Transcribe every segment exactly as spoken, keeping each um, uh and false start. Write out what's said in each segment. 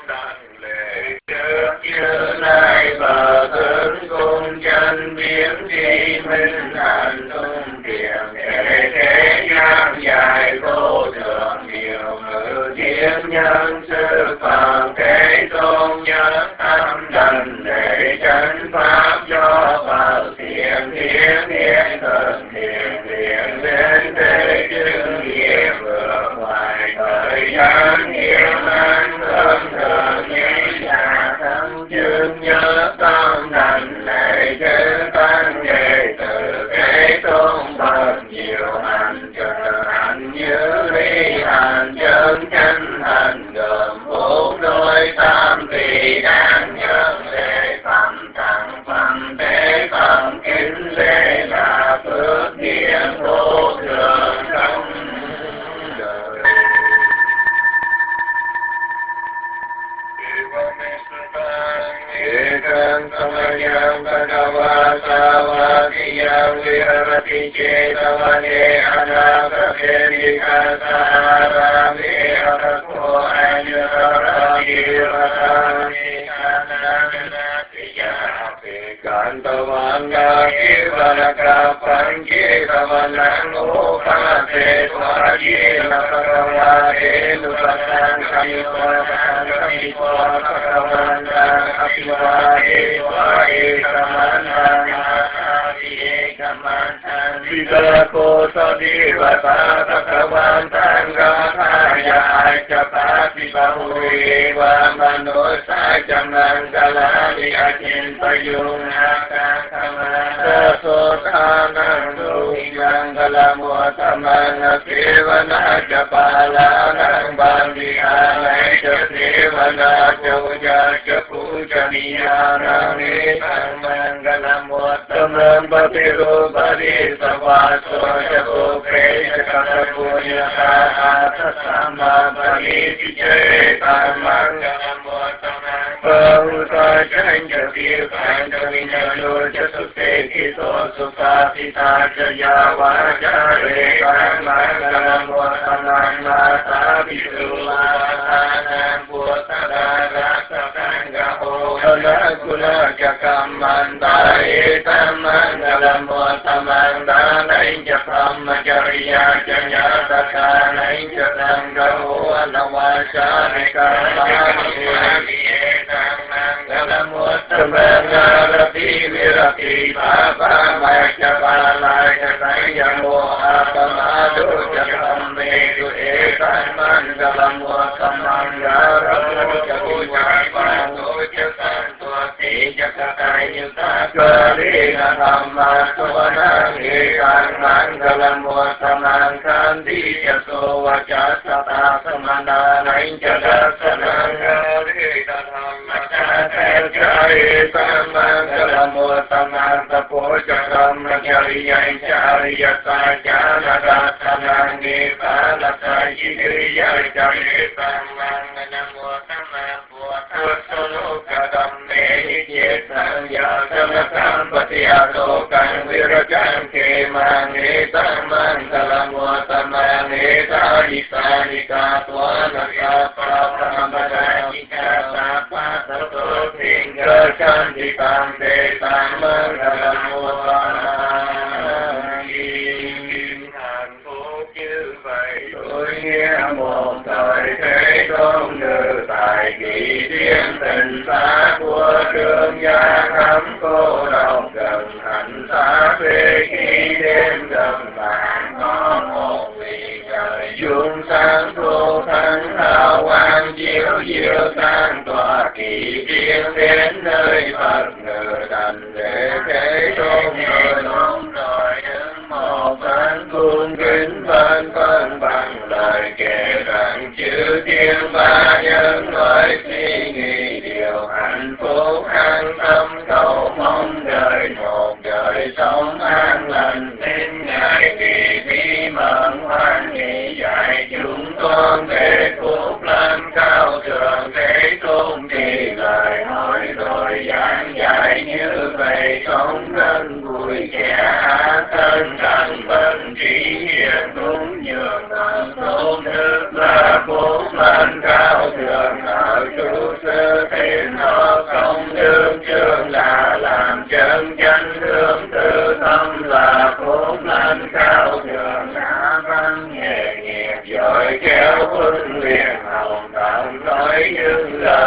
đảnh lễ trước như lai bờ tướng cung chân biến tri minh hạnh tung thiền thể thế gian dài vô thượng điều ngự thiên nhân sư phạm thế tôn nhất tâm đảnh lễ chân pháp do Phật thiện thiên thiên thần thiện thiện đến thế chư nghiệp vượt ngoài thời gian hiếu an thơm thờ như giả thân chương nhớ tâm đảnh lễ chư tăng đệ tử thế tôn Phật nhiều hành trợ hạnh như ly hành chân chân hành gồm bốn đôi tam tỳ đáng nhân lễ phẩm tặng phẩm tế phẩm kính lễ là phước điển vô thượng trong đời. Ekam samayam kanavasavakiyam viharati chetavane anakate vikasaharami atakho anyarati ratani kananati kantavanga kivanaka pankitavanang upate swaji lakavate lupatan kayupatan kayupatan Apiwari wari kamantan Api kamantan Vidako sadivata Takavantan Gathaya Acapati Bahui Wa manusa Jangan Galani Akin Payung Akakamana Sotanang Duhilang Galamuataman Kivana Japalanang Bandihanay Jasivana Jauja Pujaniyarani Mangalamuttamam Batiru Bari Savaso Jabu Kreya Katapunya Katasama Bari Vijay Mangalamuttamam Pauta Janja Tirthan Javinalo Jasuse Kito Sukapita Jaya Vajare Mangalamuttamam Mata Visuvasanam Putada Gula Jakamanda Etamangala Tamanda Nainjapam Jariya Janyataka Nainjatangahu Anawasarika Galamuttamangala Virati Baba Majapala Jatayamu Apamadu Jakamedu Etamangala Jabujaipanu Jasantuati Jakatayuta Karina Dhamma Suvanang Ekang Manggalam Vatamang Kandi Jaso Vajasata Samana Nainjadasanang Karina Dhamma Chaterjai Samanggalam Vatamang Tapo Jakam Jariya Jariya Sajana Dasanang Nipalasa Jiriya Jariya Samanggalam Vatamang Solo kadam me yesang yasam sampatya lokang virajam ke mange tamang dalam watamang eta isarika tuana sapa pramada jika sapa tato tinggal cantikam te tamang dalam watamang hành phúc như vậy tôi nghe một thời thế tôn ngự tại kỳ thiên tình xá của trương gia thắm cô độc gần hạnh xá về khi đêm gần vàng có một vị trời dung sáng thu thắng hào quang chiếu diệu sang tòa kỳ thiên đến nơi Phật ngự đảnh lễ thế tôn người đúng rồi đứng một bên cung kính bên phân bằng lời kể rằng chư thiên ba nhân nói suy nghĩ điều hạnh phúc an tâm cầu mong đời một đời sống an lành nên ngài kỳ bí mẫn hoan hỷ dạy chúng con để phúc lâm cao thượng thế tôn thì lời nói rồi giảng dạy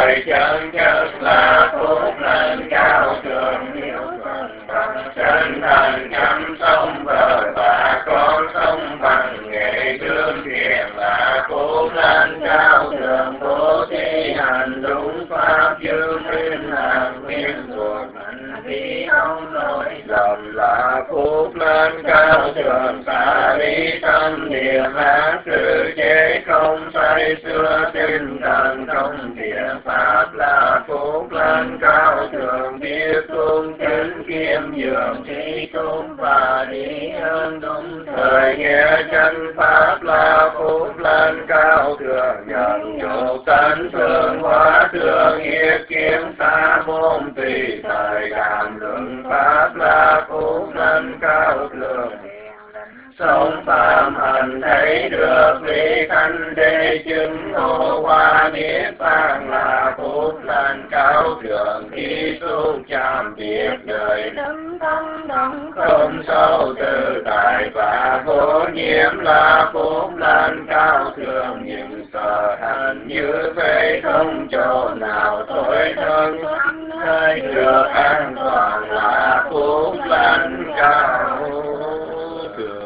thời chân chất là phúc lành cao thượng hiếu thuận bằng chân thành chăm sông vợ và con sông bằng nghệ thương thiện là phúc lành cao thượng bố thí hành đúng pháp chư thiên hàng nguyên thuộc hành vi không lỗi lầm là phúc lành cao thượng xả lý tâm niệm ác sự chế không say xưa tinh thần trong thiện pháp là phúc lành cao thượng biết cung kính kiêm nhường trí túc và đi ơn đúng thời nghĩa chân pháp là phúc lành cao thượng nhận dục tấn thương hóa thương yết kiến xa môn tùy thời đàm luận pháp là phúc lành cao thượng sống phạm hành thấy được lý thanh đế chứng ngộ hoa niết bàn là phúc lành cao thượng khi xúc chạm biệt đời đấng tâm động không sâu tự tại và vô nhiễm là phúc lành cao thượng những sở hành như vậy không chỗ nào tối thân nơi được an toàn là phúc lành cao thượng.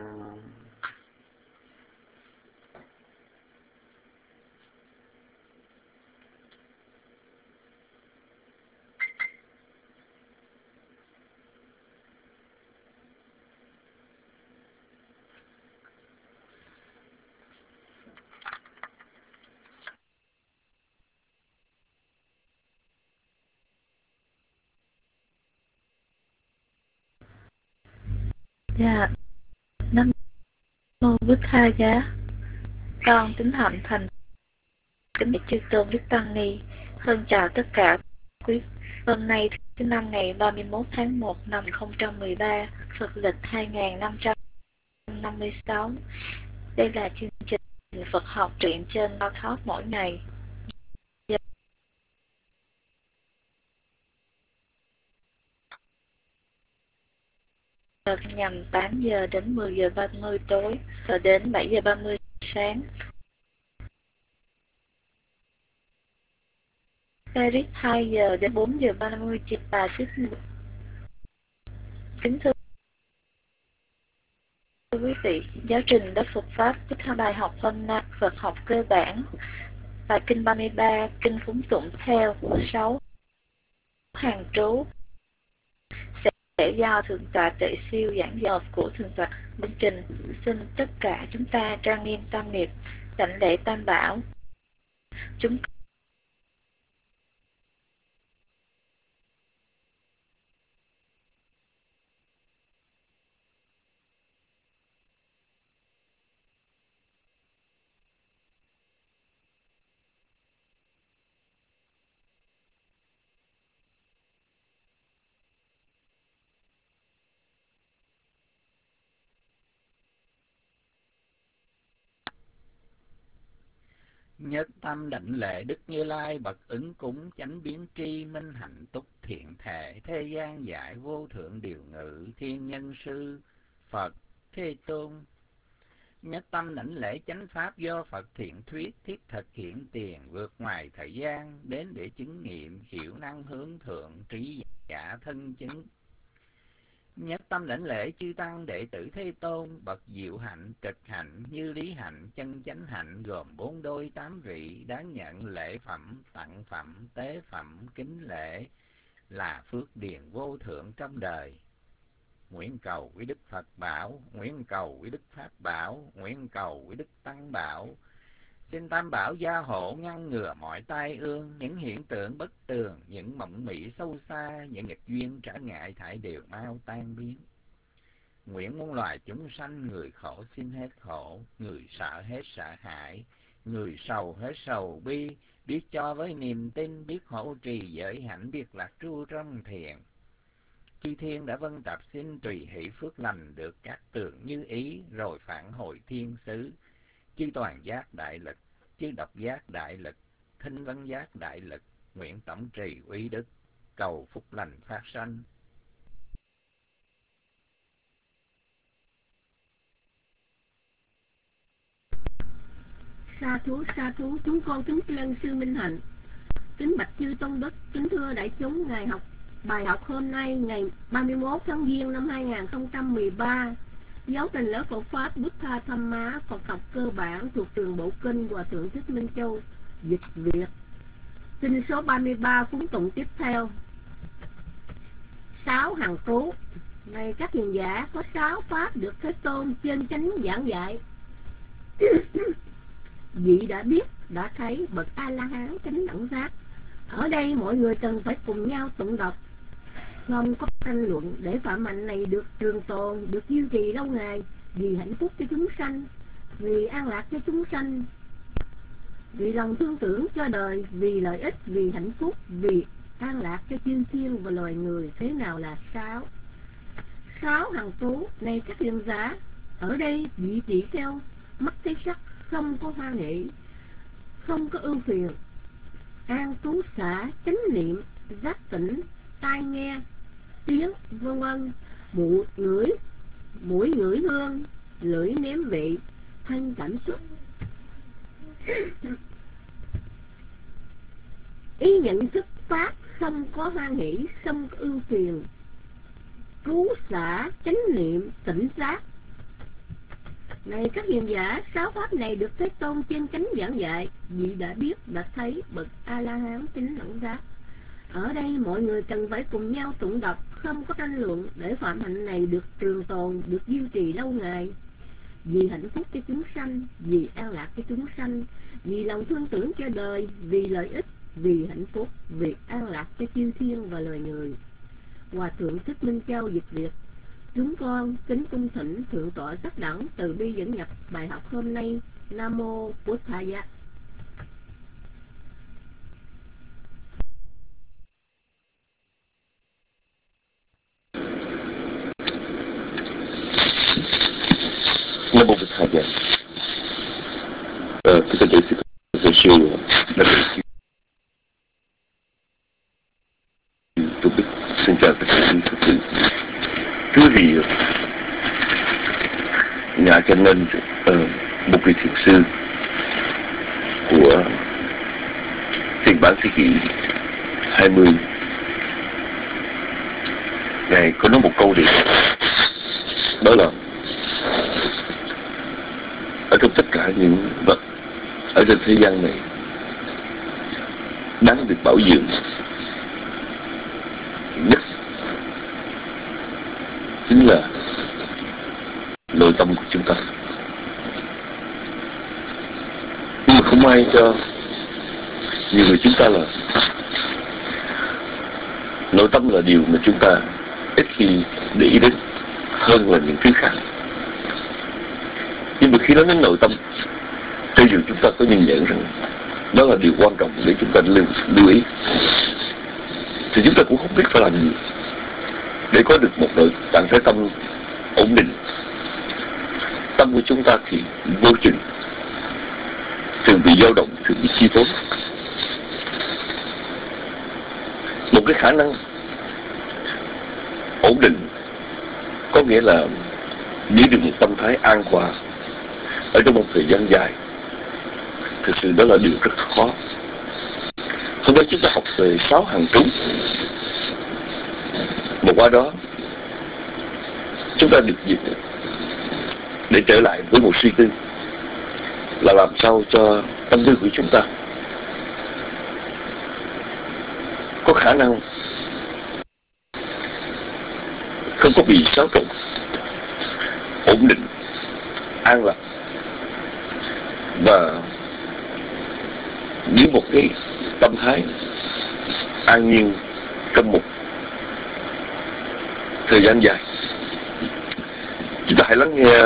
Dạ, Nam mô Bích Tha Giá. Con tính hạnh thành kính chư tôn đức tăng ni. Thân chào tất cả quý. Hôm nay thứ năm ngày ba mươi mốt tháng một năm hai nghìn không trăm mười ba, Phật lịch hai nghìn năm trăm năm mươi sáu. Đây là chương trình Phật học truyện trên Bao Thót mỗi ngày. Nhằm tám giờ đến mười giờ ba mươi tối và đến bảy giờ ba mươi sáng. Paris hai giờ đến bốn giờ ba mươi chiều và Sydney. Kính thưa quý vị, giáo trình Đất Phật Pháp với hai bài học hôm nay Phật học cơ bản. Bài kinh ba mươi ba, kinh phúng tụng theo sáu hàng trú sẽ do Thượng tọa Tuệ Siêu giảng dạy của Thượng tọa Minh Trình. Xin tất cả chúng ta trang nghiêm tam niệm, đảnh lễ tam bảo. Chúng Nhất tâm đảnh lễ Đức Như Lai bậc ứng cúng chánh biến tri minh hạnh túc thiện thể thế gian giải vô thượng điều ngự thiên nhân sư Phật Thế Tôn. Nhất tâm đảnh lễ chánh pháp do Phật thiện thuyết thiết thực hiện tiền vượt ngoài thời gian đến để chứng nghiệm hiểu năng hướng thượng trí giả thân chứng. Nhất tâm đảnh lễ chư tăng đệ tử Thế Tôn bậc diệu hạnh cực hạnh như lý hạnh chân chánh hạnh gồm bốn đôi tám vị đáng nhận lễ phẩm tặng phẩm tế phẩm kính lễ là phước điền vô thượng trong đời. Nguyện cầu quý Đức Phật bảo, nguyện cầu quý Đức Pháp bảo, nguyện cầu quý Đức Tăng bảo. Xin Tam Bảo gia hộ ngăn ngừa mọi tai ương, những hiện tượng bất tường, những mộng mị sâu xa, những nghịch duyên trở ngại thải đều mau tan biến. Nguyện muôn loài chúng sanh, người khổ xin hết khổ, người sợ hết sợ hãi, người sầu hết sầu bi, biết cho với niềm tin, biết hộ trì giới hạnh, biết lạc tru trong thiền. Chư thiên đã vân tập xin tùy hỷ phước lành được các tường như ý, rồi phản hồi thiên xứ. Chư toàn giác đại lực, chư độc giác đại lực, thinh văn giác đại lực, nguyện tổng trì uy đức, cầu phúc lành phát sanh. Sa thú, sa thú, chúng con kính tri ân sư Minh Hạnh. Kính bạch chư tôn đức, kính thưa đại chúng, ngài học bài học hôm nay ngày ba mươi mốt tháng Giêng năm hai nghìn không trăm mười ba, giáo trình lớp Phật pháp Buddha Dhamma Phật học cơ bản thuộc trường Bộ Kinh Hòa thượng Thích Minh Châu dịch Việt. Kinh số ba mươi ba, phúng tụng tiếp theo. Sáu hàng trú. Này các hiền giả, có sáu pháp được Thế Tôn trên chánh giảng dạy. Vị đã biết, đã thấy bậc A La Hán chánh đẳng giác. Ở đây mọi người cần phải cùng nhau tụng đọc, không có tranh luận, để phạm hạnh này được trường tồn, được duy trì lâu ngày, vì hạnh phúc cho chúng sanh, vì an lạc cho chúng sanh, vì lòng thương tưởng cho đời, vì lợi ích, vì hạnh phúc, vì an lạc cho chư thiên và loài người. Thế nào là sáu? Sáu hằng trú. Này các hiền giả, ở đây vị trị theo mắt thấy sắc, không có hoa nghị, không có ưu phiền, an trú xả, chánh niệm, giác tỉnh, tai nghe tiếng, vân vân, mũi ngửi mũi ngửi hương, lưỡi nếm vị, thân cảm xúc. Ý nhận thức pháp, không có hoan hỷ, không có ưu phiền, trú xả, chánh niệm, tỉnh giác. Này các hiền giả, sáu pháp này được Thế Tôn trên chánh giảng dạy. Vị đã biết, đã thấy bậc A La Hán chánh đẳng giác. Ở đây mọi người cần phải cùng nhau tụng đọc, không có tranh luận, để phạm hạnh này được trường tồn, được duy trì lâu ngày, vì hạnh phúc cho chúng sanh, vì an lạc cho chúng sanh, vì lòng thương tưởng cho đời, vì lợi ích, vì hạnh phúc, vì an lạc cho chư thiên và loài người. Hòa thượng Thích Minh Châu dịch Việt. Chúng con kính cung thỉnh thượng tọa Giác Đẳng từ bi dẫn nhập bài học hôm nay. Nam mô Buddhaya. Nam mô Buddhaya. Ờ, kính thưa sư thầy siêu đã tôi biết xin chào tất cả các quý thưa thì nhà cho nên uh, một vị thiền sư của phiên bản thế kỷ hai mươi, ngài có nói một câu gì đó là ở trong tất cả những vật ở trên thế gian này, đáng được bảo dưỡng nhất chính là nội tâm của chúng ta. Nhưng mà không may cho nhiều người chúng ta là nội tâm là điều mà chúng ta ít khi để ý đến hơn là những thứ khác. Nhưng mà khi nói đến nội tâm, cho dù chúng ta có nhìn nhận rằng đó là điều quan trọng để chúng ta lưu, lưu ý, thì chúng ta cũng không biết phải làm gì để có được một nội trạng thái tâm ổn định. Tâm của chúng ta thì vô chừng, thường bị dao động, thường bị chi phối. Một cái khả năng ổn định có nghĩa là giữ được một tâm thái an hòa ở trong một thời gian dài, thực sự đó là điều rất khó. Hôm nay chúng ta học về sáu hàng trú, mà qua đó chúng ta được dịp để trở lại với một suy tư là làm sao cho tâm tư của chúng ta có khả năng không có bị xáo trộn, ổn định, an lạc và giữ một cái tâm thái an nhiên trong một thời gian dài. Chúng ta hãy lắng nghe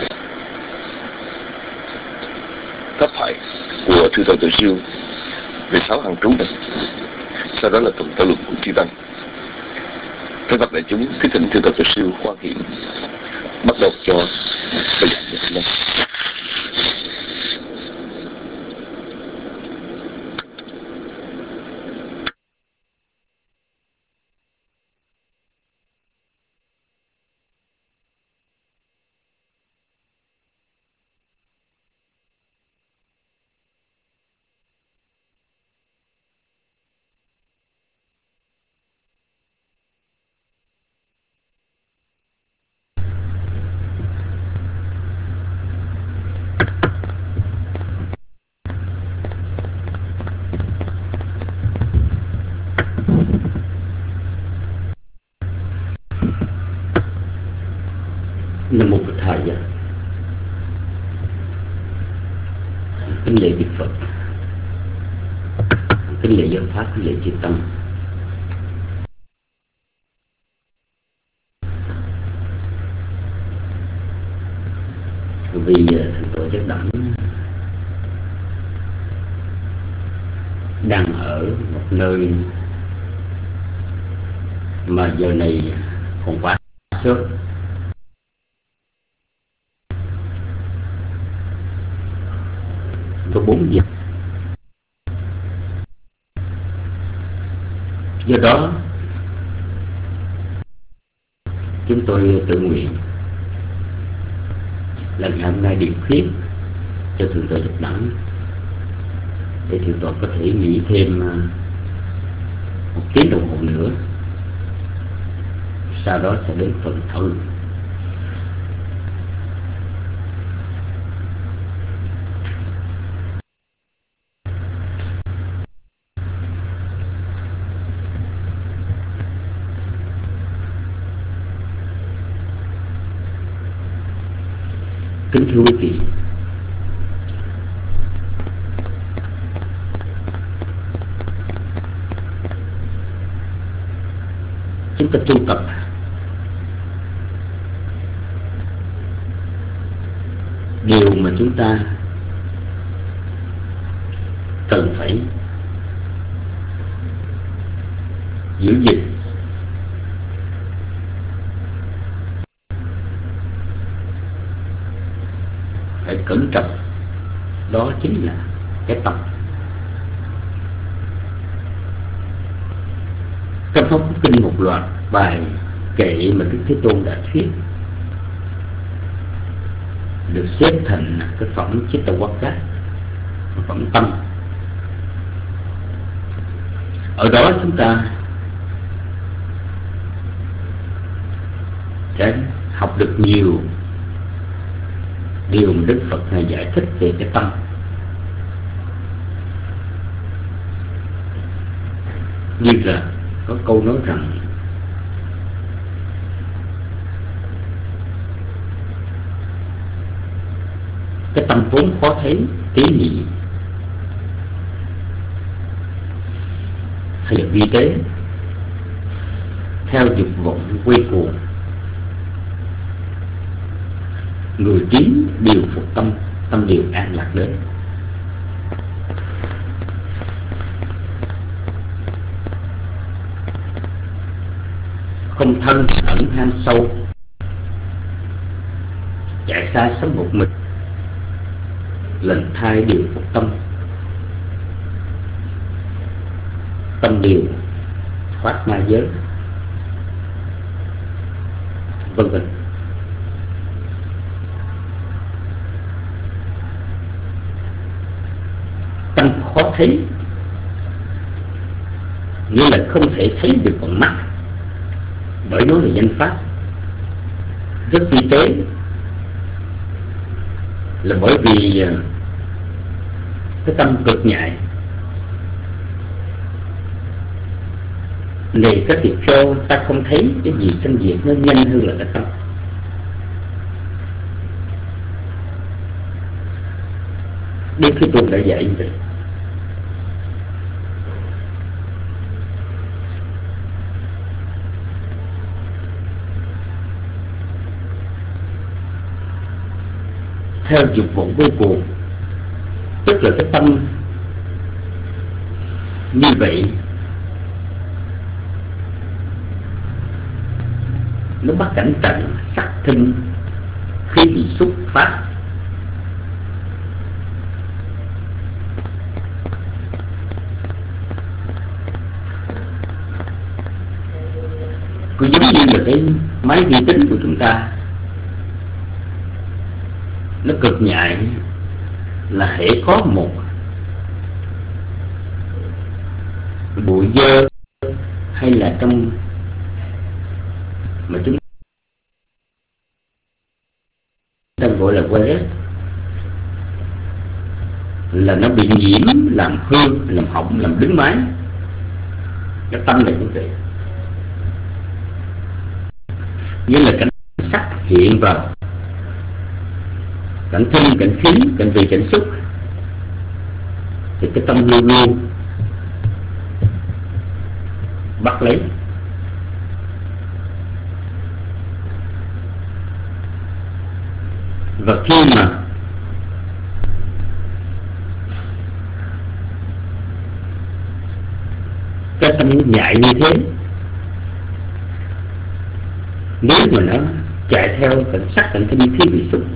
pháp thoại của Thư Tọa Tuệ Siêu về sáu hàng trú này, sau đó là tuần thảo luận của chư tăng. Thay mặt đại chúng, kính thỉnh Thư Tọa Tuệ Siêu khoan hiện bắt đầu cho bài giảng ngày hôm nay. Tha Giá, kính lễ Đức Phật, kính lễ giáo pháp, kính lễ chư tăng. Vì thượng tọa Giác Đẳng đang ở một nơi mà giờ này còn quá sớm, có bốn giờ. Do đó chúng tôi tự nguyện là ngày hôm nay điệp khuyết cho thượng tọa Giác Đẳng để thượng tọa có thể nghỉ thêm một tiếng đồng hồ nữa, sau đó sẽ đến phần thảo luận. Kính thưa quý vị, chúng ta tu tập điều mà chúng ta cần phải giữ gìn phải cẩn trọng, đó chính là cái tâm. Trong Pháp Cú Kinh một loạt bài kệ mà Đức Thế Tôn đã thuyết được xếp thành cái phẩm Chitta-Vaka, phẩm tâm. Ở đó chúng ta sẽ học được nhiều điều mà Đức Phật Ngài giải thích về cái tâm. Như là có câu nói rằng cái tâm vốn khó thấy tế nhị hay là vi tế, theo dục vọng quay cuồng, người trí điều phục tâm, tâm điều an lạc đến. Không thân ẩn ham sâu, chạy xa sống một mình, lần thai điều phục tâm, tâm điều thoát ma giới, vân vân. Tâm khó thấy nghĩa là không thể thấy được bằng mắt, bởi nó là danh pháp. Rất vi tế là bởi vì cái tâm cực nhạy này, cái việc cho ta không thấy cái gì sinh diệt nó nhanh hơn là cái tâm. Đức Thế Tôn đã dạy như vậy. Theo dục vọng vô cùng, tức là cái tâm như vậy nó bắt cảnh trần sắc thinh khi bị xúc phát, cũng giống như là cái máy vi tính của chúng ta, nó cực nhạy là hễ có một bụi dơ hay là trong mà chúng ta gọi là virus là nó bị nhiễm, làm hư, làm hỏng, làm đứng máy. Cái tâm này cũng vậy, nghĩa là cảnh sắc hiện vào cảnh thân, cảnh khí, cảnh vị, cảnh xúc, thì cái tâm luôn luôn bắt lấy. Và khi mà cái tâm nhạy như thế, nếu mà nó chạy theo cảnh sắc, cảnh thân, khí, vị, xúc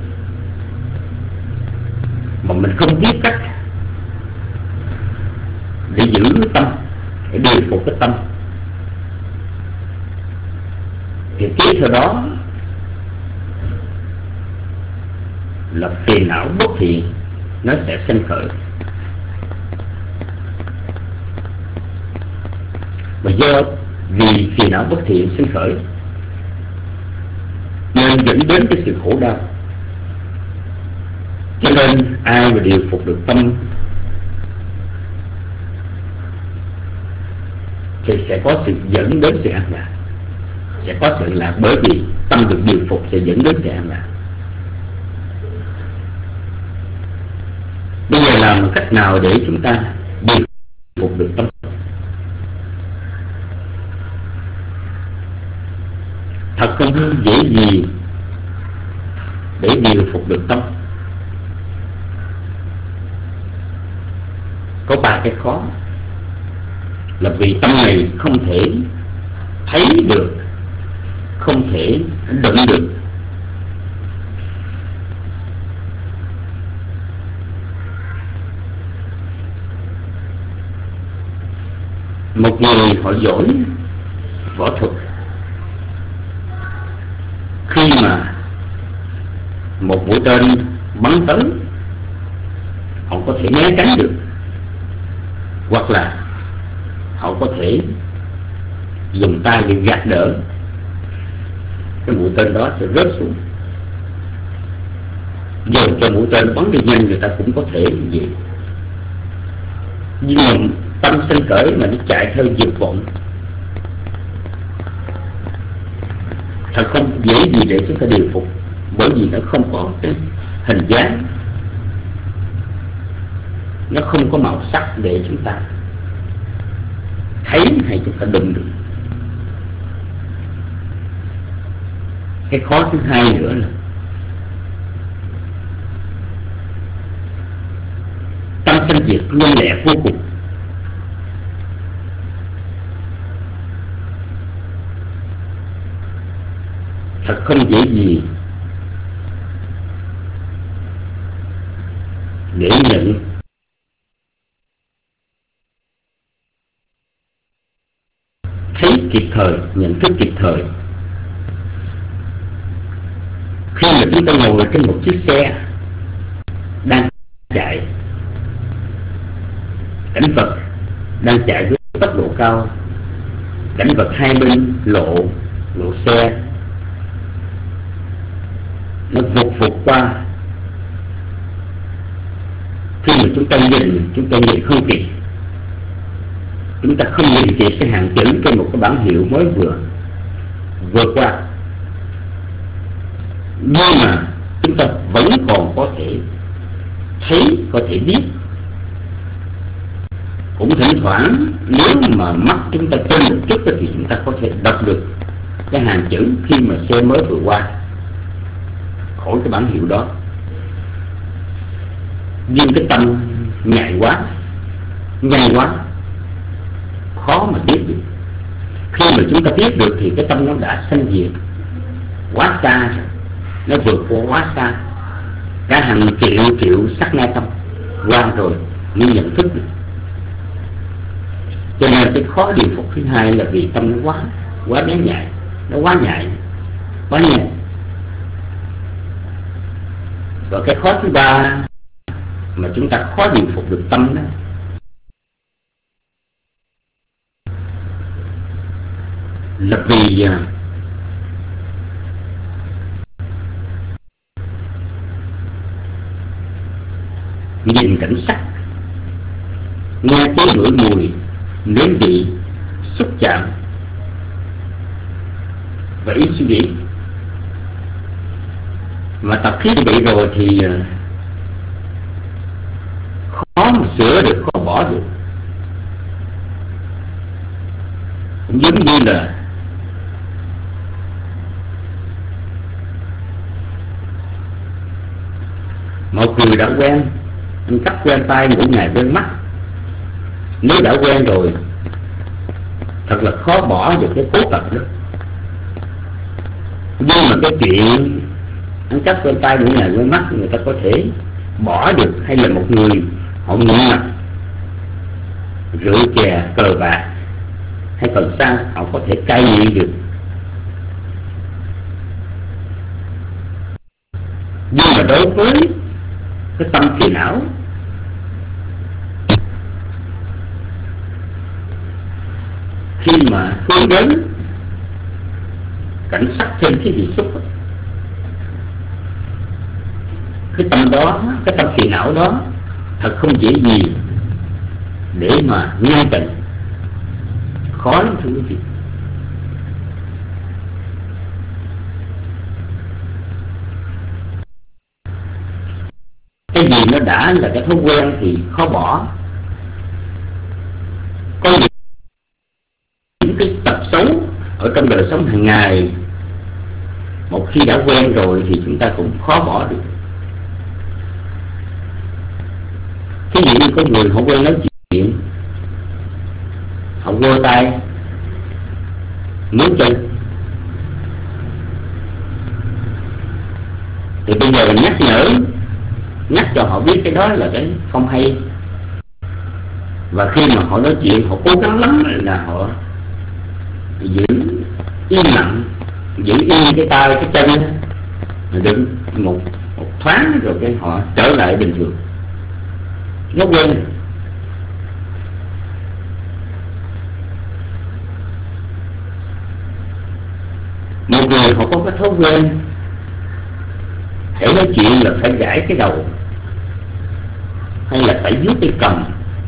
mà mình không biết cách để giữ cái tâm, để điều phục cái tâm, thì tiếp theo đó là phiền não bất thiện nó sẽ sinh khởi. Và do vì phiền não bất thiện sinh khởi nên dẫn đến cái sự khổ đau. Cho nên ai mà điều phục được tâm thì sẽ có sự dẫn đến sự an lạc, sẽ có sự lạc, bởi vì tâm được điều phục sẽ dẫn đến sự an lạc. Bây giờ làm cách nào để chúng ta điều phục được tâm? Thật không dễ gì để điều phục được tâm. Có ba cái khó, là vì tâm này không thể thấy được, không thể đựng được. Một người họ giỏi võ thuật, khi mà một mũi tên bắn tới, họ có thể né tránh được, hoặc là họ có thể dùng tay để gạt đỡ, cái mũi tên đó sẽ rớt xuống. Dù cho mũi tên bắn đi nhanh, người ta cũng có thể gì. Nhưng mà tâm sinh khởi mà nó chạy theo dục vọng, thật không dễ gì để chúng ta điều phục, bởi vì nó không có cái hình dáng, nó không có màu sắc để chúng ta thấy hay chúng ta đụng được. Cái khó thứ hai nữa là tâm sinh diệt nhanh lẹ vô cùng. Thật không dễ gì để nhận thấy kịp thời, nhận thức kịp thời. Khi mà chúng ta ngồi trên một chiếc xe đang chạy, cảnh vật đang chạy với tốc độ cao, cảnh vật hai bên lộ lộ xe nó vụt vụt qua. Khi mà chúng ta nhìn, chúng ta nhìn không kịp, chúng ta không nhìn kịp cái hàng chữ trên một cái bản hiệu mới vừa vượt qua, nhưng mà chúng ta vẫn còn có thể thấy, có thể biết. Cũng thỉnh thoảng nếu mà mắt chúng ta trên một chút thì chúng ta có thể đọc được cái hàng chữ khi mà xe mới vừa qua khỏi cái bản hiệu đó. Nhưng cái tâm nhạy quá, nhanh quá, khó mà biết được. Khi mà chúng ta biết được thì cái tâm nó đã sanh diệt quá xa rồi, nó vượt qua quá xa, cả hàng triệu triệu sát na tâm qua rồi mới nhận thức được. Cho nên cái khó điều phục thứ hai là vì tâm nó quá quá bén nhạy, nó quá nhạy, quá nhanh. Và cái khó thứ ba mà chúng ta khó điều phục được tâm đó là vì nhìn cảnh sắc, nghe tiếng ngửi mùi, nếm vị, xúc chạm và ý suy nghĩ, Mà tập khí bị rồi thì khó mà sửa được, khó bỏ được. Cũng giống như là một người đã quen ăn cắp quen tay, mỗi ngày quen mắt. Nếu đã quen rồi thật là khó bỏ được cái cố tật đó. Nhưng mà cái chuyện ăn cắp quen tay, mỗi ngày quen mắt người ta có thể bỏ được. Hay là một người họ nghiện rượu chè cờ bạc hay cần sao, họ có thể cai nghiện được. Nhưng mà đối với cái tâm phiền não, khi mà hướng đến cảnh sắc trên cái vị xúc, cái tâm đó, cái tâm phiền não đó thật không dễ gì để mà ngăn chặn, khó lắm thưa quý vị. Cái gì nó đã là cái thói quen thì khó bỏ. Có những cái tật xấu ở trong đời sống hàng ngày, một khi đã quen rồi thì chúng ta cũng khó bỏ được. Ví dụ như có người họ quen nói chuyện, họ vơ tay muốn chân, thì bây giờ mình nhắc nhở, nhắc cho họ biết cái đó là cái không hay. Và khi mà họ nói chuyện, họ cố gắng lắm là họ giữ im lặng, giữ yên cái tay cái chân đó, rồi đừng một một thoáng rồi cái họ trở lại bình thường. Nó quen. Một người họ có cái thói quen hãy nói chuyện là phải gãi cái đầu, hay là phải vuốt cái cằm,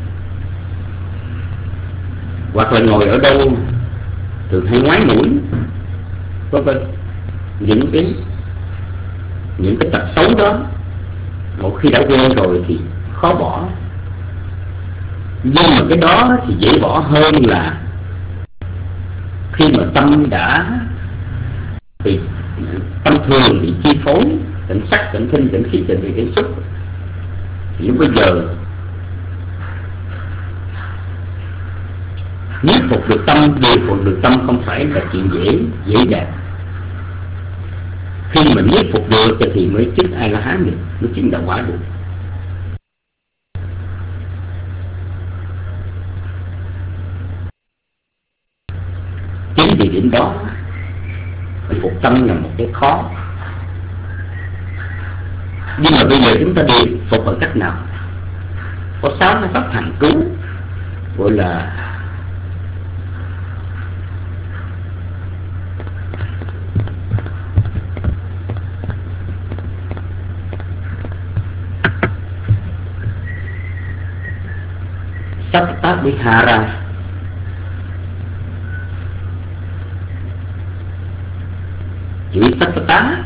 hoặc là ngồi ở đâu thường hay ngoái mũi, vân vân. Những cái những cái tật xấu đó một khi đã quen rồi thì khó bỏ. Nhưng mà cái đó thì dễ bỏ hơn là khi mà tâm đã bị tâm thường bị chi phối, cảnh sắc, cảnh thinh, cảnh khí, cảnh vị, cảnh xúc, thì lúc bây giờ nhiếp phục được tâm, điều phục được tâm không phải là chuyện dễ dễ dàng. Khi mà nhiếp phục được thì mới chứng A La Hán được, mới chứng đạo quả được. Chính vì điểm đó phục tâm là một cái khó. Nhưng mà bây giờ chúng ta đi phục bằng cách nào? Có sáu cái pháp hành cứu, gọi là Sattva Vihara. Chữ Sattva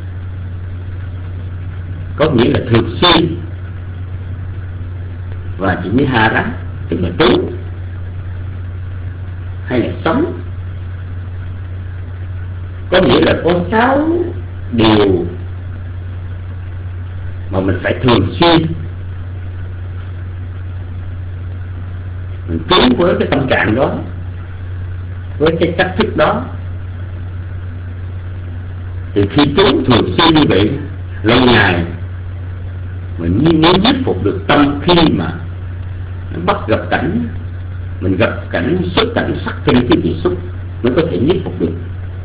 có nghĩa là thường xuyên, và chữ Vihara tức là trú hay là sống, có nghĩa là có sáu điều mà mình phải thường xuyên mình trú với cái tâm trạng đó, với cái cách thức đó. Thì khi trú thường xuyên như vậy lâu ngày, mình nếu nhiếp phục được tâm khi mà nó bắt gặp cảnh, mình gặp cảnh xuất cảnh sắc kinh cái vị xúc mới có thể nhiếp phục được.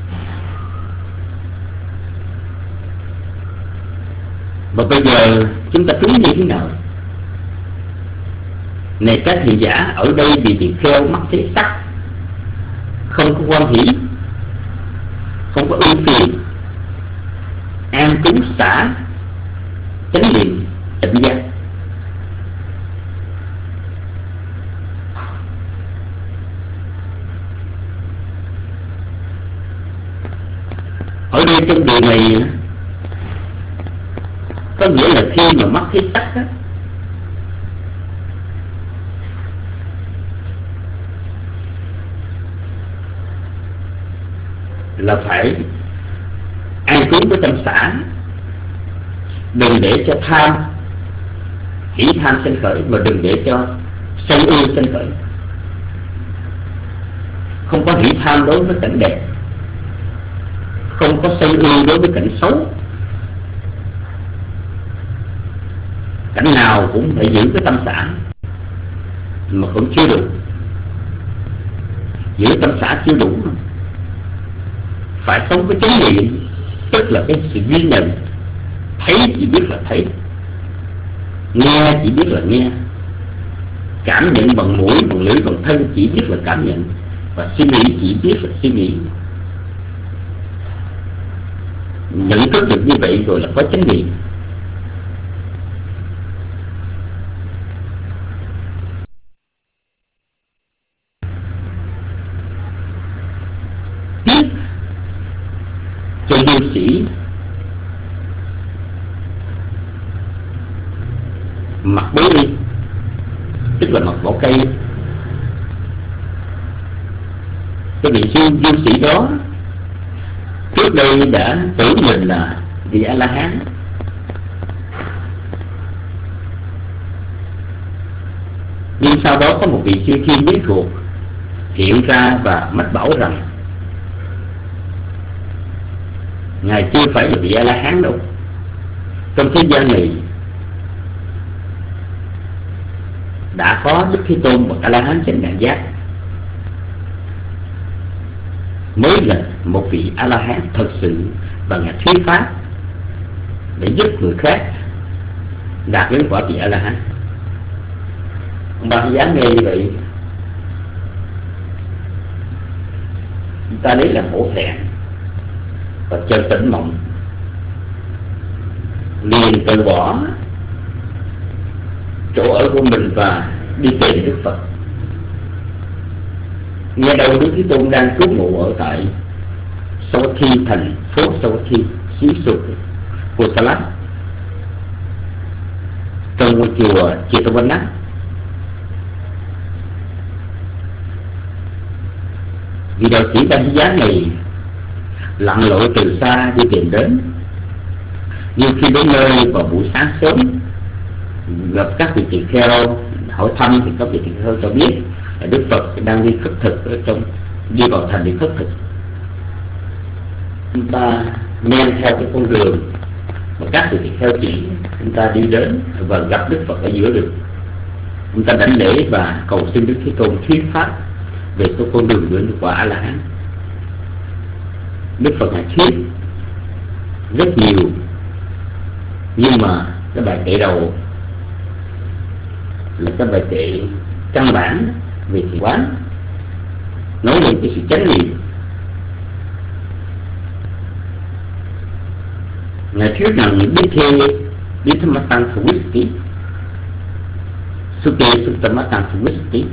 Và bây giờ chúng ta trú như thế nào? Này các thiền giả, ở đây vì tỳ kheo mắt thấy sắc, không có quan hỷ, không có ưu phiền, an trú xả, chánh niệm, tỉnh giác. Ở đây trong điều này Có nghĩa là khi mà mắt thấy tắt á, là phải an trú với tâm xã, đừng để cho tham hỷ tham sinh khởi, mà đừng để cho sân ưu sinh khởi. Không có hỷ tham đối với cảnh đẹp, không có sân ưu đối với cảnh xấu. Cảnh nào cũng phải giữ cái tâm xã, mà cũng chưa đủ. Giữ tâm xã chưa đủ, phải sống với chánh niệm, tức là cái sự ghi nhận. Thấy chỉ biết là thấy, nghe chỉ biết là nghe, cảm nhận bằng mũi, bằng lưỡi, bằng thân chỉ biết là cảm nhận, và suy nghĩ chỉ biết là suy nghĩ. Nhận thức được như vậy rồi là có chánh niệm. Tiếp cho du sĩ mặc bố đi, tức là mặc vỏ cây. Cái vị sư du sĩ đó trước đây đã tưởng mình là vị A La Hán, nhưng sau đó có một vị sư thiên biết thuộc hiện ra và mách bảo rằng ngài chưa phải là vị A La Hán đâu. Trong thế gian này đã có Đức Thế Tôn bậc A La Hán chánh đẳng giác mới là một vị A La Hán thật sự, và ngài thuyết pháp để giúp người khác đạt đến quả vị A La Hán. Ông bà dám nghe như vậy, chúng ta lấy làm hổ thẹn và chờ tỉnh mộng, liền từ bỏ chỗ ở của mình và đi tìm Đức Phật. Nghe đâu Đức Thế Tôn đang trú ngụ ở tại Savatthi, thành phố Savatthi, xứ Sục của Salat, trong ngôi chùa Chitavana. Vì đạo sĩ Đăng Giá này lặn lội từ xa đi tìm đến, nhưng khi đến nơi vào buổi sáng sớm gặp các vị tỳ kheo hỏi thăm, thì các vị tỳ kheo cho biết là Đức Phật đang đi khất thực ở trong, đi vào thành đi khất thực. Chúng ta men theo cái con đường mà các vị tỳ kheo chỉ, chúng ta đi đến và gặp Đức Phật ở giữa đường. Chúng ta đảnh lễ và cầu xin Đức Thế Tôn thuyết pháp về cái con đường đến quả A La Hán. Đức Phật ngài thuyết rất nhiều, nhưng mà cái bài kệ đầu là cái bài kệ căn bản về thiền quán, nói lên cái sự chánh niệm. Ngài thuyết rằng biết thê biết tham tăng thủ whisky suke suttamatan thủ whisky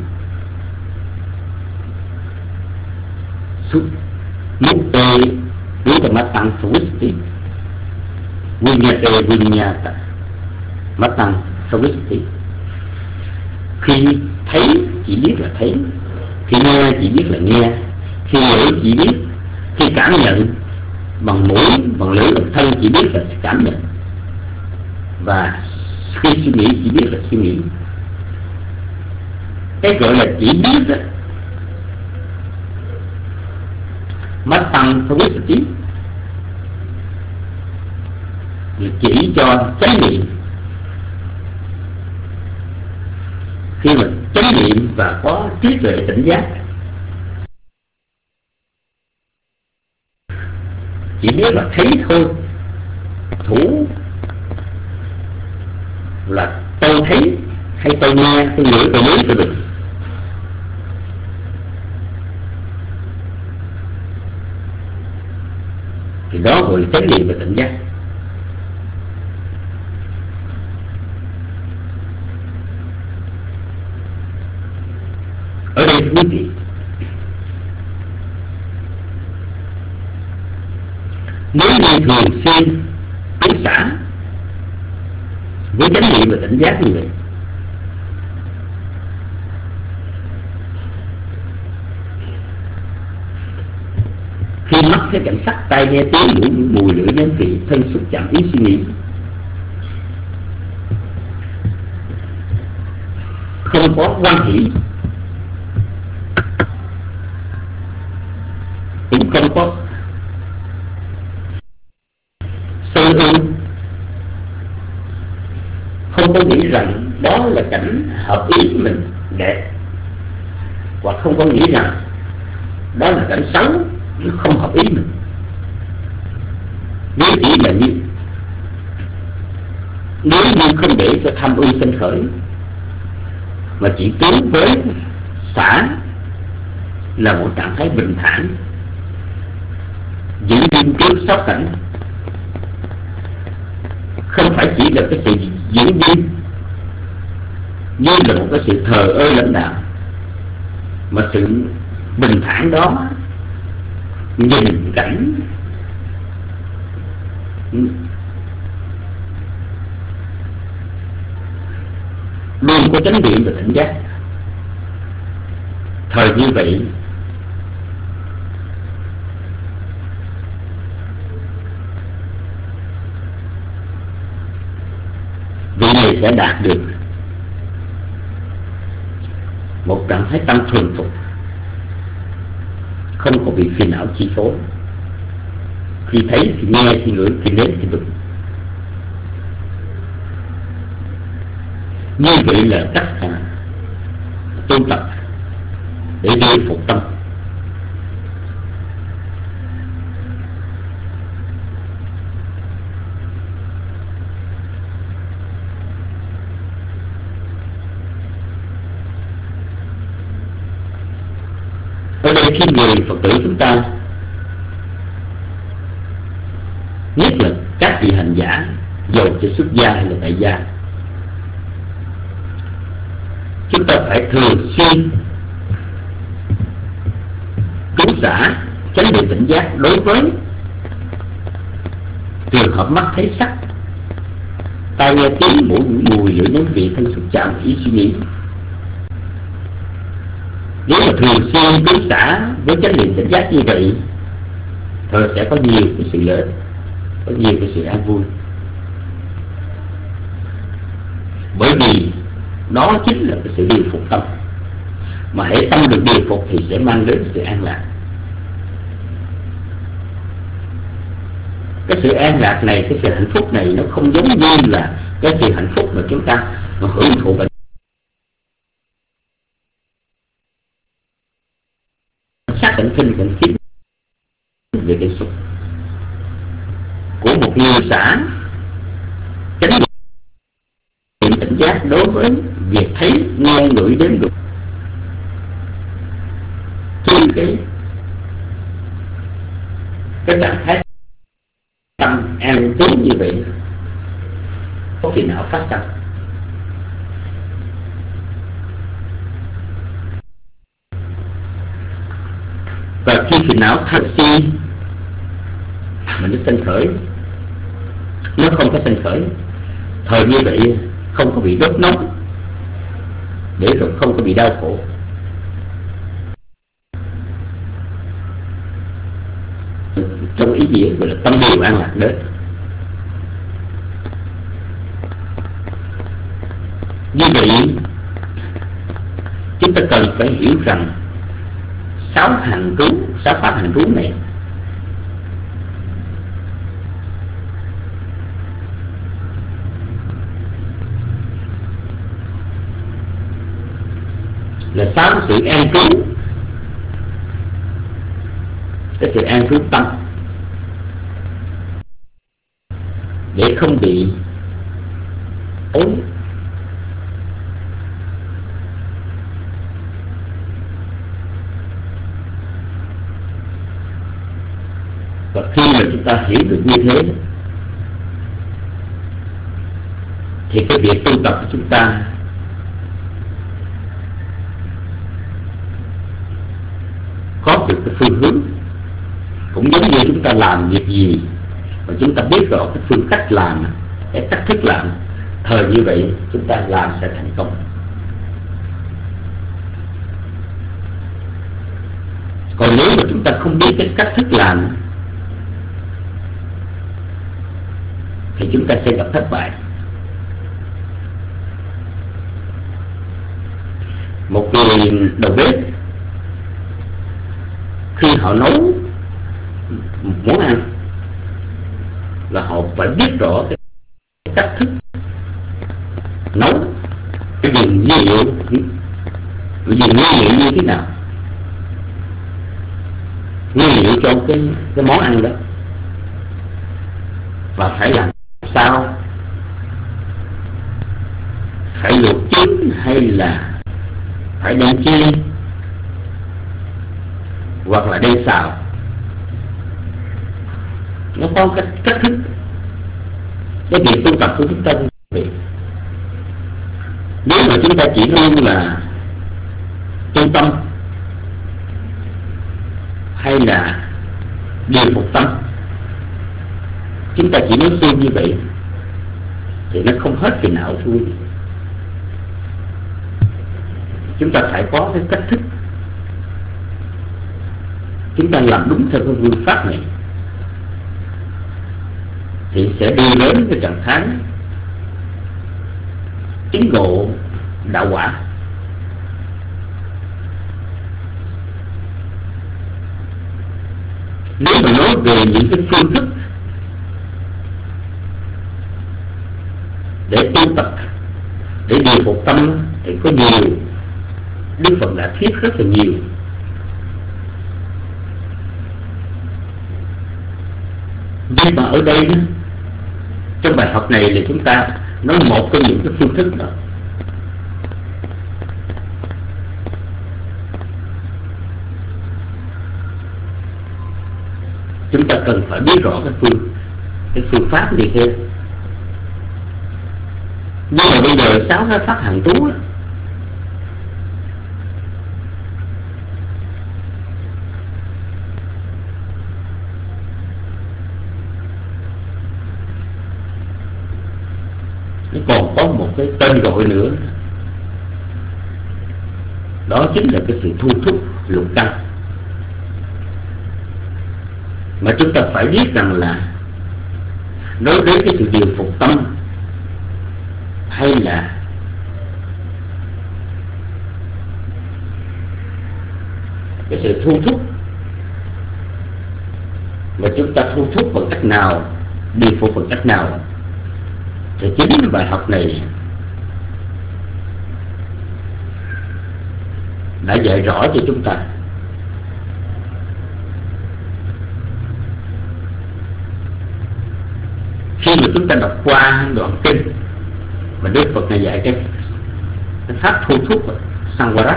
sut mukte biết tamatan thủ whisky vinyate vinyata matang thủ whisky. Khi thấy chỉ biết là thấy, khi nghe chỉ biết là nghe, khi ngửi chỉ biết, khi cảm nhận bằng mũi, bằng lưỡi, bằng thân chỉ biết là cảm nhận, và khi suy nghĩ chỉ biết là suy nghĩ. Cái gọi là chỉ biết đó, mắt tăng không biết tí, chỉ cho chánh niệm. Khi mà chánh niệm và có trí tuệ tỉnh giác, chỉ biết là thấy thôi. Thủ là tôi thấy hay tôi nghe, tôi ngửi, tôi muốn, tôi được. Thì đó gọi là chánh niệm và tỉnh giác. Ở đây quý vị, nếu như thường xuyên ứng xả với chánh niệm và tỉnh giác như vậy. Khi mắt thấy cảnh sắc, tai nghe tiếng, mũi mùi, lưỡi nếm vị, thân xúc chạm, ý suy nghĩ, không có quan hỷ, cũng không có sân ưu, không có nghĩ rằng đó là cảnh hợp ý mình đẹp, hoặc không có nghĩ rằng đó là cảnh xấu, nó không hợp ý mình. Nếu chỉ là như nếu như không để cho tham ưu sinh khởi, mà chỉ tiến với xả là một trạng thái bình thản, giữ nghiêm trước sáu cảnh, không phải chỉ là cái sự giữ nghiêm như là một cái sự thờ ơ lãnh đạo, mà sự bình thản đó nhìn cảnh luôn có chánh niệm và tỉnh giác. Thời như vậy vị này sẽ đạt được một trạng thái tâm thuần phục, không có bị phiền não chi phối. Khi thấy thì nghe, khi ngửi, khi nếm thì đúng. Như vậy là cách à, tu tập để đi phục tâm. Ở đây khi người Phật tử chúng ta, nhất là các vị hành giả, dầu cho xuất gia hay là tại gia, chúng ta phải thường xuyên cứu xả chánh niệm tỉnh giác đối với trường hợp mắt thấy sắc, tai nghe tiếng, mũi mùi, lưỡi nếm vị, thân xúc chạm, ý suy nghĩ. Nếu mà thường xuyên cứu xả với chánh niệm tỉnh giác như vậy, thì sẽ có nhiều cái sự lợi, có nhiều cái sự an vui. Bởi vì đó chính là cái sự điều phục tâm, mà hễ tâm được điều phục thì sẽ mang đến sự an lạc. Cái sự an lạc này, cái sự hạnh phúc này, nó không giống như là cái sự hạnh phúc mà chúng ta mà hưởng thụ bệnh sắc, cảnh thinh, cảnh kiến về cái xúc của một người xã chánh niệm tỉnh giác đối với việc thấy, nghe, ngửi, đến được trên cái cái trạng thái tâm an trú như vậy, có phiền não phát sinh. Và khi phiền não thật si mà nó sinh khởi, nó không có sinh khởi, thời như vậy không có bị đốt nóng, để rồi không có bị đau khổ. Trong ý nghĩa gọi là tâm điều an lạc đến. Như vậy chúng ta cần phải hiểu rằng sáu hành trú, sáu pháp hành trú này là sáu sự an trú, cái sự an trú tâm, để không bị ốm. Và khi mà chúng ta hiểu được như thế thì cái việc tu tập của chúng ta có được cái phương hướng. Cũng giống như chúng ta làm việc gì mà chúng ta biết rõ cái phương cách làm, cái cách thức làm, thời như vậy chúng ta làm sẽ thành công. Còn nếu mà chúng ta không biết cái cách thức làm thì chúng ta sẽ gặp thất bại. Một người đầu bếp khi họ nấu một món ăn là họ phải biết rõ cái cách thức nấu, cái dùng nguyên liệu, dùng nguyên liệu như thế nào, nguyên liệu cho cái cái món ăn đó, và phải làm sao, phải luộc chín hay là phải đem chiên hoặc là đem xào. Nó có cách cách thức. Cái việc tu tập của chúng ta vậy. Nếu mà chúng ta chỉ luôn là tu tâm hay là điều phục tâm, chúng ta chỉ nói suy như vậy thì nó không hết phiền não thôi. Chúng ta phải có cái cách thức. Chúng ta làm đúng theo cái phương pháp này thì sẽ đi đến cái trạng thái chứng ngộ đạo quả. Nếu mà nói về những cái phương thức để tu tập, để điều phục tâm thì có nhiều. Đức Phật đã thuyết rất là nhiều. Nhưng mà ở đây trong bài học này là chúng ta nói một trong những cái phương thức đó. Chúng ta cần phải biết rõ cái phương cái phương pháp gì kia. Nhưng mà bây giờ sáu cái pháp hằng tú đó, nó còn có một cái tên gọi nữa, đó chính là cái sự thu thúc lục căn. Mà chúng ta phải biết rằng là đối với cái sự điều phục tâm hay là cái sự thu thúc, mà chúng ta thu thúc bằng cách nào, điều phục bằng cách nào, thì chính bài học này đã dạy rõ cho chúng ta. Khi mà chúng ta đọc qua đoạn kinh mà Đức Phật này dạy cái, cái pháp thu thúc Samvara,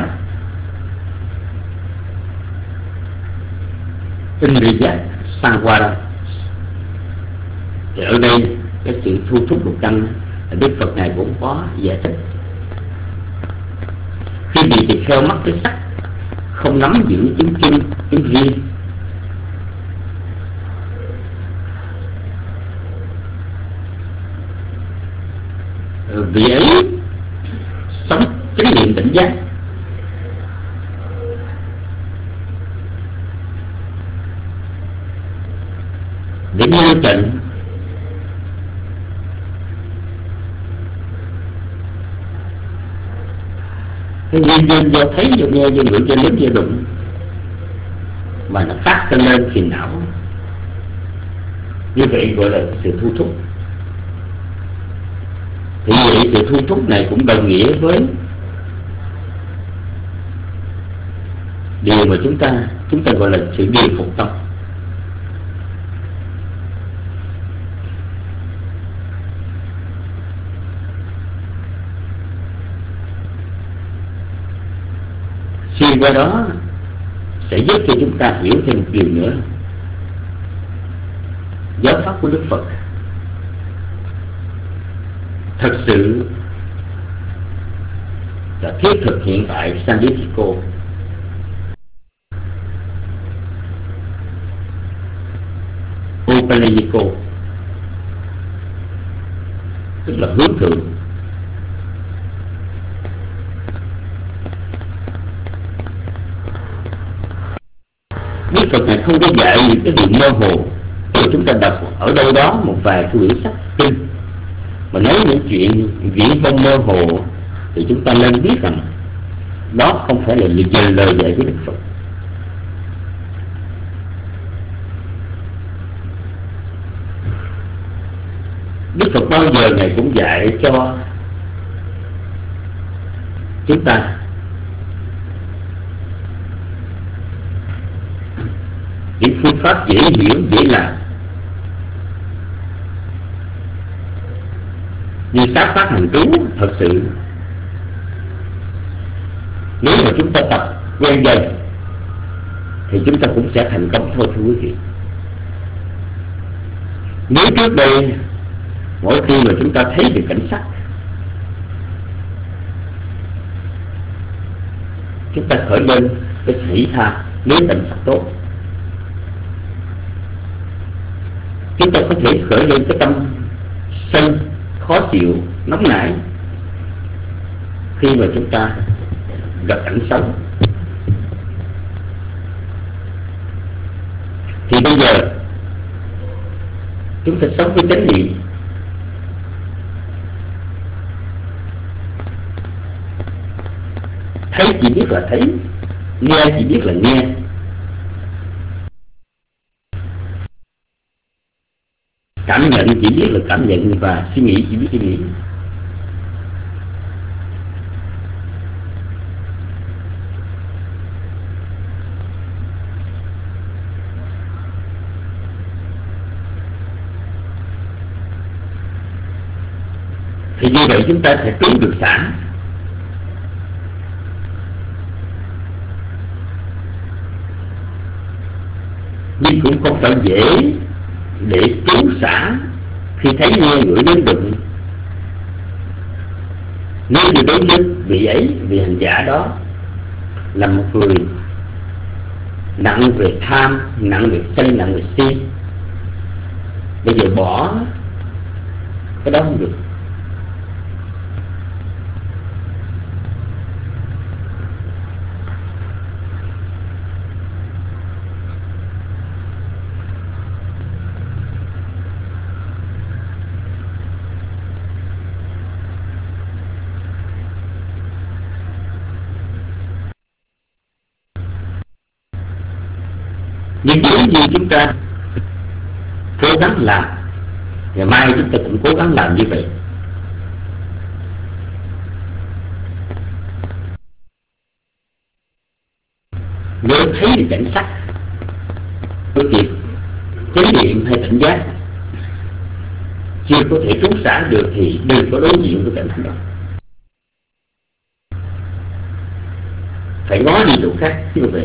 Indriya Samvara, thì ở đây cái sự thu thúc lục căn Đức Phật này cũng có giải thích. Khi bị tỳ kheo mắc cái sắc, không nắm giữ chứng kinh chứng riêng, vị ấy sống chánh niệm tỉnh giác, để ngăn chặn cái nguyên nhân do thấy, do nghe, do ngửi, do nếm, do đụng mà nó phát sinh lên phiền não. Như vậy gọi là sự thu thúc. Thì vậy sự thu thúc này cũng đồng nghĩa với điều mà chúng ta chúng ta gọi là sự điều phục tâm. Xuyên qua đó sẽ giúp cho chúng ta hiểu thêm một điều nữa. Giáo pháp của Đức Phật thật sự là thiết thực hiện tại Sanjitiko. Upanayiko tức là hướng thượng. Đức Phật này không có dạy những cái điều mơ hồ. Rồi chúng ta đọc ở đâu đó một vài cái quyển sách kinh mà nói những chuyện viễn vông mơ hồ, thì chúng ta nên biết rằng đó không phải là lời lời dạy của Đức Phật. Đức Phật bao giờ Ngài cũng dạy cho chúng ta những phương pháp dễ hiểu, dễ làm. Như sát phát hành trú thật sự, nếu mà chúng ta tập quen dần thì chúng ta cũng sẽ thành công thôi, thưa quý vị. Nếu trước đây mỗi khi mà chúng ta thấy được cảnh sắc, chúng ta khởi lên cái hỷ tha, nếu cảnh sắc tốt, chúng ta có thể khởi lên cái tâm sân, khó chịu, nóng nảy khi mà chúng ta gặp cảnh xấu. Thì bây giờ chúng ta sống với chánh niệm, thấy chỉ biết là thấy, nghe chỉ biết là nghe, cảm nhận chỉ biết là cảm nhận, và suy nghĩ chỉ biết suy nghĩ. Thì như vậy chúng ta sẽ cứu được xả. Nhưng cũng không phải dễ để cứu xả khi thấy nghe ngửi đến đụng. Nếu như đối với vị ấy, vị hành giả đó là một người nặng về tham, nặng về sân, nặng về si, bây giờ bỏ cái đó không được. Nhưng nếu như chúng ta cố gắng làm, ngày mai chúng ta cũng cố gắng làm như vậy, nếu thấy được cảnh sắc, cái việc chánh niệm hay tỉnh giác chưa có thể trú xả được thì đừng có đối diện với cảnh sắc đó, phải ngó đi chỗ khác. Như vậy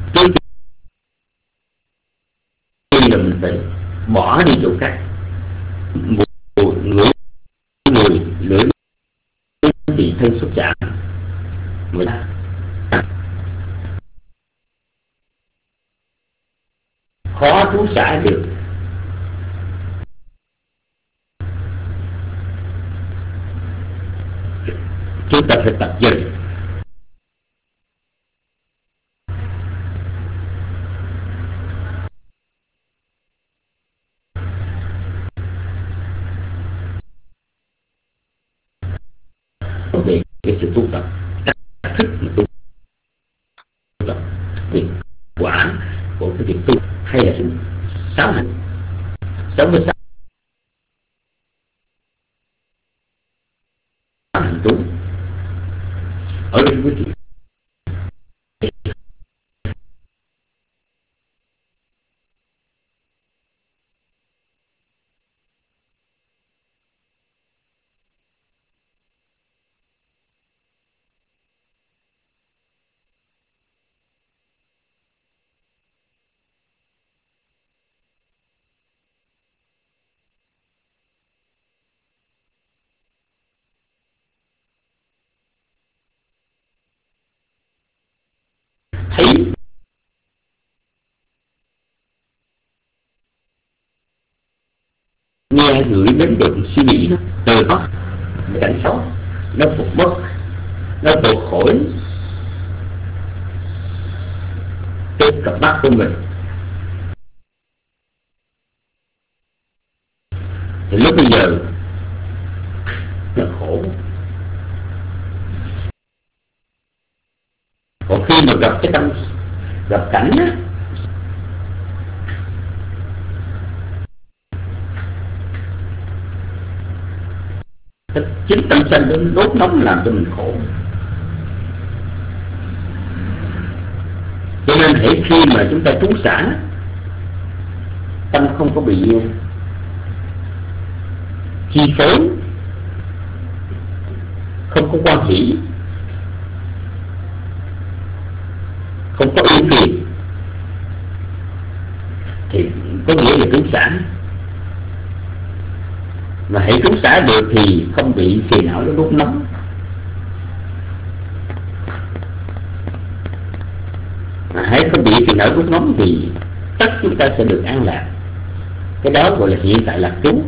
là mình phải bỏ đi chỗ khác. Một người người lưỡi thì thân xúc chạm mới khó trú xả được. Chúng ta phải tập dần. Về cái sự tu tập, cách thức mà tu tập, việc quả của cái việc tu, hay là sự sáu hành, sống với sáu hành trú. Ở đây quý vị thấy nghe ngửi đến được suy nghĩ nó từ đó cảnh xấu nó phục mất, nó tụt khỏi, cái cặp mắt của mình. Thì lúc bây giờ nó khổ. Còn khi mà gặp cái tâm, gặp cảnh á, chính tâm sanh đến đốt nóng làm cho mình khổ. Cho nên hễ khi mà chúng ta trú xả, tâm không có bị chi phối, không có quan hỷ, không có ưu phiền, thì có nghĩa là trú xả. Mà hãy trú xả được thì không bị phiền não nó đốt nóng. Mà hãy không bị phiền não đốt nóng thì tất chúng ta sẽ được an lạc. Cái đó gọi là hiện tại lạc trú.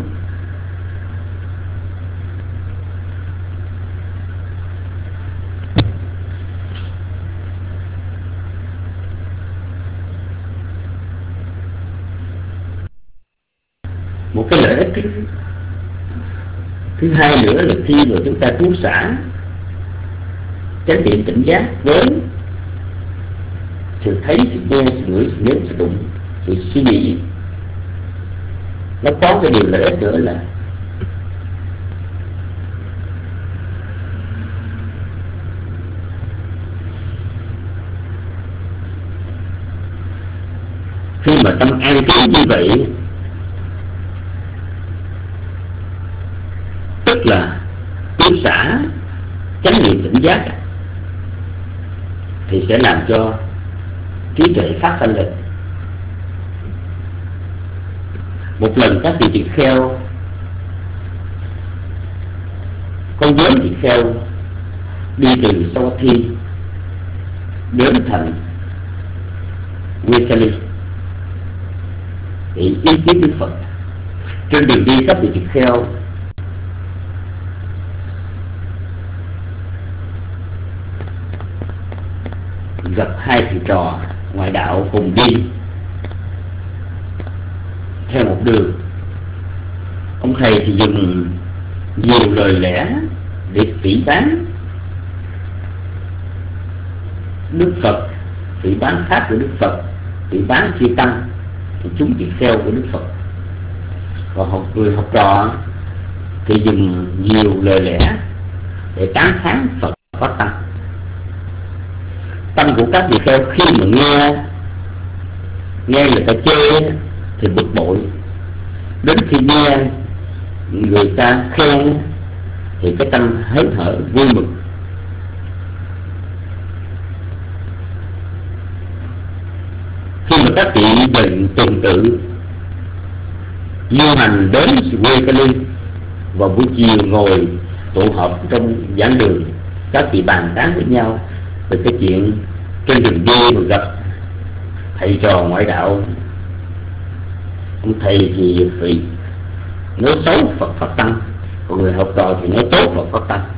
Một cái lợi ích thứ, thứ hai nữa là khi mà chúng ta trú xả, chánh niệm tỉnh giác với sự thấy, sự nghe, sự ngửi, sự nếm, sự đụng, sự suy nghĩ, nó có cái điều lợi ích nữa là khi mà tâm an trú như vậy, tức là trú xả chánh niệm tỉnh giác, thì sẽ làm cho trí tuệ phát sanh lên. Một lần các vị tỳ kheo, con nhóm tỳ kheo đi từ Savatthi đến thành Vesali để ý kiến Đức Phật. Trên đường đi các vị tỳ kheo gặp hai thầy trò ngoại đạo cùng đi theo một đường. Ông thầy thì dùng nhiều lời lẽ để phỉ báng Đức Phật, phỉ báng pháp của Đức Phật, phỉ báng chư tăng, chúng tỳ kheo của Đức Phật. Còn học người học trò thì dùng nhiều lời lẽ để tán thán Phật pháp tăng. Tâm của các tỳ kheo khi mà nghe nghe người ta chê thì bực bội, đến khi nghe người ta khen thì cái tâm hớn hở vui mừng. Khi mà các vị dần tuần tự du hành đến quê Cali, vào buổi chiều ngồi tụ họp trong giảng đường, các vị bàn tán với nhau về cái chuyện trên đường đi mà gặp thầy trò ngoại đạo. Ông thầy thì phải nói xấu Phật Pháp Tăng, còn người học trò thì nói tốt Phật Pháp Tăng.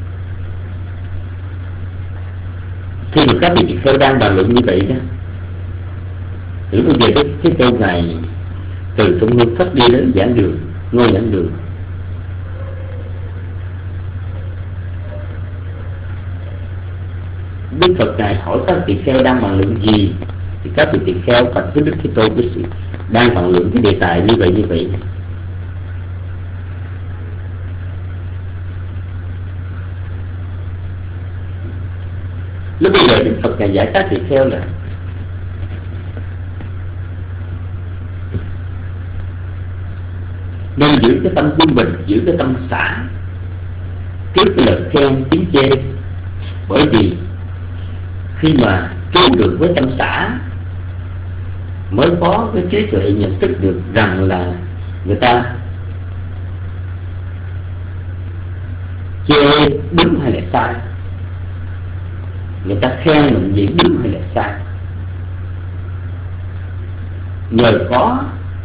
Khi mà các vị tỳ kheo đang bàn luận như vậy đó, thì lúc bây giờ cái, cái câu này từ trong hương thất đi đến giảng đường, ngôi giảng đường. Đức Phật Ngài hỏi các tỳ kheo đang bàn luận gì, thì các vị tỳ kheo bạch với Đức Thế Tôn cái sự đang bàn luận cái đề tài như vậy như vậy. Lúc bây giờ Đức Phật Ngài giải các tỳ kheo là nên giữ cái tâm quân bình, giữ cái tâm xả trước cái lời khen tiếng chê. Bởi vì khi mà trú được với tâm xả mới có cái trí tuệ nhận thức được rằng là người ta chê đúng hay là sai, người ta khen mình vậy đúng hay là sai. Nhờ có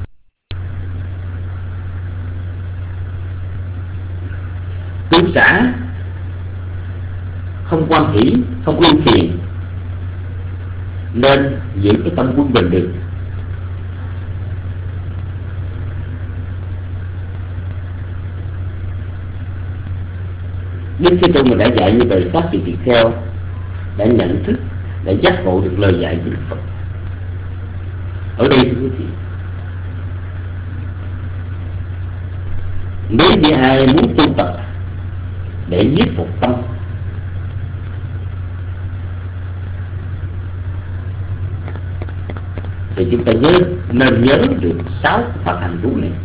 trú xả, không quan hỷ, không ưu phiền, nên giữ cái tâm quân bình được. Đức Thế Tôn mình đã dạy như vậy, các vị tỳ kheo đã nhận thức, đã giác ngộ được lời dạy của Đức Phật. Ở đây thưa quý vị, nếu như ai muốn tu tập để nhiếp phục tâm, thì chúng ta nhớ nên nhớ được sáu pháp hành trú này.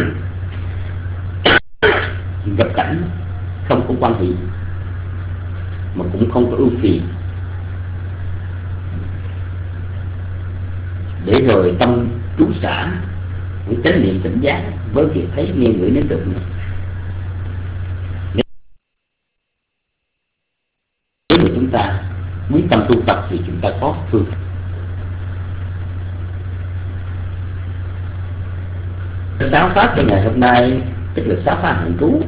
Gặp cảnh không có quan hệ, mà cũng không có ưu phiền, để rồi tâm trú xả với chánh niệm tỉnh giác với việc thấy nghe ngửi nếm được này. Nếu mà chúng ta muốn tâm tu tập thì chúng ta có phương. Sáu pháp cho ngày hôm nay tức là sáu pháp hành trú.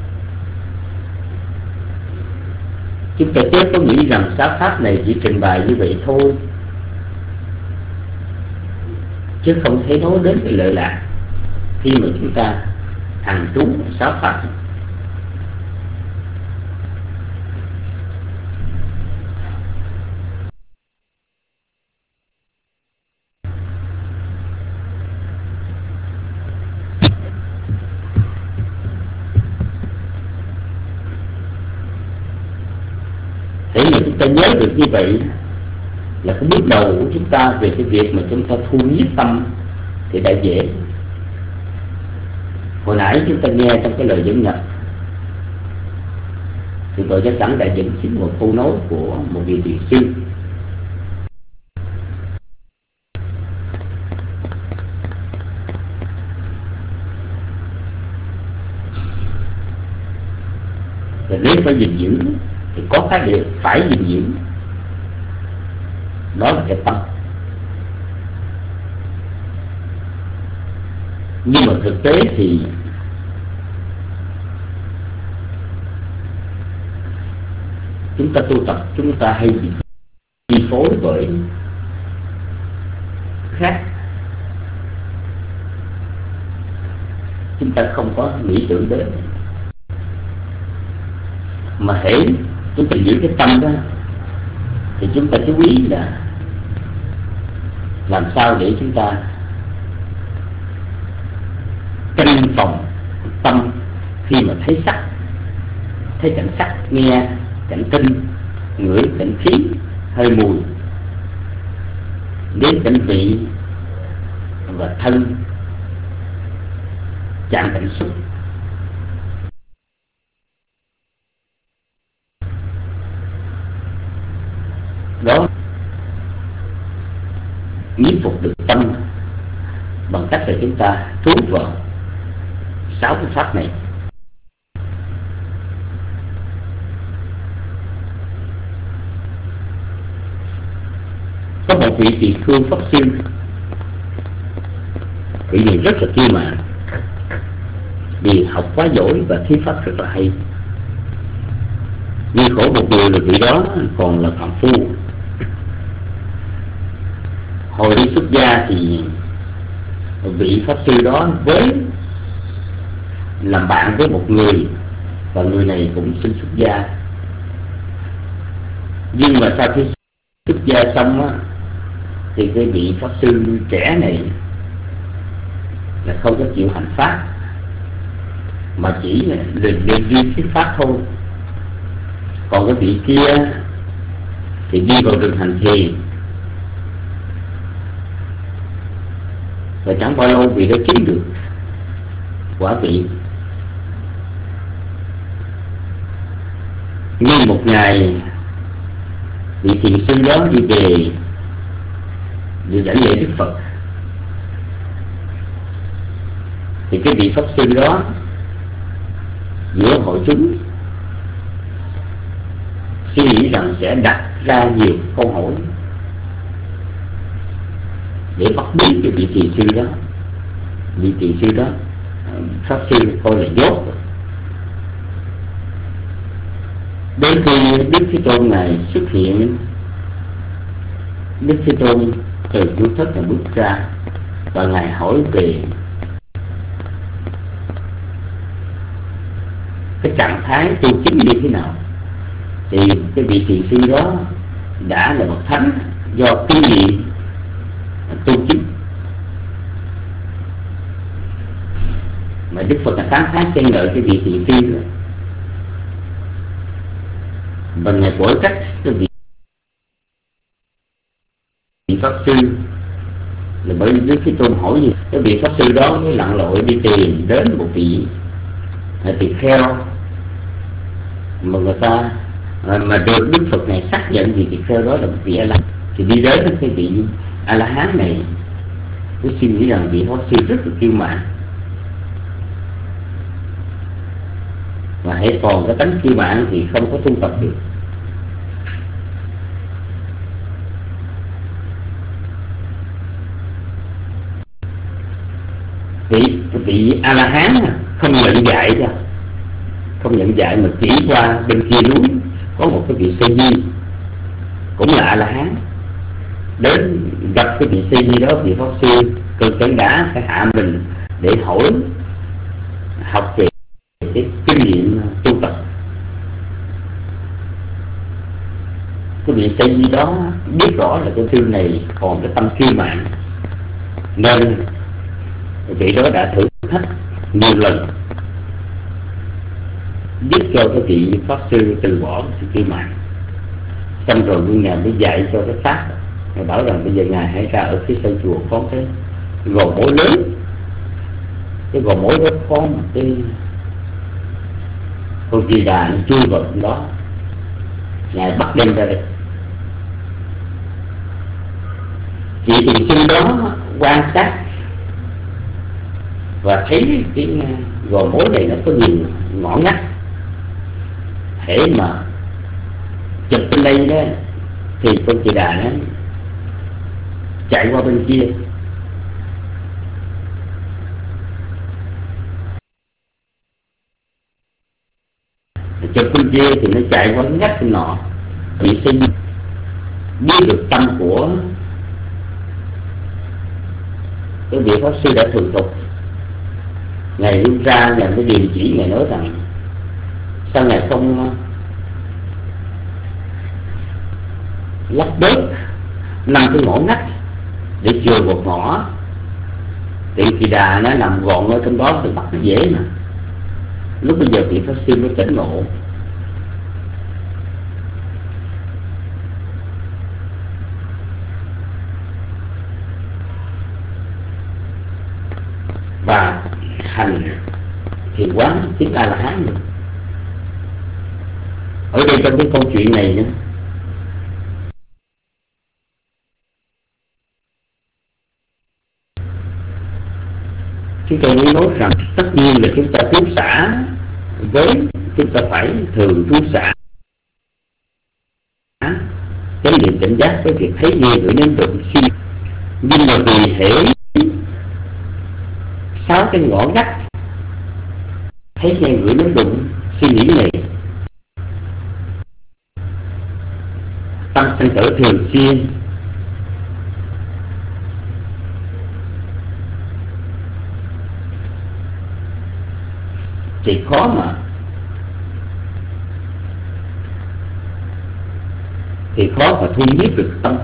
Chúng ta chớ có nghĩ rằng sáu pháp này chỉ trình bày như vậy thôi, chứ không thấy nói đến cái lợi lạc khi mà chúng ta hành trú sáu pháp. Thế mà chúng ta nhớ được như vậy là cái bước đầu của chúng ta về cái việc mà chúng ta thu nhiếp tâm thì đã dễ. Hồi nãy chúng ta nghe trong cái lời dẫn nhập thì tôi chắc chắn đã dẫn chính một câu nói của một vị thiền sư. Và nếu phải gìn giữ thì có cái điều phải gìn giữ, đó là cái tâm. Nhưng mà thực tế thì chúng ta tu tập, chúng ta hay bị chi phối bởi khác. Chúng ta không có nghĩ tưởng đến, mà hễ chúng ta giữ cái tâm đó thì chúng ta chú ý là làm sao để chúng ta canh phòng tâm khi mà thấy sắc, thấy cảnh sắc, nghe cảnh tinh, ngửi cảnh khí, hơi mùi, nếm cảnh vị và thân, chạm cảnh xúc. Đó nhiếp phục được tâm bằng cách là chúng ta trú vào sáu cái pháp này. Có một vị tỳ khưu pháp sư, vị này rất là kiêu mạn vì học quá giỏi và thuyết pháp rất là hay. Nhưng khổ một điều là vị đó còn là phạm phu. Hồi đi xuất gia thì vị pháp sư đó với làm bạn với một người, và người này cũng xin xuất gia. Nhưng mà sau khi xuất gia xong á, thì cái vị pháp sư trẻ này là không có chịu hành pháp, mà chỉ là liền liền riêng thuyết pháp thôi. Còn cái vị kia thì đi vào rừng hành thiền, và chẳng bao lâu vị đã chứng được quả vị. Nhưng một ngày vị thiền sư đó đi về để dẫn lễ Đức Phật, thì cái vị pháp sư đó giữa hội chúng suy nghĩ rằng sẽ đặt ra nhiều câu hỏi để bắt biết cái vị thiền sư đó. Vị thiền sư đó pháp sư coi là dốt. Đến khi Đức Thế Tôn này xuất hiện, Đức Thế Tôn từ chú thất là bước ra, và ngài hỏi về cái trạng thái tu chính như thế nào. Thì cái vị thiền sư đó đã là một thánh do kinh nghiệm tu chính, mà Đức Phật là tán thán khen ngợi cái vị thiền sư đó. Và ngài bổ trách cái vị pháp sư là bởi vì cái tôn hỏi gì cái vị pháp sư đó mới lặn lội đi tìm đến một vị tỳ kheo mà người ta mà được Đức Phật này xác nhận vị tỳ kheo đó là một vị A La, thì đi đến cái vị A La Hán này tôi suy nghĩ rằng vị pháp sư rất là kiêu mạn, và hãy còn cái tánh kiêu mạn thì không có tu tập được. Vị vị A La Hán không nhận dạy ra, không nhận dạy mà chỉ qua bên kia núi có một cái vị Sê Di cũng là A La Hán, đến gặp cái vị Sê Di đó, vị pháp sư cực chẳng đã phải hạ mình để hỏi học về cái kinh nghiệm tu tập. Cái vị Sê Di đó biết rõ là cái thư này còn cái tâm kiêu mạn, nên vị đó đã thử thách nhiều lần giúp cho cái vị pháp sư từ bỏ sự kiêu mạn. Xong rồi ngài mới dạy cho cái pháp, ngài bảo rằng bây giờ ngài hãy ra ở phía sau chùa có cái gò mối lớn, cái gò mối đó có một cái con kỳ đà nó chui vào trong đó, ngài bắt đem ra đây. Vị thiền sư đó quan sát và thấy cái gò mối này nó có nhiều ngõ ngách, hễ mà chụp bên đây đó thì con chị đà nó chạy qua bên kia, chụp bên kia thì nó chạy qua ngách bên nọ. Vị sinh biết được tâm của cái vị pháp sư đã thường tục, ngài rút ra, ngài mới điều chỉ, ngài nói rằng sao ngài không lắp bớt năm cái ngõ ngách để chừa một ngõ, thì kỳ đà nó nằm gọn ở trong đó thì bắt nó dễ mà. Lúc bây giờ vị pháp sư mới tỉnh ngộ. Và hành thì quán tiếng A La Hán. Ở đây trong cái câu chuyện này nữa, chúng tôi muốn nói rằng tất nhiên là chúng ta trú xả với chúng ta phải thường trú xả chánh niệm tỉnh giác với việc thấy nghe gửi đến đụng suy, nhưng mà vì hệ sáu cái ngõ ngách thấy nghe gửi đến đụng suy nghĩ này, tâm sanh tử thường xuyên, thì khó mà thì khó mà thu nhiếp được tâm.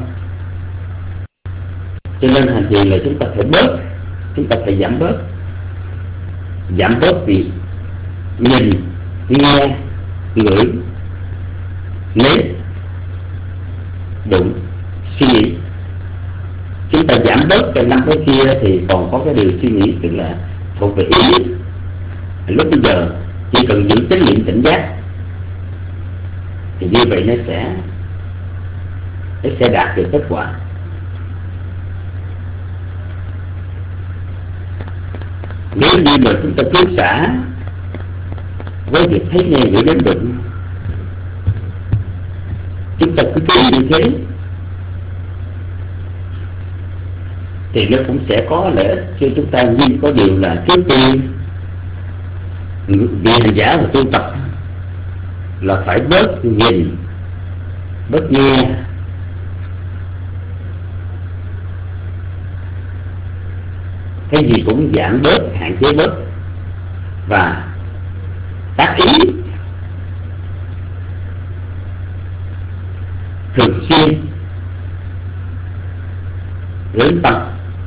Cho nên hành trì là chúng ta phải bớt, chúng ta phải giảm bớt, giảm bớt việc nhìn, nghe, ngửi, nếm, đụng, suy nghĩ. Chúng ta giảm bớt cái năm cái kia thì còn có cái điều suy nghĩ, tức là thuộc về ý. Lúc bây giờ chỉ cần giữ chánh niệm tỉnh giác thì như vậy nó sẽ nó sẽ đạt được kết quả. Nếu như mà chúng ta cứu xả với việc thấy nghe gửi đến đụng, chúng ta cứ cứu như thế thì nó cũng sẽ có lợi ích cho chúng ta. Nhưng có điều là trước tiên vị hành giả và tu tập là phải bớt nhìn, bớt nghe, cái gì cũng giảm bớt, hạn chế bớt, và tác ý thường xuyên hướng tâm.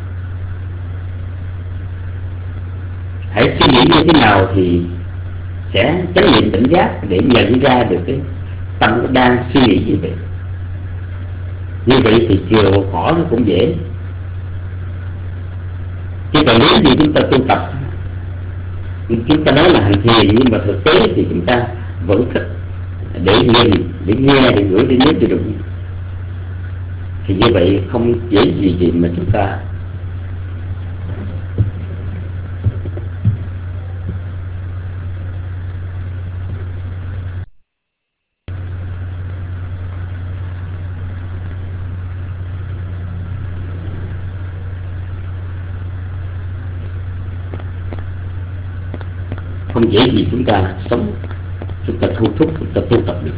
Hãy suy nghĩ như thế nào thì sẽ chánh niệm tỉnh giác để nhận ra được cái tâm đang suy nghĩ như vậy. Như vậy thì chiều khó nó cũng dễ. Chứ còn nếu như chúng ta tu tập, chúng ta nói là hành thiền, nhưng mà thực tế thì chúng ta vẫn thích để nhìn, để nghe, để ngửi, để nếm, để đụng, thì như vậy không dễ gì gì mà chúng ta không dễ gì chúng ta sống, chúng ta thu thúc, chúng ta tu tập được.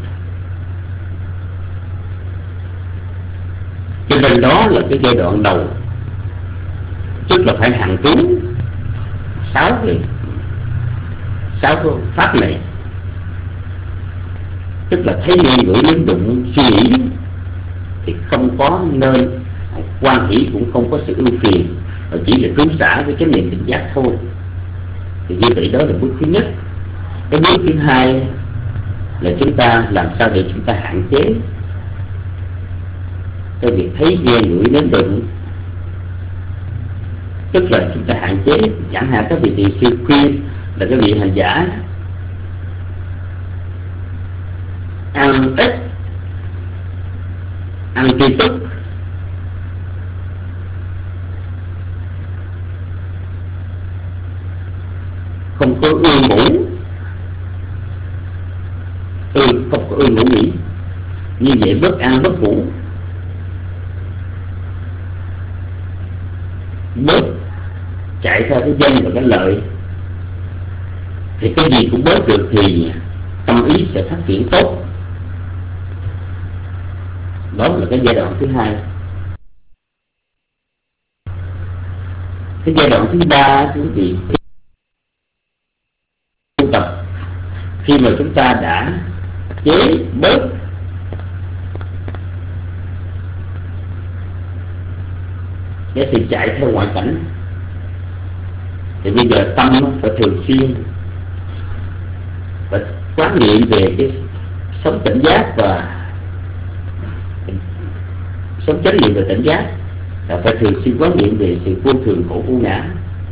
Cho nên đó là cái giai đoạn đầu, tức là phải hành trú sáu cái sáu cái pháp này, tức là thấy nghe ngửi nếm đụng suy nghĩ, thì không có nên quan hỷ, cũng không có sự ưu phiền, mà chỉ là trú xả với cái niệm tỉnh giác thôi. Thì như vậy đó là bước thứ nhất. Cái bước thứ hai là chúng ta làm sao để chúng ta hạn chế cái việc thấy nghe ngửi nếm đụng, tức là chúng ta hạn chế. Chẳng hạn các vị tỳ sư khuyên là cái vị hành giả ăn ít, ăn tri túc, không có ưa ngủ, ừ, không có ưa ngủ nghỉ, như vậy bớt ăn bớt ngủ, bớt chạy theo cái danh và cái lợi, thì cái gì cũng bớt được thì tâm ý sẽ phát triển tốt. Đó là cái giai đoạn thứ hai. Cái giai đoạn thứ ba quý vị tu tập, khi mà chúng ta đã chế bớt cái sự chạy theo ngoại cảnh, thì bây giờ tâm phải thường xuyên phải quán niệm về cái sống tỉnh giác và sống chánh niệm về tỉnh giác, là phải thường xuyên quán niệm về sự vô thường khổ vô ngã.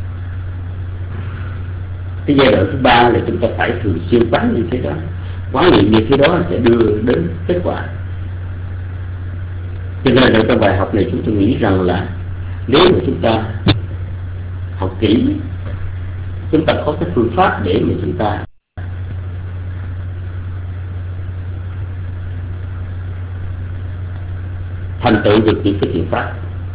Cái giai đoạn thứ ba là chúng ta phải thường xuyên quán như thế đó, quán niệm như thế đó sẽ đưa đến kết quả. Cho nên ở trong bài học này chúng tôi nghĩ rằng là nếu mà chúng ta học kỹ, chúng ta có cái phương pháp để mà chúng ta thành tựu được những cái thiện pháp.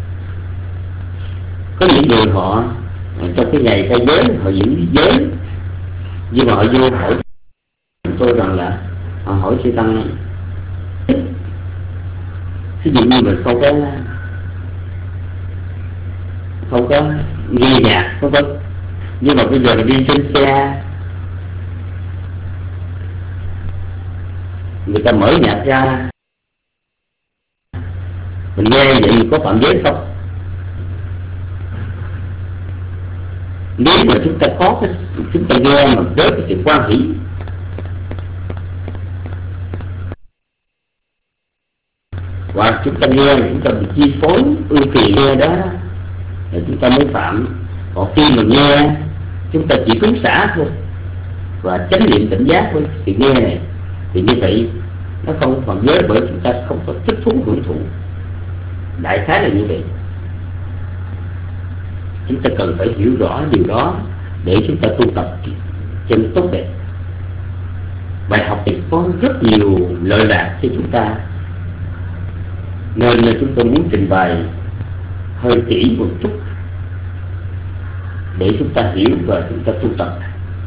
Có những người họ trong cái ngày khai giới họ giữ giới, nhưng mà họ vô hỏi tôi rằng là họ hỏi sư tăng, ví dụ như mình không có không có nghe nhạc, không có, nhưng mà bây giờ mình đi trên xe, người ta mở nhạc ra, mình nghe vậy mình có phạm giới không? Nếu mà chúng ta có cái, chúng ta nghe mà với cái sự quan hỷ, hoặc chúng ta nghe chúng ta bị chi phối ưu phiền nghe đó, thì chúng ta mới phạm. Còn khi mà nghe chúng ta chỉ trú xả thôi và chánh niệm tỉnh giác với sự nghe này, thì như vậy nó không phạm giới, bởi chúng ta không có thích thú hưởng thụ. Đại khái là như vậy. Chúng ta cần phải hiểu rõ điều đó để chúng ta tu tập cho nó tốt đẹp. Bài học này có rất nhiều lợi lạc cho chúng ta, nên là chúng tôi muốn trình bày hơi kỹ một chút để chúng ta hiểu và chúng ta tu tập.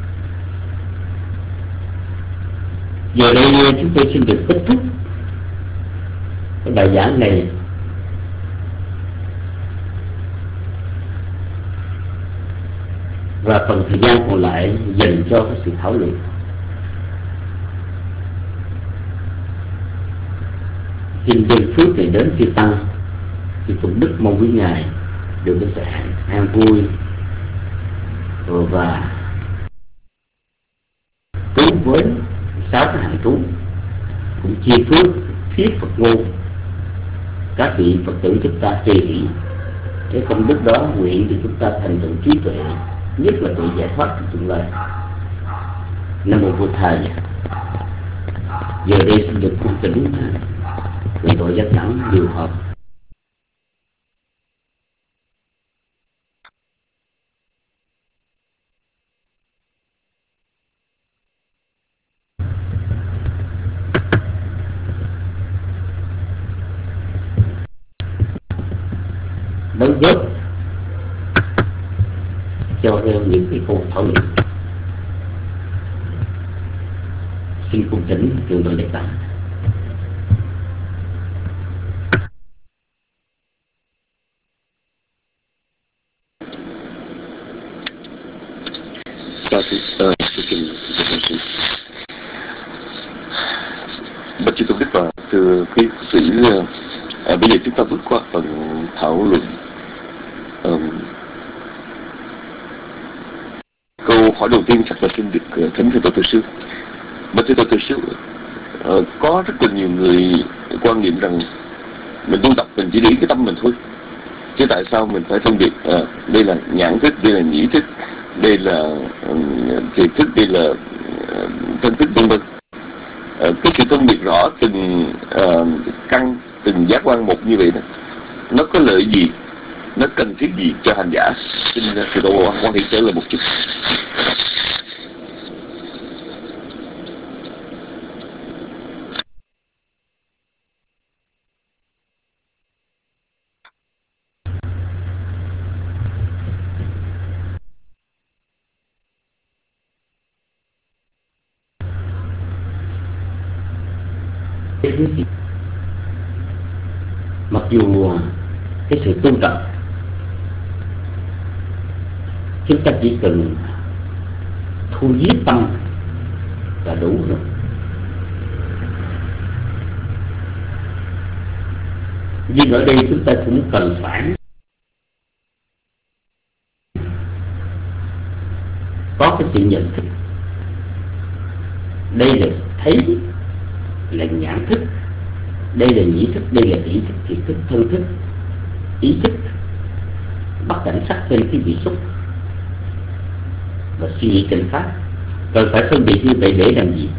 Giờ đây chúng tôi xin được kết thúc cái bài giảng này và phần thời gian còn lại dành cho cái sự thảo luận. Xin dân phước này đến chư tăng, chư phụng đức mong quý ngài được cái sự an vui và cứu với sáu cái hạnh thú, cũng chia phước thuyết Phật ngôn các vị Phật tử chúng ta tùy hỷ. Cái công đức đó nguyện thì chúng ta thành tựu trí tuệ, nhất là tuệ giải thoát trong tương lai. Nam mô Bụt Thầy. Giờ đây xin được cung kính thượng tọa Giác Đẳng điều hợp. Đóng góp cho em những cái câu thảo luận. Xin cung kính thượng tọa Giác Đẳng. Sa thú, uh, thưa kinh, bạch chư tôn đức và thưa quý Phật tử, à, bây giờ chúng ta bước qua phần thảo luận. Um, câu hỏi đầu tiên chắc là xin được uh, thỉnh thưa tổ tư sư. Bạch thưa tổ tư sư, uh, có rất là nhiều người quan niệm rằng mình tu tập mình chỉ để ý cái tâm mình thôi, chứ tại sao mình phải phân biệt uh, đây là nhãn thức, đây là nhĩ thức, đây là thiệt thức, đây là thân thức, vân vân. Cái sự phân biệt rõ từng uh, căn, từng giác quan một như vậy đó, nó có lợi gì, nó cần thiết gì cho hành giả? Xin thưa tổ quan hệ trả lời một chút. Mặc dù cái sự tu tập chúng ta chỉ cần thu giết tâm là đủ rồi, nhưng ở đây chúng ta cũng cần phải có cái sự nhận thức. Đây là thấy, là nhãn thức, đây là nhĩ thức, đây là ý thức, thiệt thức, thân thức, ý thức, bắt cảnh sắc trên cái vị xúc và suy nghĩ cảnh pháp. Cần phải phân biệt như vậy để làm gì?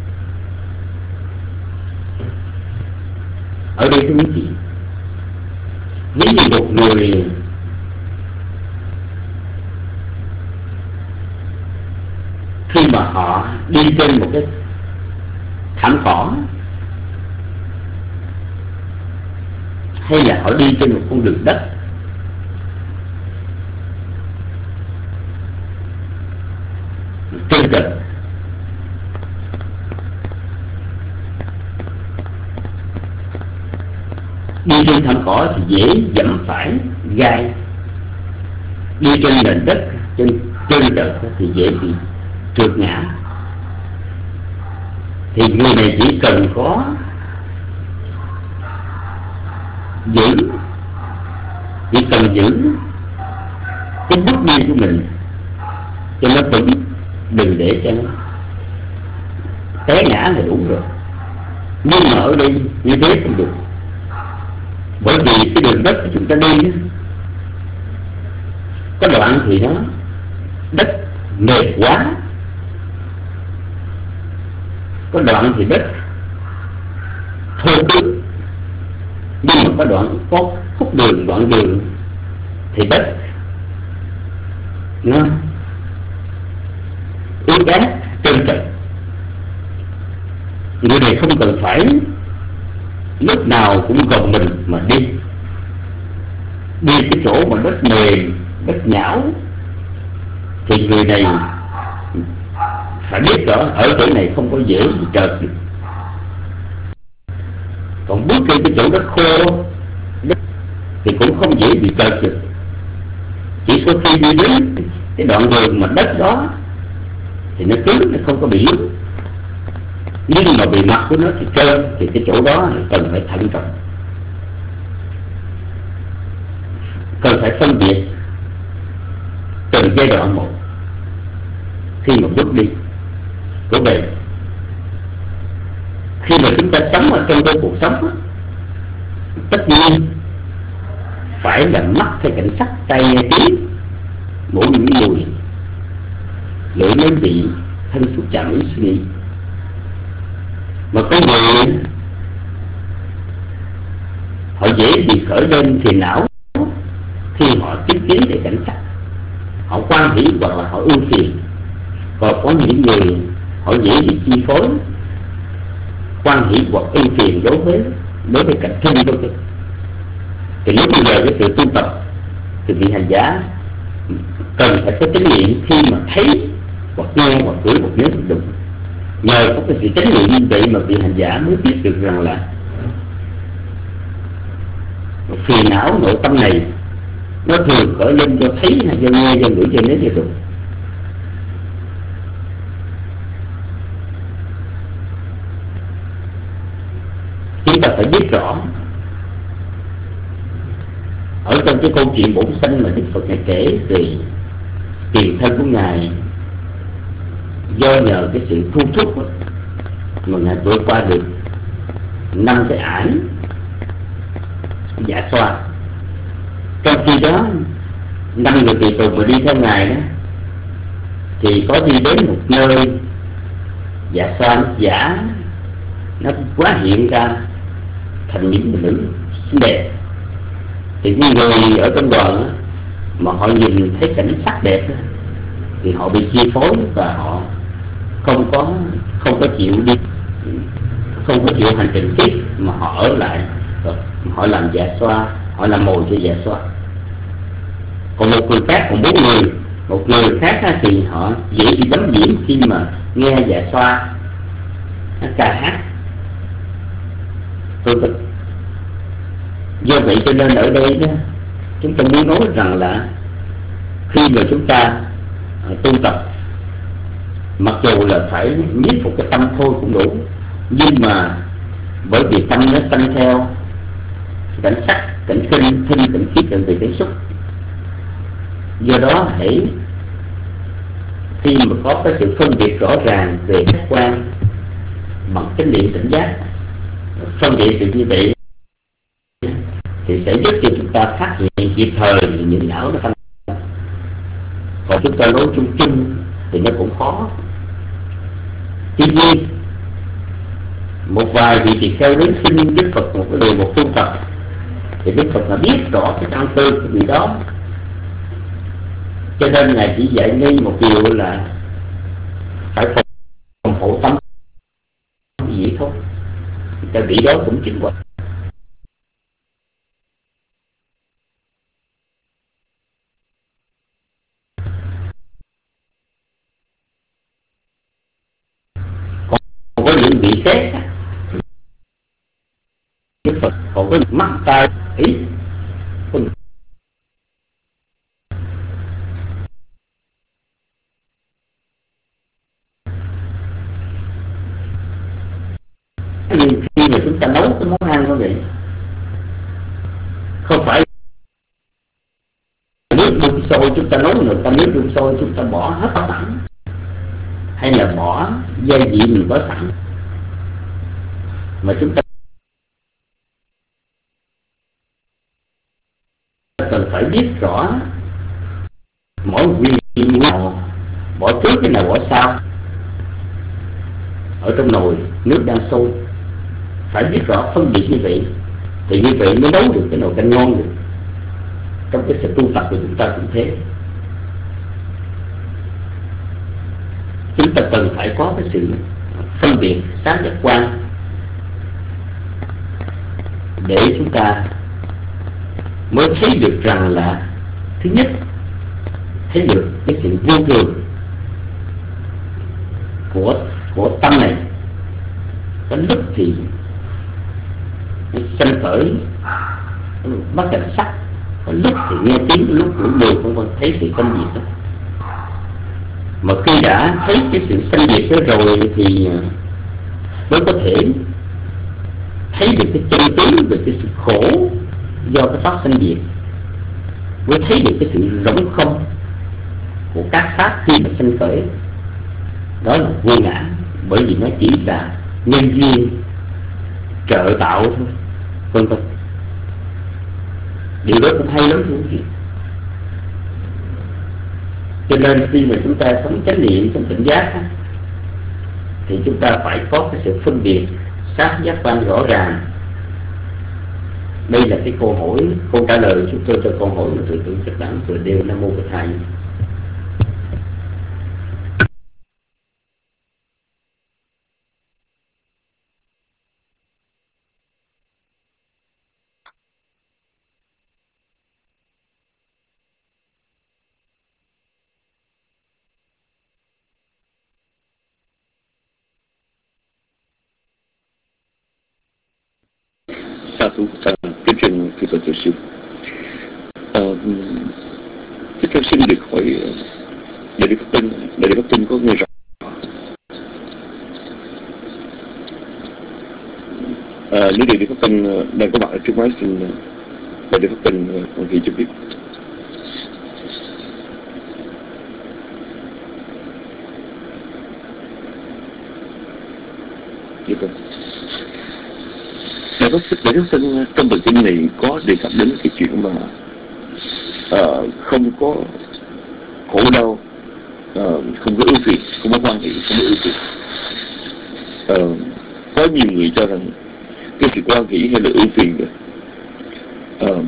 Ở đây thưa quý vị, ví dụ một người khi mà họ đi trên một cái thảm cỏ, hay là họ đi trên một con đường đất, trơn trượt, đi trên thảm cỏ thì dễ dẫm phải gai, đi trên nền đất trên trơn trượt thì dễ bị trượt ngã. Thì người này chỉ cần có giữ, chỉ cần giữ cái bước đi của mình cho nó vững, đừng để cho nó té ngã là đủ rồi. Nhưng mà ở đây như thế không được, bởi vì cái đường đất của chúng ta đi có đoạn thì nó đất mềm quá, có đoạn thì đất thô cứng, nhưng mà có đoạn có khúc đường, đoạn đường thì đất nó ướt át trơn trượt. Người này không cần phải lúc nào cũng gồng mình mà đi đi cái chỗ mà đất mềm, đất nhão, thì người này phải biết rõ ở chỗ này không có dễ gì trượt được. Còn bước trên cái chỗ đất khô đất thì cũng không dễ bị trượt được. Chỉ có khi đi đến cái đoạn đường mà đất đó thì nó cứng, nó không có bị lún, nhưng mà bề mặt của nó thì trơn, thì cái chỗ đó cần phải thận trọng, cần phải phân biệt từng giai đoạn một khi mà bước đi của đời. Khi mà chúng ta sống ở trong cái cuộc sống đó, tất nhiên phải là mắt thấy cảnh sắc, tay nghe tiếng, mũi những mùi, lưỡi nếm vị, thân xúc chạm ý suy nghĩ. Mà có người họ dễ bị khởi lên phiền não khi họ chứng kiến về cảnh sắc, họ quan hỷ hoặc là họ ưu phiền. Còn có những người họ dễ bị chi phối, quan hỷ hoặc ưu phiền đối với đối với cảnh thân thôi. Thì lúc bây giờ cái sự tu tập thì vị hành giả cần phải có chánh niệm khi mà thấy hoặc nghe hoặc cưỡi hoặc nhớ đụng. Nhờ có cái sự chánh niệm như vậy mà vị hành giả mới biết được rằng là phiền não nội tâm này nó thường khởi lên do thấy hay do nghe, do ngửi, do nếm, do đụng. Chúng ta phải biết rõ ở trong cái câu chuyện bổn sanh mà Đức Phật Ngài kể về tiền thân của Ngài, do nhờ cái sự thu thúc mà Ngài vượt qua được năm cái ải dạ xoa. Trong khi đó năm người tùy tùng mà đi theo Ngài đó thì có đi đến một nơi dạ xoa nó giả, nó quá hiện ra thành những người nữ xinh đẹp. Thì những người ở trong đoàn đó, mà họ nhìn thấy cảnh sắc đẹp đó, thì họ bị chi phối và họ không có không có chịu đi, không có chịu hành trình tiếp, mà họ ở lại, họ làm dạ xoa, họ làm mồi cho dạ xoa. Còn một người khác, còn bốn người, một người khác thì họ dễ bị đắm nhiễm khi mà nghe dạ xoa nó ca hát. Tôi do vậy cho nên ở đây đó, chúng ta muốn nói rằng là khi mà chúng ta uh, tu tập, mặc dù là phải nhiếp phục cái tâm thôi cũng đủ, nhưng mà bởi vì tâm nó sanh theo cảnh sắc, cảnh kinh, thinh, cảnh khiết, cảnh vị, cảnh xúc. Do đó hãy khi mà có cái sự phân biệt rõ ràng về khách quan bằng chánh niệm tỉnh giác, phân biệt được như vậy thì sẽ giúp cho chúng ta phát hiện kịp thời những não nó sanh. Còn chúng ta nói chung chung thì nó cũng khó. Tuy nhiên một vài vị tỳ kheo đến xin Đức Phật một cái đề một tu tập, thì Đức Phật là biết rõ cái căn cơ của vị đó, cho nên Ngài chỉ dạy ngay một điều là phải phòng hộ tâm gì thôi. Cái vị đó cũng chính quả. Còn có những vị khác Đức Phật còn có mắt tai ý khi mà chúng ta nấu cái món ăn như vậy, không phải nước đun sôi chúng ta nấu nữa, ta nước đun sôi chúng ta bỏ hết bỏ sẵn, hay là bỏ gia vị mình bỏ sẵn, mà chúng ta cần phải biết rõ mỗi nguyên liệu nào bỏ trước, cái nào bỏ sau. Ở trong nồi nước đang sôi phải biết rõ phân biệt như vậy, thì như vậy mới nấu được cái nồi canh ngon được. Trong cái sự tu tập của chúng ta cũng thế, chúng ta cần phải có cái sự phân biệt sáng giác quan để chúng ta mới thấy được rằng là thứ nhất, thấy được cái sự vô thường của của tâm này. Có lúc thì sanh khởi bắt cảnh sắc, có lúc thì nghe tiếng, lúc cũng đều không còn thấy sự phân biệt đó. Mà khi đã thấy cái sự sanh diệt đó rồi thì mới có thể thấy được cái chân tướng về cái sự khổ do cái pháp sanh diệt, mới thấy được cái sự rỗng không của các pháp khi mà sanh khởi. Đó là vô ngã, bởi vì nó chỉ là nhân duyên trợ tạo thôi, vân vân. Điều đó cũng hay lắm thưa quý vị. Cho nên khi mà chúng ta sống chánh niệm, sống tỉnh giác thì chúng ta phải có cái sự phân biệt sát giác quan rõ ràng. Đây là cái câu hỏi, câu trả lời chúng tôi cho câu hỏi mà thượng tượng Trật Đẳng vừa đều. Nam mô Bổn Thầy. Sa thú sang kính trình thưa toàn giáo sư. À, kính theo xin được hỏi đại đức Pháp Tinh, đại đức Pháp Tinh có nghe rõ à, nếu đại đức Pháp Tinh đang có mặt ở trước máy, xin đại đức Pháp Tinh quan hệ cho biết. Được không? Đại đức Đại đức Pháp Tinh trong bài kinh này có đề cập đến cái chuyện mà uh, không có khổ đau, uh, không có ưu phiền, không có quan hệ, không có ưu phiền. Uh, có nhiều người cho rằng cái sự quan hỷ hay là ưu phiền uh,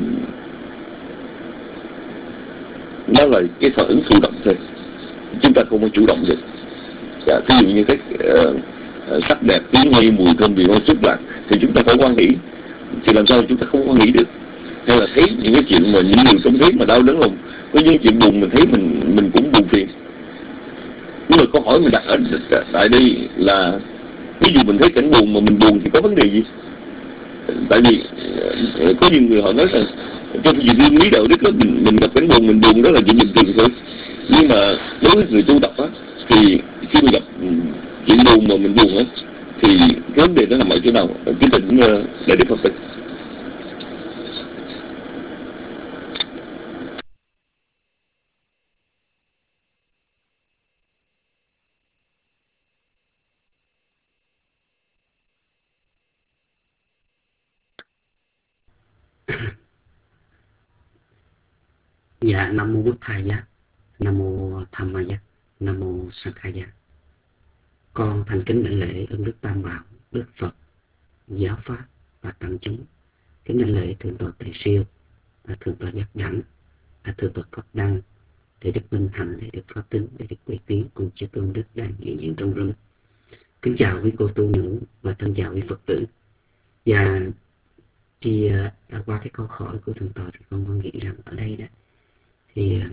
nó là cái phản ứng thụ động thôi, chúng ta không có chủ động được. Dạ, ví dụ như cái uh, uh, sắc đẹp, tiếng hay, mùi thơm, vị ngon, xúc lạc thì chúng ta phải quan hỷ, thì làm sao chúng ta không quan hỷ được? Hay là thấy những cái chuyện mà những người trông thấy mà đau đớn lòng, có những chuyện buồn mình thấy mình mình cũng buồn phiền. Nhưng mà câu hỏi mình đặt ở tại đây là ví dụ mình thấy cảnh buồn mà mình buồn thì có vấn đề gì? Tại vì có nhiều người họ nói rằng trong việc nguyên lý đạo đức đó, mình, mình gặp cảnh buồn mình buồn đó là chuyện bình thường thôi. Nhưng mà đối với người tu tập á, thì khi mình gặp chuyện buồn mà mình buồn á, thì cái vấn đề đó nằm ở chỗ nào? Cái tình đại đức Pháp Tinh. Dạ, Nam mô Bổn Thầy giá, Nam mô Tham Ma giá, Nam mô Sang Khai giá. Con thành kính đảnh lễ ơn Đức Tam Bảo, Đức Phật, Giáo Pháp và Tăng chúng. Kính đảnh lễ Thượng tọa Tề Siêu, Thượng tọa Giác Đẳng, Thượng tọa Cấp Đăng, để Đức Minh Hạnh, để Đức Pháp Tính, để Đức Quỳ Tiến cùng chư tôn đức đang hiện diện trong rừng. Kính chào quý cô tu nữ và thân chào quý Phật tử. Và khi đã qua cái câu hỏi của Thượng tọa thì con con nghĩ rằng ở đây đó thì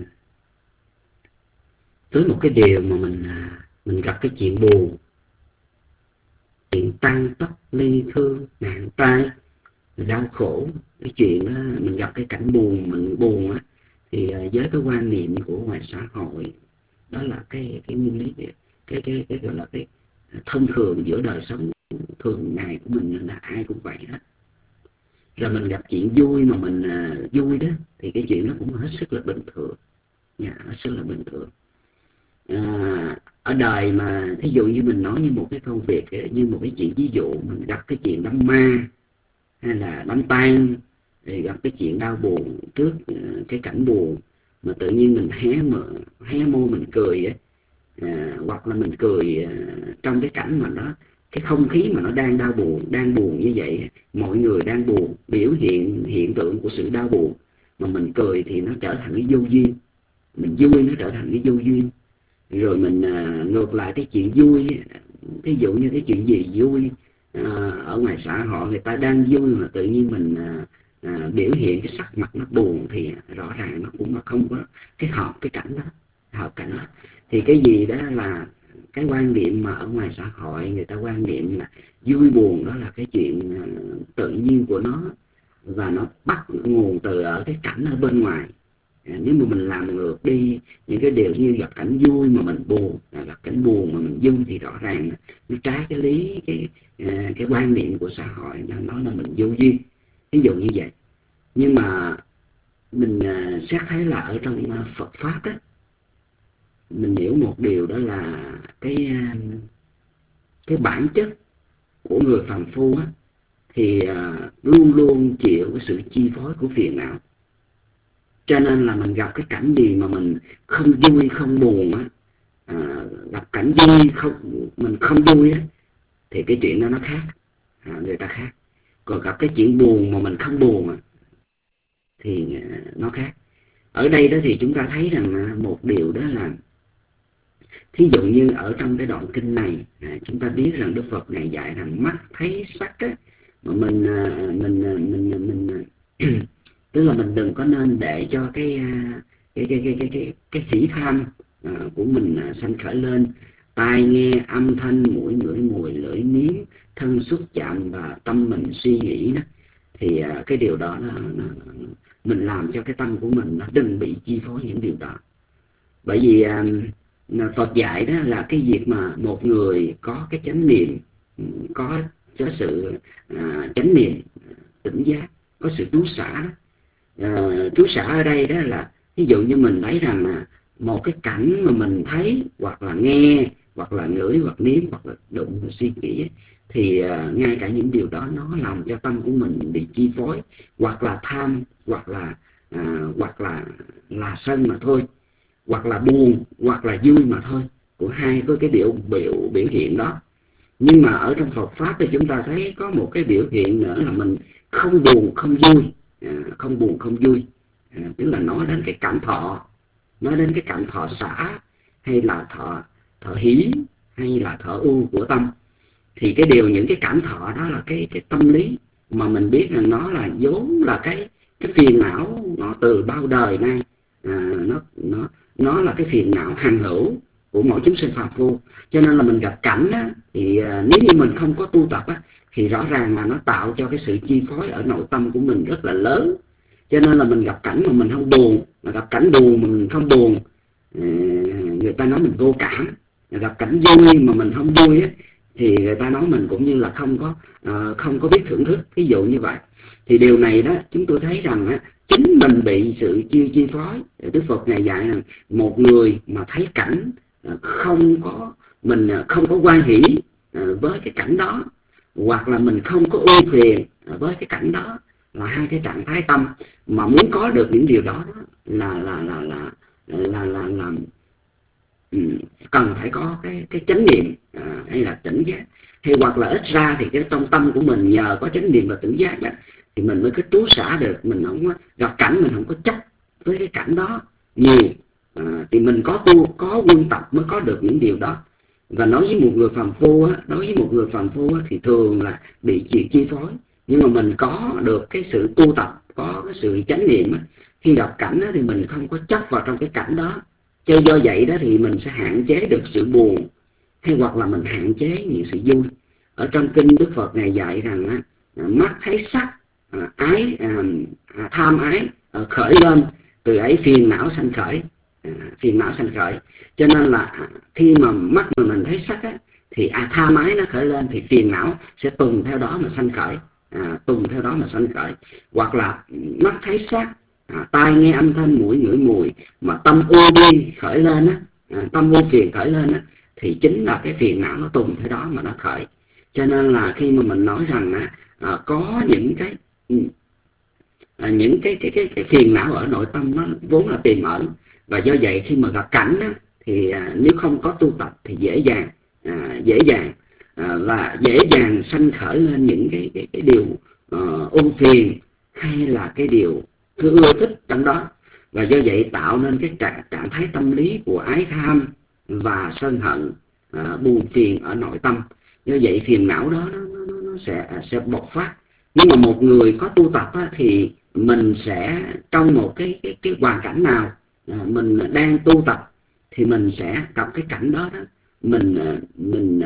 với một cái điều mà mình mình gặp cái chuyện buồn, chuyện tăng tóc ly thương nạn tai, đau khổ, cái chuyện đó, mình gặp cái cảnh buồn, mình buồn á, thì với cái quan niệm của ngoài xã hội đó là cái cái nguyên lý, cái cái cái, cái gọi là cái thông thường giữa đời sống thường ngày của mình là ai cũng vậy hết. Rồi mình gặp chuyện vui mà mình uh, vui đó thì cái chuyện nó cũng hết sức là bình thường, dạ, hết sức là bình thường. À, ở đời mà thí dụ như mình nói như một cái công việc, như một cái chuyện ví dụ mình gặp cái chuyện đám ma hay là đám tang, thì gặp cái chuyện đau buồn trước uh, cái cảnh buồn mà tự nhiên mình hé mở hé môi mình cười ấy, à, hoặc là mình cười uh, trong cái cảnh mà nó cái không khí mà nó đang đau buồn, đang buồn như vậy, mọi người đang buồn, biểu hiện hiện tượng của sự đau buồn mà mình cười thì nó trở thành cái vô duyên, mình vui nó trở thành cái vô duyên. Rồi mình à, ngược lại cái chuyện vui, ví dụ như cái chuyện gì vui à, ở ngoài xã hội người ta đang vui mà tự nhiên mình à, à, biểu hiện cái sắc mặt nó buồn thì rõ ràng nó cũng không có cái hợp cái cảnh đó, hợp cảnh đó. Thì cái gì đó là cái quan niệm mà ở ngoài xã hội người ta quan niệm là vui buồn đó là cái chuyện tự nhiên của nó, và nó bắt nguồn từ ở cái cảnh ở bên ngoài, À, nếu mà mình làm ngược đi những cái điều như gặp cảnh vui mà mình buồn, à, gặp cảnh buồn mà mình vui, thì rõ ràng nó trái cái lý cái à, cái quan niệm của xã hội, nó nói là mình vô duyên, ví dụ như vậy. Nhưng mà mình à, xét thấy là ở trong uh, Phật pháp á, mình hiểu một điều, đó là cái uh, cái bản chất của người phàm phu á, thì uh, luôn luôn chịu cái sự chi phối của phiền não. Cho nên là mình gặp cái cảnh gì mà mình không vui không buồn á, à, gặp cảnh vui không mình không vui á, thì cái chuyện đó nó khác, à, người ta khác. Còn gặp cái chuyện buồn mà mình không buồn á, thì à, nó khác. Ở đây đó thì chúng ta thấy rằng một điều, đó là thí dụ như ở trong cái đoạn kinh này, à, chúng ta biết rằng Đức Phật này dạy rằng mắt thấy sắc á, mà mình à, mình mình mình, mình tức là mình đừng có nên để cho cái cái cái cái cái cái, cái sĩ tham uh, của mình uh, sanh khởi lên. Tai nghe âm thanh, mũi ngửi mùi, lưỡi nếm, thân xúc chạm và tâm mình suy nghĩ đó, thì uh, cái điều đó nó, nó, mình làm cho cái tâm của mình nó đừng bị chi phối những điều đó. Bởi vì uh, Phật dạy đó là cái việc mà một người có cái chánh niệm, có có sự uh, chánh niệm, tỉnh giác, có sự trú xả đó. Uh, trú xả ở đây đó là ví dụ như mình thấy rằng là một cái cảnh mà mình thấy, hoặc là nghe, hoặc là ngửi, hoặc nếm, hoặc là đụng, hoặc suy nghĩ ấy, thì uh, ngay cả những điều đó nó làm cho tâm của mình bị chi phối, hoặc là tham, hoặc là uh, hoặc là là sân mà thôi, hoặc là buồn, hoặc là vui mà thôi, của hai có cái biểu biểu biểu hiện đó. Nhưng mà ở trong Phật pháp thì chúng ta thấy có một cái biểu hiện nữa là mình không buồn không vui. À, không buồn không vui, à, tức là nói đến cái cảm thọ, nói đến cái cảm thọ xả, hay là thọ thọ hỷ, hay là thọ ưu của tâm. Thì cái điều những cái cảm thọ đó là cái cái tâm lý mà mình biết rằng nó là vốn là cái cái phiền não, nó từ bao đời nay, à, nó nó nó là cái phiền não hằng hữu của mỗi chúng sinh phàm phu. Cho nên là mình gặp cảnh á, thì à, nếu như mình không có tu tập á, thì rõ ràng là nó tạo cho cái sự chi phối ở nội tâm của mình rất là lớn. Cho nên là mình gặp cảnh mà mình không buồn, mà gặp cảnh buồn mà mình không buồn, người ta nói mình vô cảm. Gặp cảnh vui mà mình không vui á, thì người ta nói mình cũng như là không có uh, không có biết thưởng thức, ví dụ như vậy. Thì điều này đó chúng tôi thấy rằng á, chính mình bị sự chi chi phối. Đức Phật này dạy rằng một người mà thấy cảnh uh, không có mình uh, không có quan hỷ uh, với cái cảnh đó, hoặc là mình không có ưu phiền với cái cảnh đó, là hai cái trạng thái tâm. Mà muốn có được những điều đó, đó là là là là là là, là um, cần phải có cái cái chánh niệm, à, hay là tỉnh giác, hay hoặc là ít ra thì cái trong tâm của mình nhờ có chánh niệm và tỉnh giác đó, thì mình mới có trú xả được. Mình không có gặp cảnh, mình không có chấp với cái cảnh đó nhiều, à, thì mình có tu có quân tập mới có được những điều đó. Và nói với một người phàm phu á, đối với một người phàm phu á, thì thường là bị chi chi phối. Nhưng mà mình có được cái sự tu tập, có cái sự chánh niệm á, khi gặp cảnh á, thì mình không có chấp vào trong cái cảnh đó. Cho do vậy đó thì mình sẽ hạn chế được sự buồn, hay hoặc là mình hạn chế những sự vui. Ở trong kinh Đức Phật này dạy rằng á, mắt thấy sắc, à, ái à, tham ái à, khởi lên, từ ấy phiền não sanh khởi, à, phiền não sanh khởi. Cho nên là khi mà mắt mà mình thấy sắc á, thì à, tham ái nó khởi lên, thì phiền não sẽ tùng theo đó mà sanh khởi, à, tùng theo đó mà sanh khởi. Hoặc là mắt thấy sắc, à, tai nghe âm thanh, mũi ngửi mùi, mà tâm ưu bi khởi lên á, à, tâm ưu phiền khởi lên á, thì chính là cái phiền não nó tùng theo đó mà nó khởi. Cho nên là khi mà mình nói rằng á, à, có những cái à, những cái cái cái cái phiền não ở nội tâm nó vốn là tiềm ẩn, và do vậy khi mà gặp cảnh á, thì à, nếu không có tu tập thì dễ dàng à, dễ dàng à, và dễ dàng sanh khởi lên những cái cái cái điều uh, ưu phiền, hay là cái điều cứ ưa thích trong đó. Và do vậy tạo nên cái trạng, trạng thái tâm lý của ái tham và sân hận, à, buồn phiền ở nội tâm. Do vậy phiền não đó nó, nó, nó sẽ sẽ bộc phát. Nhưng mà một người có tu tập á, thì mình sẽ trong một cái cái cái hoàn cảnh nào à, mình đang tu tập, thì mình sẽ gặp cái cảnh đó đó, mình mình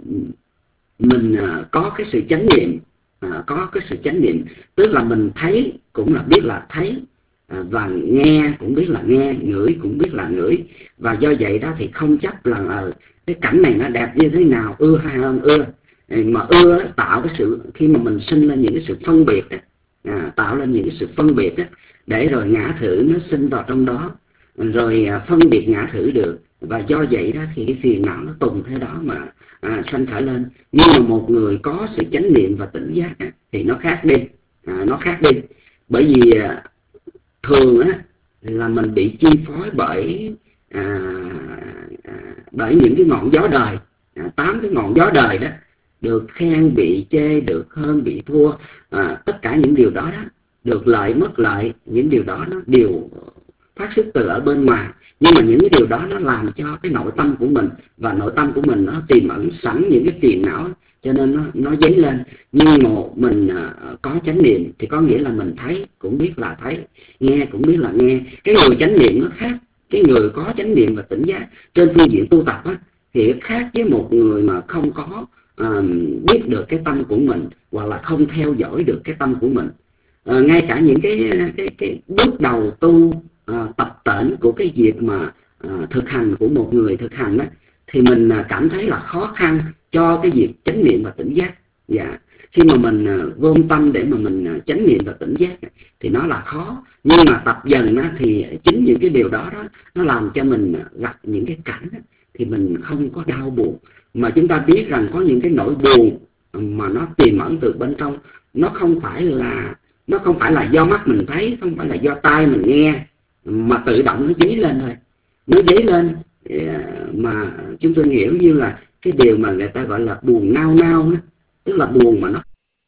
mình có cái sự chánh niệm, à, có cái sự chánh niệm, tức là mình thấy cũng là biết là thấy, à, và nghe cũng biết là nghe, ngửi cũng biết là ngửi. Và do vậy đó thì không chấp là ở cái cảnh này nó đẹp như thế nào, ưa hay không ưa, mà ưa tạo cái sự, khi mà mình sinh lên những cái sự phân biệt đó, à, tạo lên những cái sự phân biệt đó, để rồi ngã thử nó sinh vào trong đó, rồi à, phân biệt ngã thử được, và do vậy đó thì cái phiền não nó tùng theo đó mà à, sanh khởi lên. Nhưng mà một người có sự chánh niệm và tỉnh giác á, thì nó khác đi, à, nó khác đi, bởi vì à, thường á là mình bị chi phối bởi à, à, bởi những cái ngọn gió đời, à, tám cái ngọn gió đời đó, được khen bị chê, được hơn bị thua, à, tất cả những điều đó đó, được lợi mất lợi, những điều đó nó đều phát xuất từ ở bên ngoài. Nhưng mà những cái điều đó nó làm cho cái nội tâm của mình, và nội tâm của mình nó tiềm ẩn sẵn những cái phiền não, cho nên nó nó dấy lên. Nhưng một mình uh, có chánh niệm thì có nghĩa là mình thấy cũng biết là thấy, nghe cũng biết là nghe. Cái người chánh niệm nó khác, cái người có chánh niệm và tỉnh giác trên phương diện tu tập á, thì khác với một người mà không có uh, biết được cái tâm của mình, hoặc là không theo dõi được cái tâm của mình. Uh, ngay cả những cái cái cái bước đầu tu À, tập tễnh của cái việc mà à, thực hành của một người thực hành đó, thì mình à, cảm thấy là khó khăn cho cái việc chánh niệm và tỉnh giác. Dạ. Khi mà mình à, gom tâm để mà mình à, chánh niệm và tỉnh giác thì nó là khó, nhưng mà tập dần á, thì chính những cái điều đó, đó nó làm cho mình gặp những cái cảnh đó, thì mình không có đau buồn. Mà chúng ta biết rằng có những cái nỗi buồn mà nó tiềm ẩn từ bên trong, nó không phải là nó không phải là do mắt mình thấy, không phải là do tai mình nghe, mà tự động nó dấy lên thôi. Nó dấy lên mà chúng tôi hiểu như là cái điều mà người ta gọi là buồn nao nao đó, tức là buồn mà nó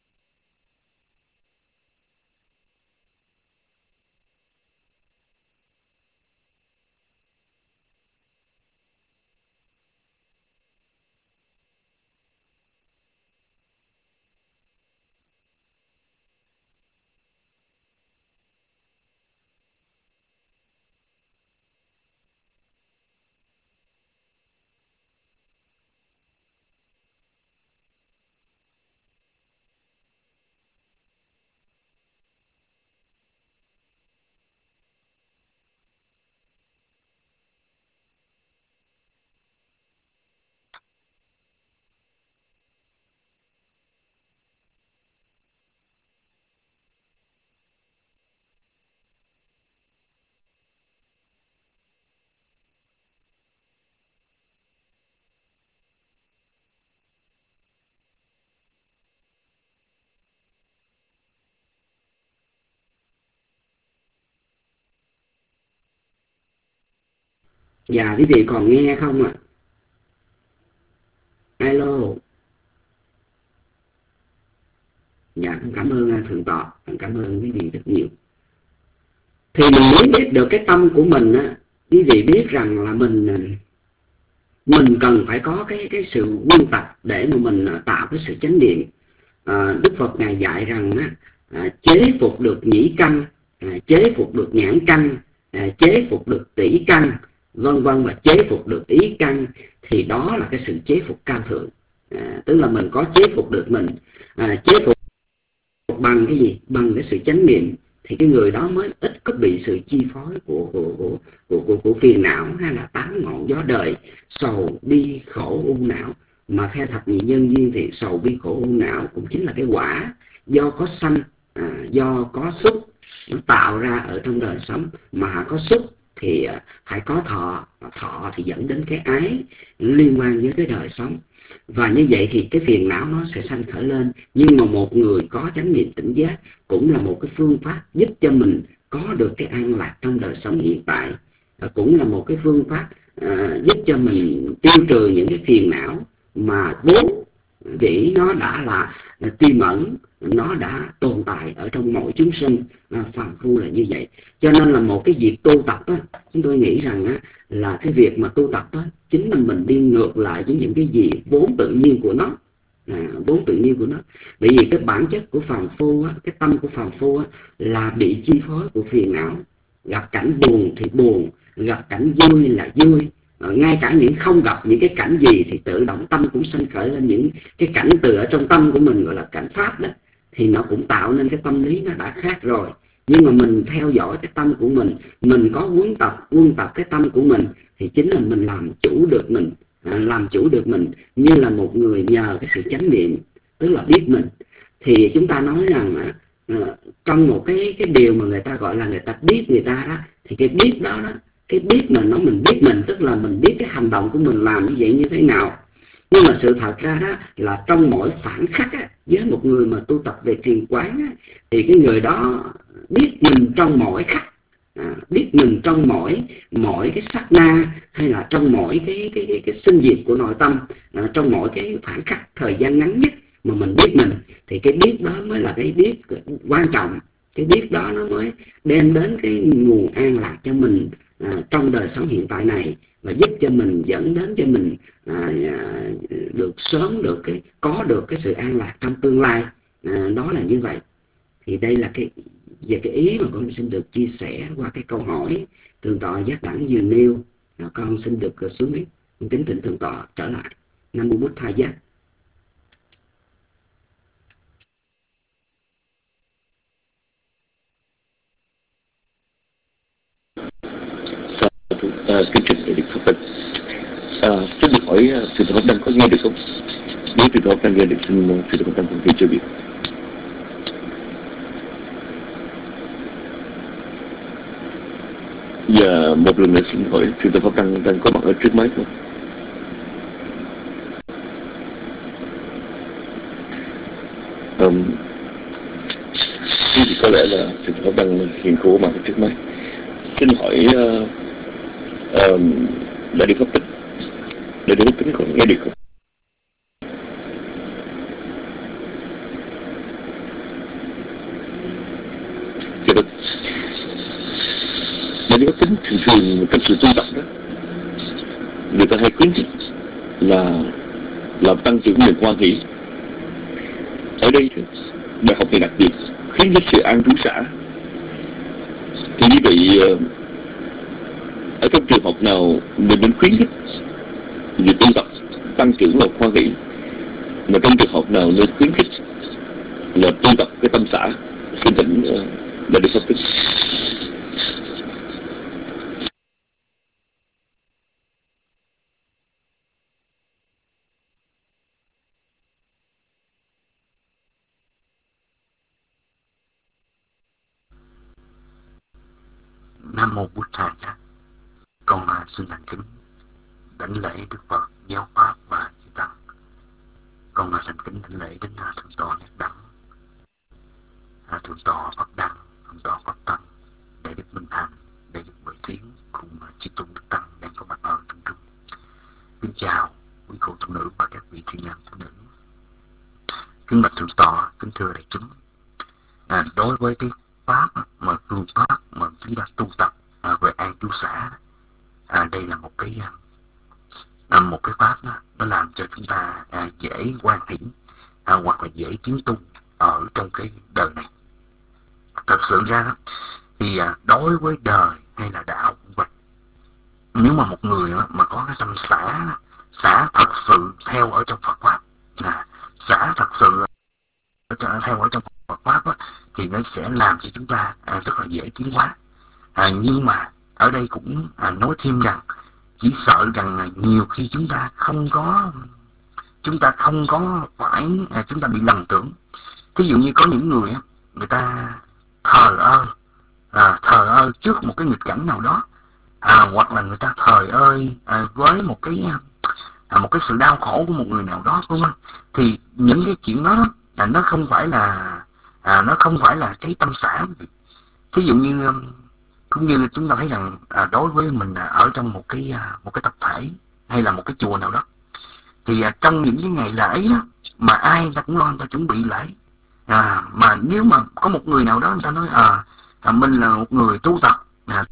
Dạ, quý vị còn nghe không ạ? À? Alo. Dạ, cảm ơn Thượng tọa, cảm ơn quý vị rất nhiều. Thì mình mới biết được cái tâm của mình á, quý vị biết rằng là mình mình cần phải có cái cái sự nguyên tập để mà mình tạo cái sự chánh niệm. À, Đức Phật ngài dạy rằng á, à, chế phục được nhĩ căn, à, chế phục được nhãn căn, à, chế phục được tỷ căn, vân vân, và chế phục được ý căn, thì đó là cái sự chế phục cao thượng. À, tức là mình có chế phục được mình, à, chế phục bằng cái gì? Bằng cái sự chánh niệm, thì cái người đó mới ít có bị sự chi phối của của của của, của, của phiền não hay là tám ngọn gió đời, sầu bi khổ u não. Mà theo thập nhị nhân duyên thì sầu bi khổ u não cũng chính là cái quả do có sanh, à, do có xúc nó tạo ra ở trong đời sống. Mà có xúc thì à, phải có thọ, thọ thì dẫn đến cái ái liên quan với cái đời sống. Và như vậy thì cái phiền não nó sẽ sanh khởi lên. Nhưng mà một người có chánh niệm tỉnh giác cũng là một cái phương pháp giúp cho mình có được cái an lạc trong đời sống hiện tại, à, cũng là một cái phương pháp à, giúp cho mình tiêu trừ những cái phiền não mà vốn dĩ nó đã là tiềm ẩn, nó đã tồn tại ở trong mọi chúng sinh à, phàm phu là như vậy. Cho nên là một cái việc tu tập á, chúng tôi nghĩ rằng á, là cái việc mà tu tập á, chính là mình đi ngược lại với những cái gì vốn tự nhiên của nó, à, vốn tự nhiên của nó. Bởi vì cái bản chất của phàm phu á, cái tâm của phàm phu á, là bị chi phối của phiền não. Gặp cảnh buồn thì buồn, gặp cảnh vui là vui. À, ngay cả những không gặp những cái cảnh gì thì tự động tâm cũng sanh khởi lên những cái cảnh từ ở trong tâm của mình, gọi là cảnh pháp đó, thì nó cũng tạo nên cái tâm lý nó đã khác rồi. Nhưng mà mình theo dõi cái tâm của mình, mình có quân tập quân tập cái tâm của mình, thì chính là mình làm chủ được mình, à, làm chủ được mình như là một người nhờ cái sự chánh niệm, tức là biết mình. Thì chúng ta nói rằng à, à, trong một cái cái điều mà người ta gọi là người ta biết người ta đó, thì cái biết đó, đó cái biết mà nó mình biết mình, tức là mình biết cái hành động của mình làm như vậy như thế nào. Nhưng mà sự thật ra đó là trong mỗi phản khắc á, với một người mà tu tập về thiền quán á, thì cái người đó biết mình trong mỗi khắc, à, biết mình trong mỗi mỗi cái sát na, hay là trong mỗi cái cái cái, cái sinh diệt của nội tâm, à, trong mỗi cái phản khắc thời gian ngắn nhất mà mình biết mình, thì cái biết đó mới là cái biết quan trọng. Cái biết đó nó mới đem đến cái nguồn an lạc cho mình à, trong đời sống hiện tại này, và giúp cho mình, dẫn đến cho mình à, à, được sớm được cái có được cái sự an lạc trong tương lai. À, đó là như vậy. Thì đây là cái về cái ý mà con xin được chia sẻ qua cái câu hỏi Thượng tọa Giác Đẳng vừa nêu. À, con xin được xuống biết, kính thỉnh Thượng tọa trở lại. Nam mô Bụt Thầy Giác. À, kính trình đại đức Pháp Tịnh. À, xin được hỏi Thượng tọa Pháp Đăng có nghe được không? Nếu Thượng tọa Pháp Đăng nghe được, xin Thượng tọa Pháp Đăng thông tin cho biết. Và một lần nữa xin hỏi Thượng tọa Pháp Đăng đang có mặt ở trước máy không? Um, thì có lẽ là Thượng tọa Pháp Đăng hiện có mặt ở trước máy. Xin hỏi uh, uh, đại đức Pháp Tịnh, đại đức Pháp Tịnh còn nghe được không? Dạ được. Đại đức Pháp Tịnh thường thường trong sự tu tập đó, người ta hay khuyến khích là làm tăng trưởng niềm hoan hỷ. Ở đây thì bài học này đặc biệt khuyến khích sự an trú xả. Thì như vậy, ở trong trường hợp nào mình nên khuyến khích việc tu tập tăng trưởng lòng hoan hỷ, mà trong trường hợp nào nên khuyến khích là tu tập cái tâm xả? Xin thỉnh đại đức Pháp Tịnh. Nam mô Bụt Thầy Giác. Con xin thành kính đảnh lễ Đức Phật, Giáo Pháp và Chư Tăng. Con thành kính đảnh lễ đến Thượng tọa Giác Đẳng, Thượng tọa Pháp Đăng, Thượng tọa Pháp Tăng, Đại đức Minh Hạnh, Đại đức Huệ Tiến cùng chư tôn Đức Tăng đang có mặt ở trong trung. Kính chào quý cô tu nữ và các vị thiên nam tu nữ. Kính bạch Thượng tọa, kính thưa đại chúng. À, đối với cái pháp mà phương pháp mà chúng ta tu tập à, về an trú xả, à, đây là một cái à, một cái pháp đó, nó làm cho chúng ta à, dễ hoan hỷ à, hoặc là dễ tiến tu ở trong cái đời này. Thật sự ra đó, thì à, đối với đời hay là đạo cũng vậy. Nếu mà một người đó, mà có cái tâm xả, xả thật sự theo ở trong Phật pháp, à, xả thật sự theo ở trong Phật pháp đó, thì nó sẽ làm cho chúng ta à, rất là dễ tiến hóa. À, nhưng mà ở đây cũng à, nói thêm rằng chỉ sợ rằng là nhiều khi chúng ta không có chúng ta không có phải à, chúng ta bị lầm tưởng. Ví dụ như có những người người ta thờ ơ à, thờ ơ trước một cái nghịch cảnh nào đó, à, hoặc là người ta thờ ơ à, với một cái à, một cái sự đau khổ của một người nào đó, đúng không? Thì những cái chuyện đó à, nó không phải là à, nó không phải là cái tâm xả. Ví dụ như cũng như chúng ta thấy rằng à, đối với mình à, ở trong một cái à, một cái tập thể hay là một cái chùa nào đó, thì à, trong những cái ngày lễ đó mà ai người ta cũng lo người ta chuẩn bị lễ, à, mà nếu mà có một người nào đó người ta nói à, à mình là một người tu tập à,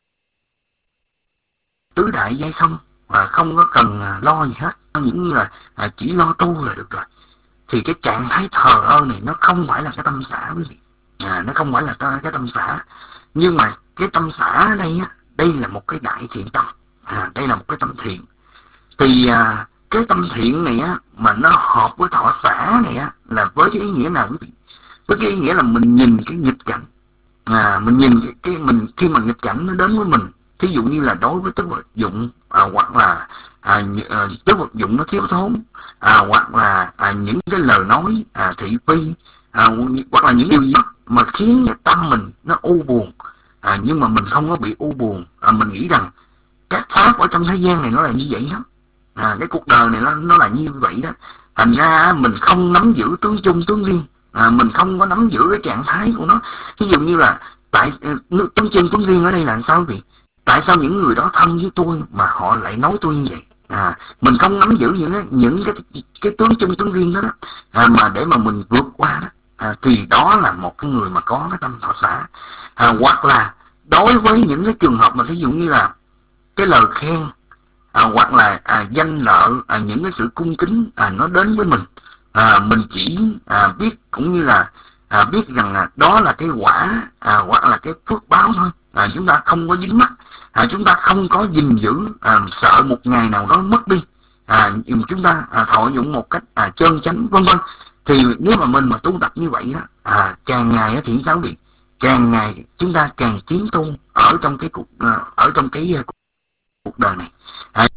tứ đại giai không, và không có cần à, lo gì hết, những như là à, chỉ lo tu là được rồi, thì cái trạng thái thờ ơ này nó không phải là cái tâm xả quý vị, à, nó không phải là cái tâm xả. Nhưng mà cái tâm xả ở đây á, đây là một cái đại thiện tâm, à, đây là một cái tâm thiện. Thì à, cái tâm thiện này á, mà nó hợp với thọ xả này á, là với cái ý nghĩa nào quý vị? Với cái ý nghĩa là mình nhìn cái nghịch cảnh, à, mình nhìn cái, cái mình khi mà nghịch cảnh nó đến với mình, thí dụ như là đối với tức vật dụng, à, hoặc là à, à, tức vật dụng nó thiếu thốn, à, hoặc là à, những cái lời nói à, thị phi, à, hoặc là những điều gì mà khiến cái tâm mình nó u buồn, à, nhưng mà mình không có bị u buồn. À, mình nghĩ rằng các pháp ở trong thế gian này nó là như vậy đó, à, cái cuộc đời này nó, nó là như vậy đó. Thành ra mình không nắm giữ tướng chung tướng riêng, à, mình không có nắm giữ cái trạng thái của nó. Ví dụ như là tại tướng chung tướng riêng ở đây là sao vậy? Tại sao những người đó thân với tôi mà họ lại nói tôi như vậy? À, mình không nắm giữ những cái, những cái, cái tướng chung tướng riêng đó, đó à, mà để mà mình vượt qua đó, à, thì đó là một cái người mà có cái tâm thọ xả. À, hoặc là đối với những cái trường hợp mà ví dụ như là cái lời khen, à, hoặc là à, danh lợi, à, những cái sự cung kính à, nó đến với mình, à, mình chỉ à, biết cũng như là à, biết rằng là đó là cái quả, à, hoặc là cái phước báo thôi, à, chúng ta không có dính mắc, à, chúng ta không có gìn giữ, à, sợ một ngày nào đó mất đi, à, chúng ta à, thọ dụng một cách à, trơn chánh vân vân. Thì nếu mà mình mà tu tập như vậy đó, à, càng ngày thì sao bị càng ngày chúng ta càng tiến tu ở trong cái cuộc à, ở trong cái uh, cuộc đời này, à,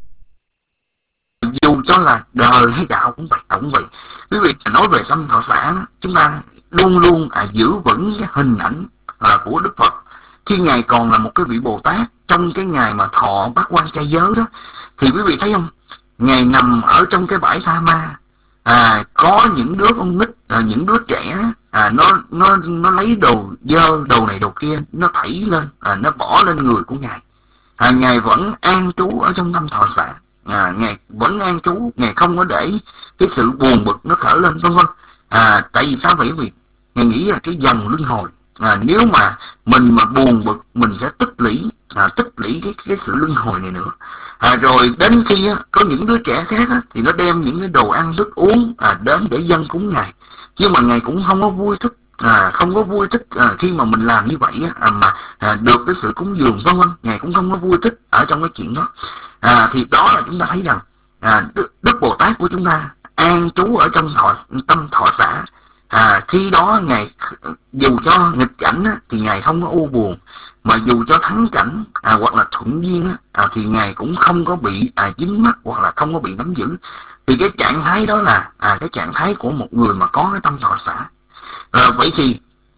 dù cho là đời hay đạo cũng vậy, cũng vậy. Quý vị nói về tâm thọ xả, chúng ta luôn luôn à, giữ vững cái hình ảnh à, của Đức Phật khi ngài còn là một cái vị Bồ Tát. Trong cái ngày mà thọ bát quan trai giới đó, thì quý vị thấy không, ngài nằm ở trong cái bãi tha ma, à, có những đứa con nít, à, những đứa trẻ, à, nó nó nó lấy đồ dơ, đồ này đồ kia, nó thảy lên, à, nó bỏ lên người của ngài. À, ngài vẫn an trú ở trong tâm thọ xả, à, ngài vẫn an trú, ngài không có để cái sự buồn bực nó khởi lên vân vân. À, tại vì sao vậy? Vì ngài nghĩ là cái dòng luân hồi, à, nếu mà mình mà buồn bực mình sẽ tích lũy, à, tích lũy cái cái sự luân hồi này nữa. À, rồi đến khi á, có những đứa trẻ khác á, thì nó đem những cái đồ ăn thức uống à, đến để dâng cúng ngài, nhưng mà ngài cũng không có vui thích, à, không có vui thích à, khi mà mình làm như vậy á, à, mà à, được cái sự cúng dường vân vân, ngài cũng không có vui thích ở trong cái chuyện đó. À, thì đó là chúng ta thấy rằng à, Đức, Đức Bồ Tát của chúng ta an trú ở trong thọ, tâm thọ xả. À, khi đó ngài dù cho nghịch cảnh á, thì ngài không có u buồn, mà dù cho thắng cảnh à, hoặc là thuận duyên á, à, thì ngài cũng không có bị à, dính mắc hoặc là không có bị nắm giữ. Thì cái trạng thái đó là à, cái trạng thái của một người mà có cái tâm thọ xả. À, vậy thì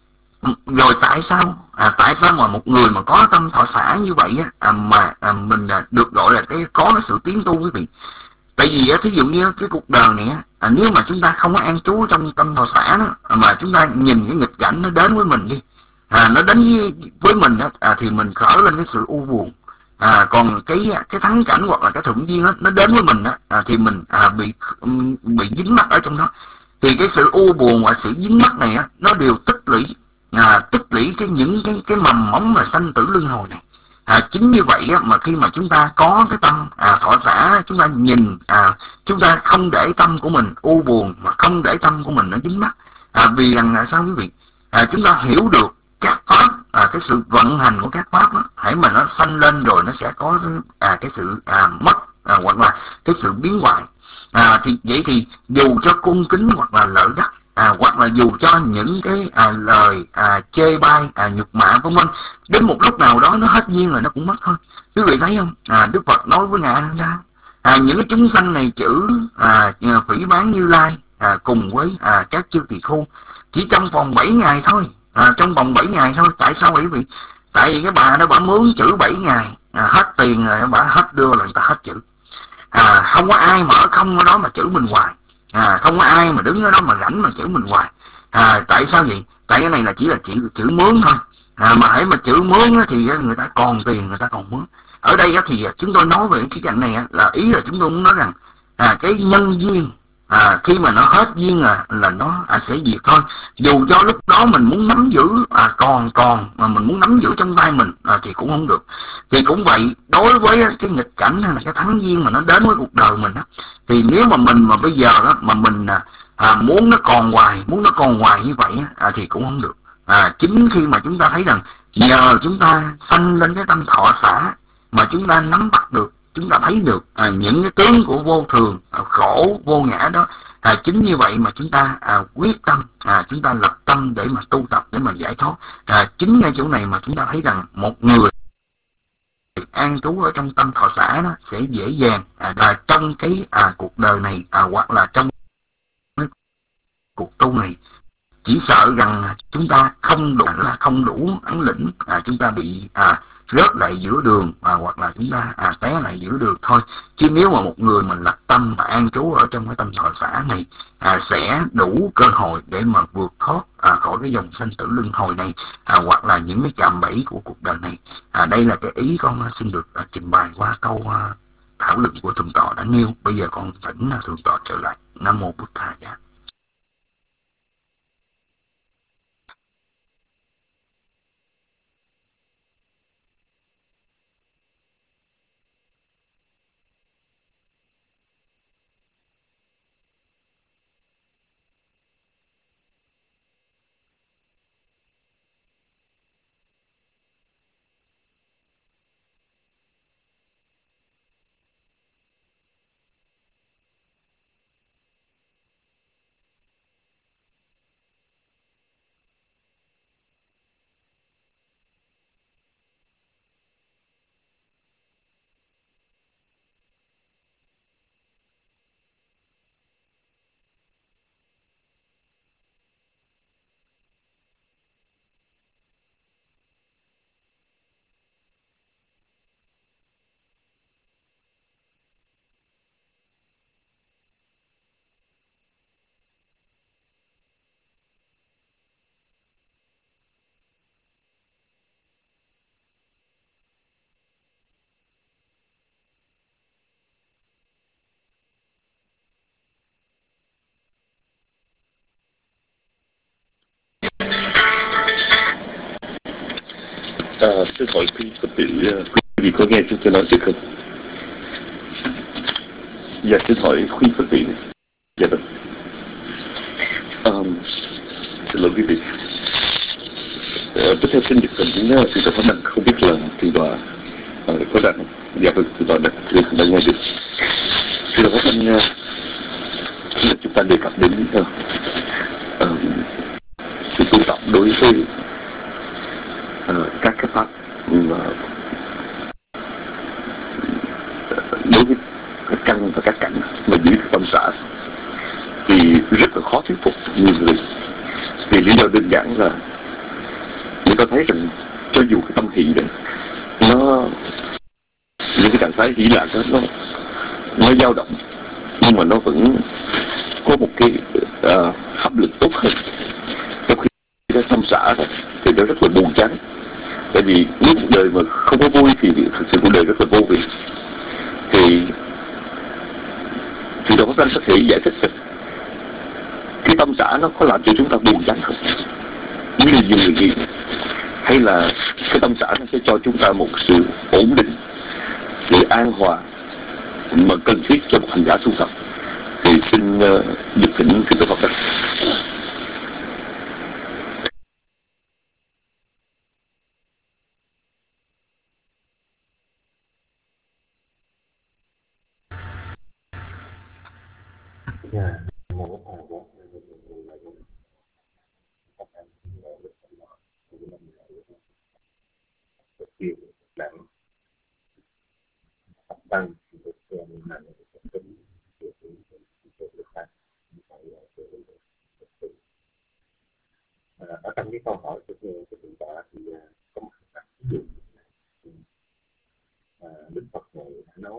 rồi tại sao à, tại sao mà một người mà có tâm thọ xả như vậy á, à, mà à, mình à, được gọi là cái có cái sự tiến tu quý vị? Tại vì á, thí dụ như cái cuộc đời này á, à, nếu mà chúng ta không có an trú trong tâm thọ xả đó, à, mà chúng ta nhìn cái nghịch cảnh nó đến với mình đi, à, nó đến với, với mình đó, à, thì mình khởi lên cái sự u buồn. À, còn cái cái thắng cảnh hoặc là cái thuận duyên đó, nó đến với mình đó, à, thì mình à, bị bị dính mắc ở trong đó. Thì cái sự u buồn và sự dính mắc này á, nó đều tích lũy, à, tích lũy cái những cái cái mầm móng mà sanh tử luân hồi này. À, chính như vậy á, mà khi mà chúng ta có cái tâm à, thọ xả, chúng ta nhìn, à, chúng ta không để tâm của mình u buồn, mà không để tâm của mình nó dính mắc. À, vì rằng là sao quý vị? À, chúng ta hiểu được các pháp, à, cái sự vận hành của các pháp đó, hãy mà nó sanh lên rồi nó sẽ có à, cái sự à, mất, à, hoặc là cái sự biến hoại. À, thì vậy thì dù cho cung kính hoặc là lợi đắc, à, hoặc là dù cho những cái à, lời à, chê bai, à, nhục mạ vân vân, đến một lúc nào đó nó hết duyên rồi nó cũng mất thôi. Quý vị thấy không? À, Đức Phật nói với ngài ra, à, những cái chúng sanh này chữ à, phỉ báng Như Lai à, cùng với à, các chư tỳ khưu chỉ trong vòng bảy ngày thôi. À, trong vòng bảy ngày thôi. Tại sao vậy? Vì tại vì cái bà đó bà mướn chữ bảy ngày, à, hết tiền rồi bà hết đưa là người ta hết chữ. À, không có ai mà ở không ở đó mà chữ mình hoài, à, không có ai mà đứng ở đó mà rảnh mà chữ mình hoài. À, tại sao vậy? Tại cái này là chỉ là chữ chữ mướn thôi. À, mà hãy mà chữ mướn thì người ta còn tiền người ta còn mướn. Ở đây thì chúng tôi nói về cái cảnh này là ý là chúng tôi muốn nói rằng à, cái nhân duyên, à, khi mà nó hết duyên là là nó à, sẽ diệt thôi. Dù cho lúc đó mình muốn nắm giữ à, còn còn mà mình muốn nắm giữ trong tay mình à, thì cũng không được. Thì cũng vậy, đối với cái nghịch cảnh hay là cái thắng duyên mà nó đến với cuộc đời mình á, thì nếu mà mình mà bây giờ đó mà mình à, à, muốn nó còn hoài, muốn nó còn hoài như vậy á, à, thì cũng không được. À, chính khi mà chúng ta thấy rằng nhờ chúng ta sanh lên cái tâm thọ xả mà chúng ta nắm bắt được, chúng ta thấy được à, những cái tướng của vô thường, à, khổ vô ngã đó, À, chính như vậy mà chúng ta à, quyết tâm, à, chúng ta lập tâm để mà tu tập, để mà giải thoát. À, chính ngay chỗ này mà chúng ta thấy rằng một người an trú ở trong tâm thọ xã nó sẽ dễ dàng à, là trong cái à, cuộc đời này à, hoặc là trong cái cuộc tu này. Chỉ sợ rằng chúng ta không đủ là không đủ bản lĩnh, à, chúng ta bị à, rớt lại giữa đường, à, hoặc là chúng ta à, té lại giữa đường thôi. Chứ nếu mà một người mình lập tâm và an trú ở trong cái tâm thọ xã này à, sẽ đủ cơ hội để mà vượt thoát à, khỏi cái dòng sanh tử luân hồi này, à, hoặc là những cái cạm bẫy của cuộc đời này. À, đây là cái ý con xin được à, trình bày qua câu à, thảo luận của thượng tọa đã nêu. Bây giờ con thỉnh à, thượng tọa trở lại. Nam mô Bụt Thầy. À, xin hỏi quý Phật tử, quý vị có nghe chúng tôi nói được không? Dạ, xin hỏi quý Phật tử. Dạ vâng. Um, xin lỗi quý vị. Uh, tiếp theo xin được cần đến uh, thượng tọa Pháp Đăng, không biết là thượng tọa uh, có đang. Dạ vâng, thượng tọa đang, đang nghe được. Thượng tọa Pháp Đăng, uh, chúng ta đề cập đến uh, uh, sự tu tập đối với uh, các cái pháp uh, đối với các căn và các cảnh mà dưới cái tâm xã thì rất là khó thuyết phục nhiều người. Vì lý do đơn giản là người ta thấy rằng cho dù cái tâm hỷ đấy nó, những cái trạng thái hỷ lạc đó nó nó dao động, nhưng mà nó vẫn có một cái uh, hấp lực tốt hơn. Trong khi cái tâm xã đó thì nó rất là buồn chán. Tại vì nếu cuộc đời mà không có vui thì thực sự cuộc đời rất là vô vị. Thì thì Đạo Pháp Đăng có thể giải thích rằng cái tâm xã nó có làm cho chúng ta buồn chán không, như là nhiều người nghĩ, hay là cái tâm xã nó sẽ cho chúng ta một sự ổn định, sự an hòa mà cần thiết cho một hành giả tu tập. Thì xin uh, được thỉnh thượng tọa Pháp Đăng. Yeah. Tăng được xem là tính ở trong cái câu hỏi của của chúng ta thì có một cái ví dụ Đức Phật này đã nói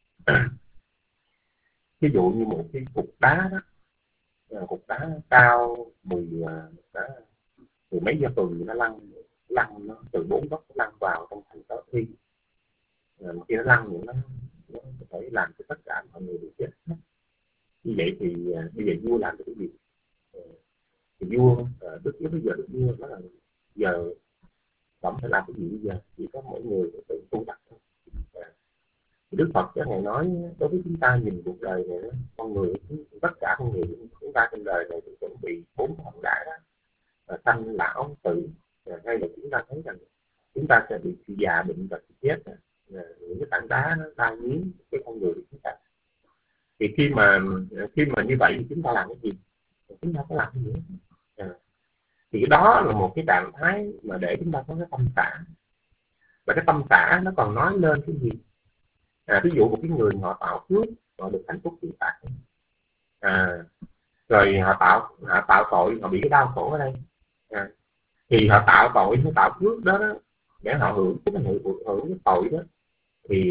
ví dụ như một cái cục đá đó, cục đá cao mười đá mười mấy gia tuần nó lăn lăn nó từ bốn góc lăn vào trong thành Sở Thi. Mà khi nó lăn thì nó, nó có thể làm cho tất cả mọi người bị chết. Như vậy thì bây giờ vua làm được cái gì? Thì vua Đức lúc bây giờ Đức vua nó là giờ tổng phải làm cái gì bây giờ? Chỉ có mỗi người tự tu tập thôi. Đức Phật cái ngày nói đối với chúng ta nhìn cuộc đời này, con người tất cả con người chúng ta trên đời này thì chuẩn bị bốn hòn đá đó, sanh lão tử, hay là chúng ta thấy rằng chúng ta sẽ bị già bệnh và chết. Những cái tảng đá nó đai nghiến cái con người của chúng ta. Thì khi mà khi mà như vậy thì chúng ta làm cái gì? Chúng ta có làm cái gì? À, thì cái đó là một cái trạng thái mà để chúng ta có cái tâm xả. Và cái tâm xả nó còn nói lên cái gì? À, ví dụ một cái người họ tạo phước, họ được hạnh phúc hiện tại. À, rồi họ tạo họ tạo tội, họ bị cái đau khổ ở đây. À, thì họ tạo tội, họ tạo phước đó, đó để họ hưởng cái hưởng, hưởng cái tội đó. Thì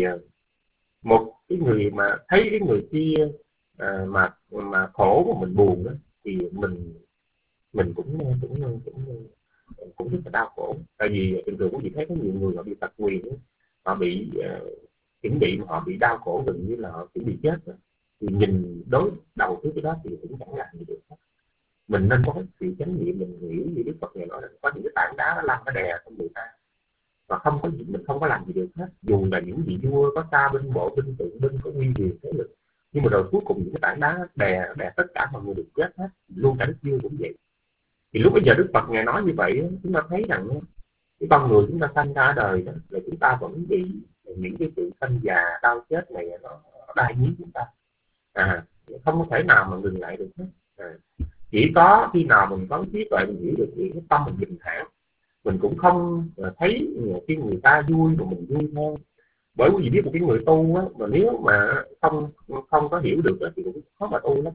một cái người mà thấy cái người kia à, mà mà khổ mà mình buồn đó, thì mình mình cũng cũng cũng cũng, cũng rất là đau khổ. Tại vì thường thường quý vị thấy có nhiều người họ bị tật nguyền, họ bị uh, chuẩn bị họ bị đau khổ gần như là họ chuẩn bị chết rồi. Thì nhìn đối đầu với cái đó thì cũng chẳng làm gì được. Mình nên có cái sự chánh niệm, mình hiểu như Đức Phật này nói là có những cái tảng đá nó lăn nó đè trong người ta và không có gì, mình không có làm gì được hết. Dù là những vị vua có xa binh bộ binh tượng binh có uy quyền thế lực, nhưng mà rồi cuối cùng những cái tảng đá đè đè tất cả mọi người được chết hết, luôn cả Đức vua cũng vậy. Thì lúc bây giờ Đức Phật ngài nói như vậy, chúng ta thấy rằng cái con người chúng ta sanh ra ở đời đó là chúng ta vẫn bị những cái sự sanh già đau chết này nó đai nhiễm chúng ta. À, không có thể nào mà ngừng lại được hết. À, chỉ có khi nào mình có trí tuệ, mình hiểu được những cái tâm mình bình thản, mình cũng không thấy khi người ta vui mà mình vui theo. Bởi vì biết một cái người tu á, mà nếu mà không không có hiểu được đó, thì cũng khó mà tu lắm.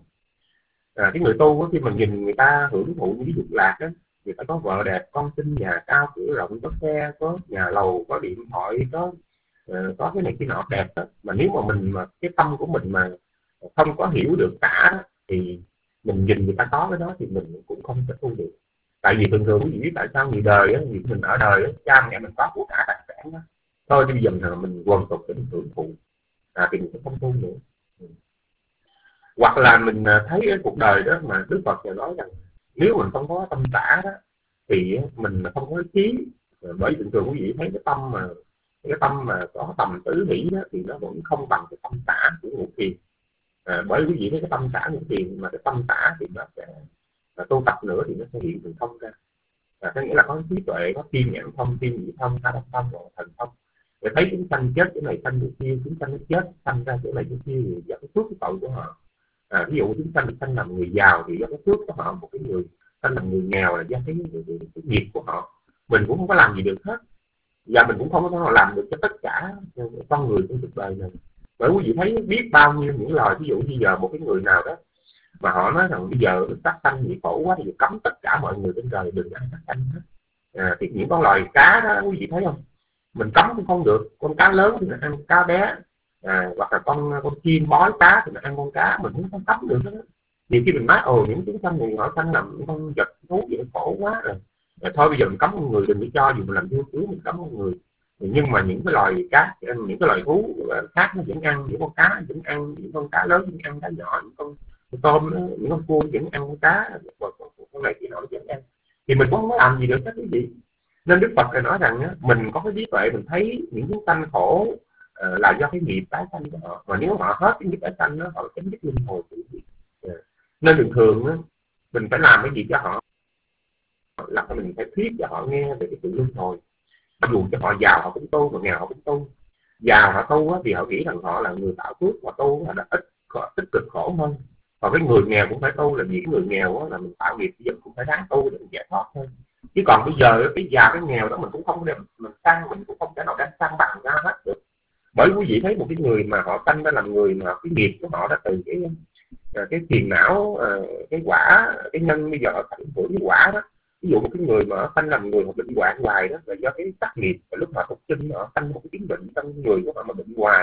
À, cái người tu á, khi mà nhìn người ta hưởng thụ những cái dục lạc á, người ta có vợ đẹp, con xinh, nhà cao cửa rộng, có xe, có nhà lầu, có điện thoại, có uh, có cái này cái nọ đẹp đó. Mà nếu mà mình mà cái tâm của mình mà không có hiểu được cả, thì mình nhìn người ta có cái đó thì mình cũng không thể tu được. Tại vì thường thường quý vị biết tại sao người đời á, vì mình ở đời á, cha mẹ mình có của cả tài sản đó, thôi thì bây giờ mình, mình quần tục để mình hưởng thụ, à, thì mình sẽ không tu nữa. Ừ. Hoặc là mình thấy cái cuộc đời đó mà Đức Phật nói rằng nếu mình không có tâm xả đó thì mình không có trí. Bởi thường thường quý vị thấy cái tâm mà cái tâm mà có tầm tứ hỷ đó thì nó vẫn không bằng cái tâm xả của ngũ thiền. À, bởi quý vị thấy cái tâm xả ngũ thiền mà cái tâm xả thì nó sẽ là tu tập nữa thì nó sẽ hiện thành thông ra. À, có nghĩa là có trí tuệ, có kim nhãn thông, kim nhị thông, tha đắc thông, thần thông, để thấy chúng sanh chết chỗ này sanh chỗ kia, chúng sanh nó chết sanh ra chỗ này chỗ kia thì do cái phước cái tội của họ. À, ví dụ chúng sanh sanh làm người giàu thì do cái phước của họ, một cái người sanh làm người nghèo là do cái, cái, cái, cái nghiệp của họ. Mình cũng không có làm gì được hết, và mình cũng không có làm được cho tất cả con người trong cuộc đời này. Bởi quý vị thấy biết bao nhiêu những lời, ví dụ như giờ một cái người nào đó mà họ nói rằng bây giờ sát sanh bị khổ quá thì cấm tất cả mọi người trên trời đừng ăn sát sanh hết. À, thì những con loài cá đó quý vị thấy không, mình cấm cũng không được. Con cá lớn thì nó ăn cá bé, à, hoặc là con con chim bói cá thì nó ăn con cá, mình cũng không cấm được đó. Nhiều khi mình nói ồ những chúng sanh này họ sanh làm những con vật thú vậy khổ quá rồi, à, thôi bây giờ mình cấm con người, đừng có cho dù mình làm vô cứu mình cấm con người. Nhưng mà những cái loài cá, những cái loài thú khác nó vẫn ăn, những con cá vẫn ăn, những con cá lớn vẫn ăn cá nhỏ, những con tôm, những con cua vẫn ăn con cá, con này thì nó vẫn ăn, thì mình cũng không có làm gì được hết cái gì. Nên Đức Phật nói rằng á, mình có cái trí tuệ mình thấy những chúng sanh khổ uh, là do cái nghiệp tái sanh của họ, mà nếu họ hết cái nghiệp tái sanh đó họ chấm dứt luân hồi tự nhiên. Yeah. Nên thường thường á, mình phải làm cái gì cho họ là mình phải thuyết cho họ nghe về cái sự luân hồi. Dù cho họ giàu họ cũng tu, mà nghèo họ cũng tu. Giàu họ tu á, thì họ nghĩ rằng họ là người tạo phước, họ tu là ít tích cực khổ hơn. Còn cái người nghèo cũng phải tu, là vì cái người nghèo á, là mình tạo nghiệp bây giờ cũng phải ráng tu để mình giải thoát thôi. Chứ còn bây giờ cái già cái nghèo đó mình cũng không đem mình sang, mình cũng không thể nào đem sang bằng ra hết được. Bởi quý vị thấy một cái người mà họ sanh ra làm người mà cái nghiệp của họ đã từ cái cái phiền não, cái quả, cái nhân bây giờ họ ảnh hưởng cái quả đó. Ví dụ một cái người mà sanh làm người họ bệnh hoạn hoài đó là do cái tác nghiệp, và lúc họ phục sinh họ sanh một cái chứng bệnh trong người của họ mà bệnh hoài.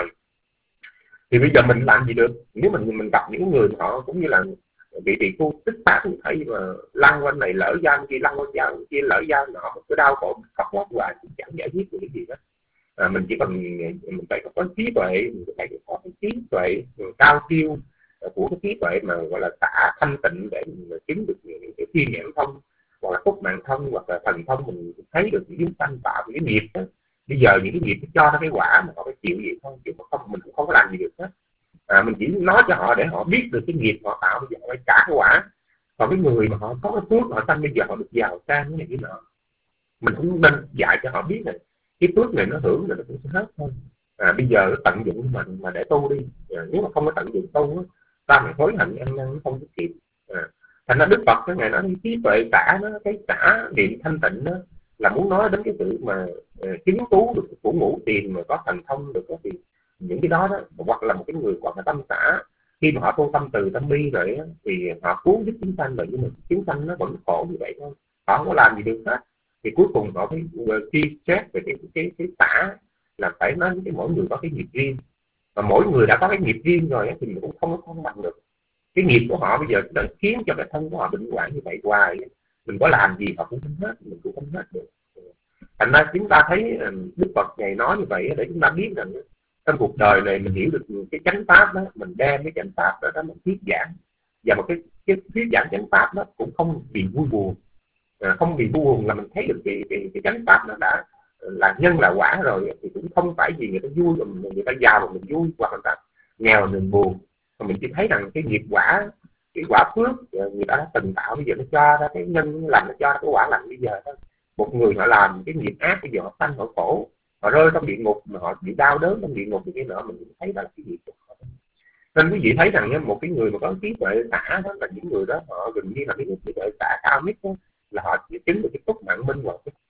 Thì bây giờ mình làm gì được? Nếu mình mình gặp những người mà họ cũng như là bị trì phu tích tác như thấy mà lăn quanh này lỡ dao kia, lăn quanh dao kia lỡ dao nọ, một cái đau khổ khóc lóc hoài cũng chẳng giải quyết được cái gì đó. À, mình chỉ cần mình phải có trí tuệ, mình phải có cái trí tuệ cao siêu của cái trí tuệ mà gọi là xả thanh tịnh để mình kiếm được những cái thiên nhãn thông, hoặc là phúc mạng thông, hoặc là thần thông, mình thấy được những sanh tạo cái nghiệp đó. Bây giờ những cái nghiệp cho nó cái quả mà họ phải chịu vậy thôi, chứ không mình cũng không có làm gì được hết. À, mình chỉ nói cho họ để họ biết được cái nghiệp họ tạo bây giờ họ phải trả cái quả. Còn cái người mà họ có cái phước họ sanh bây giờ họ được giàu sang cái này cái nọ, mình cũng nên dạy cho họ biết này cái phước này nó hưởng rồi nó cũng sẽ hết thôi. À, bây giờ tận dụng mình mà để tu đi. À, nếu mà không có tận dụng tu ta mới hối hận ăn năn không có kịp. À, thành ra Đức Phật cái ngày nói cái trí tuệ xả nó, cái xả niệm thanh tịnh đó là muốn nói đến cái sự mà uh, chứng tú được của ngũ tiền mà có thành thông được đó, thì những cái đó đó, hoặc là một cái người có cái tâm xả khi mà họ tu tâm từ tâm bi rồi đó, thì họ cứu giúp chúng sanh rồi, nhưng mà chúng sanh nó vẫn khổ như vậy thôi, họ không có làm gì được hết. Thì cuối cùng họ phải truy xét về cái cái cái xả là phải nói cái mỗi người có cái nghiệp riêng, và mỗi người đã có cái nghiệp riêng rồi thì mình cũng không có không bằng được. Cái nghiệp của họ bây giờ đã khiến cho cái thân của họ bệnh hoạn như vậy hoài, mình có làm gì họ cũng không hết, mình cũng không hết được. Thành ra chúng ta thấy Đức Phật ngày nói như vậy để chúng ta biết rằng trong cuộc đời này mình hiểu được cái chánh pháp đó, mình đem cái chánh pháp đó, đó mình thuyết giảng, và một cái, cái thuyết giảng chánh pháp đó cũng không bị vui buồn. À, không bị vui buồn là mình thấy được cái, cái, cái chánh pháp nó đã là nhân là quả rồi, thì cũng không phải gì người ta vui rồi người ta giàu mà mình vui, hoặc người ta nghèo mình buồn, mà mình chỉ thấy rằng cái nghiệp quả, cái quả phước người ta đã từng tạo, bây giờ nó cho ra cái nhân lành, nó cho ra cái quả lành bây giờ thôi. Một người họ làm cái nghiệp ác bây giờ họ sanh họ khổ, họ rơi trong địa ngục mà họ bị đau đớn trong địa ngục thì cái nữa mình thấy đó là cái nghiệp của họ. Nên quý vị thấy rằng một cái người mà có trí tuệ xả đó là những người đó họ gần như là cái trí tuệ xả cao nhất đó, là họ chỉ chứng được cái túc mạng minh hoặc cái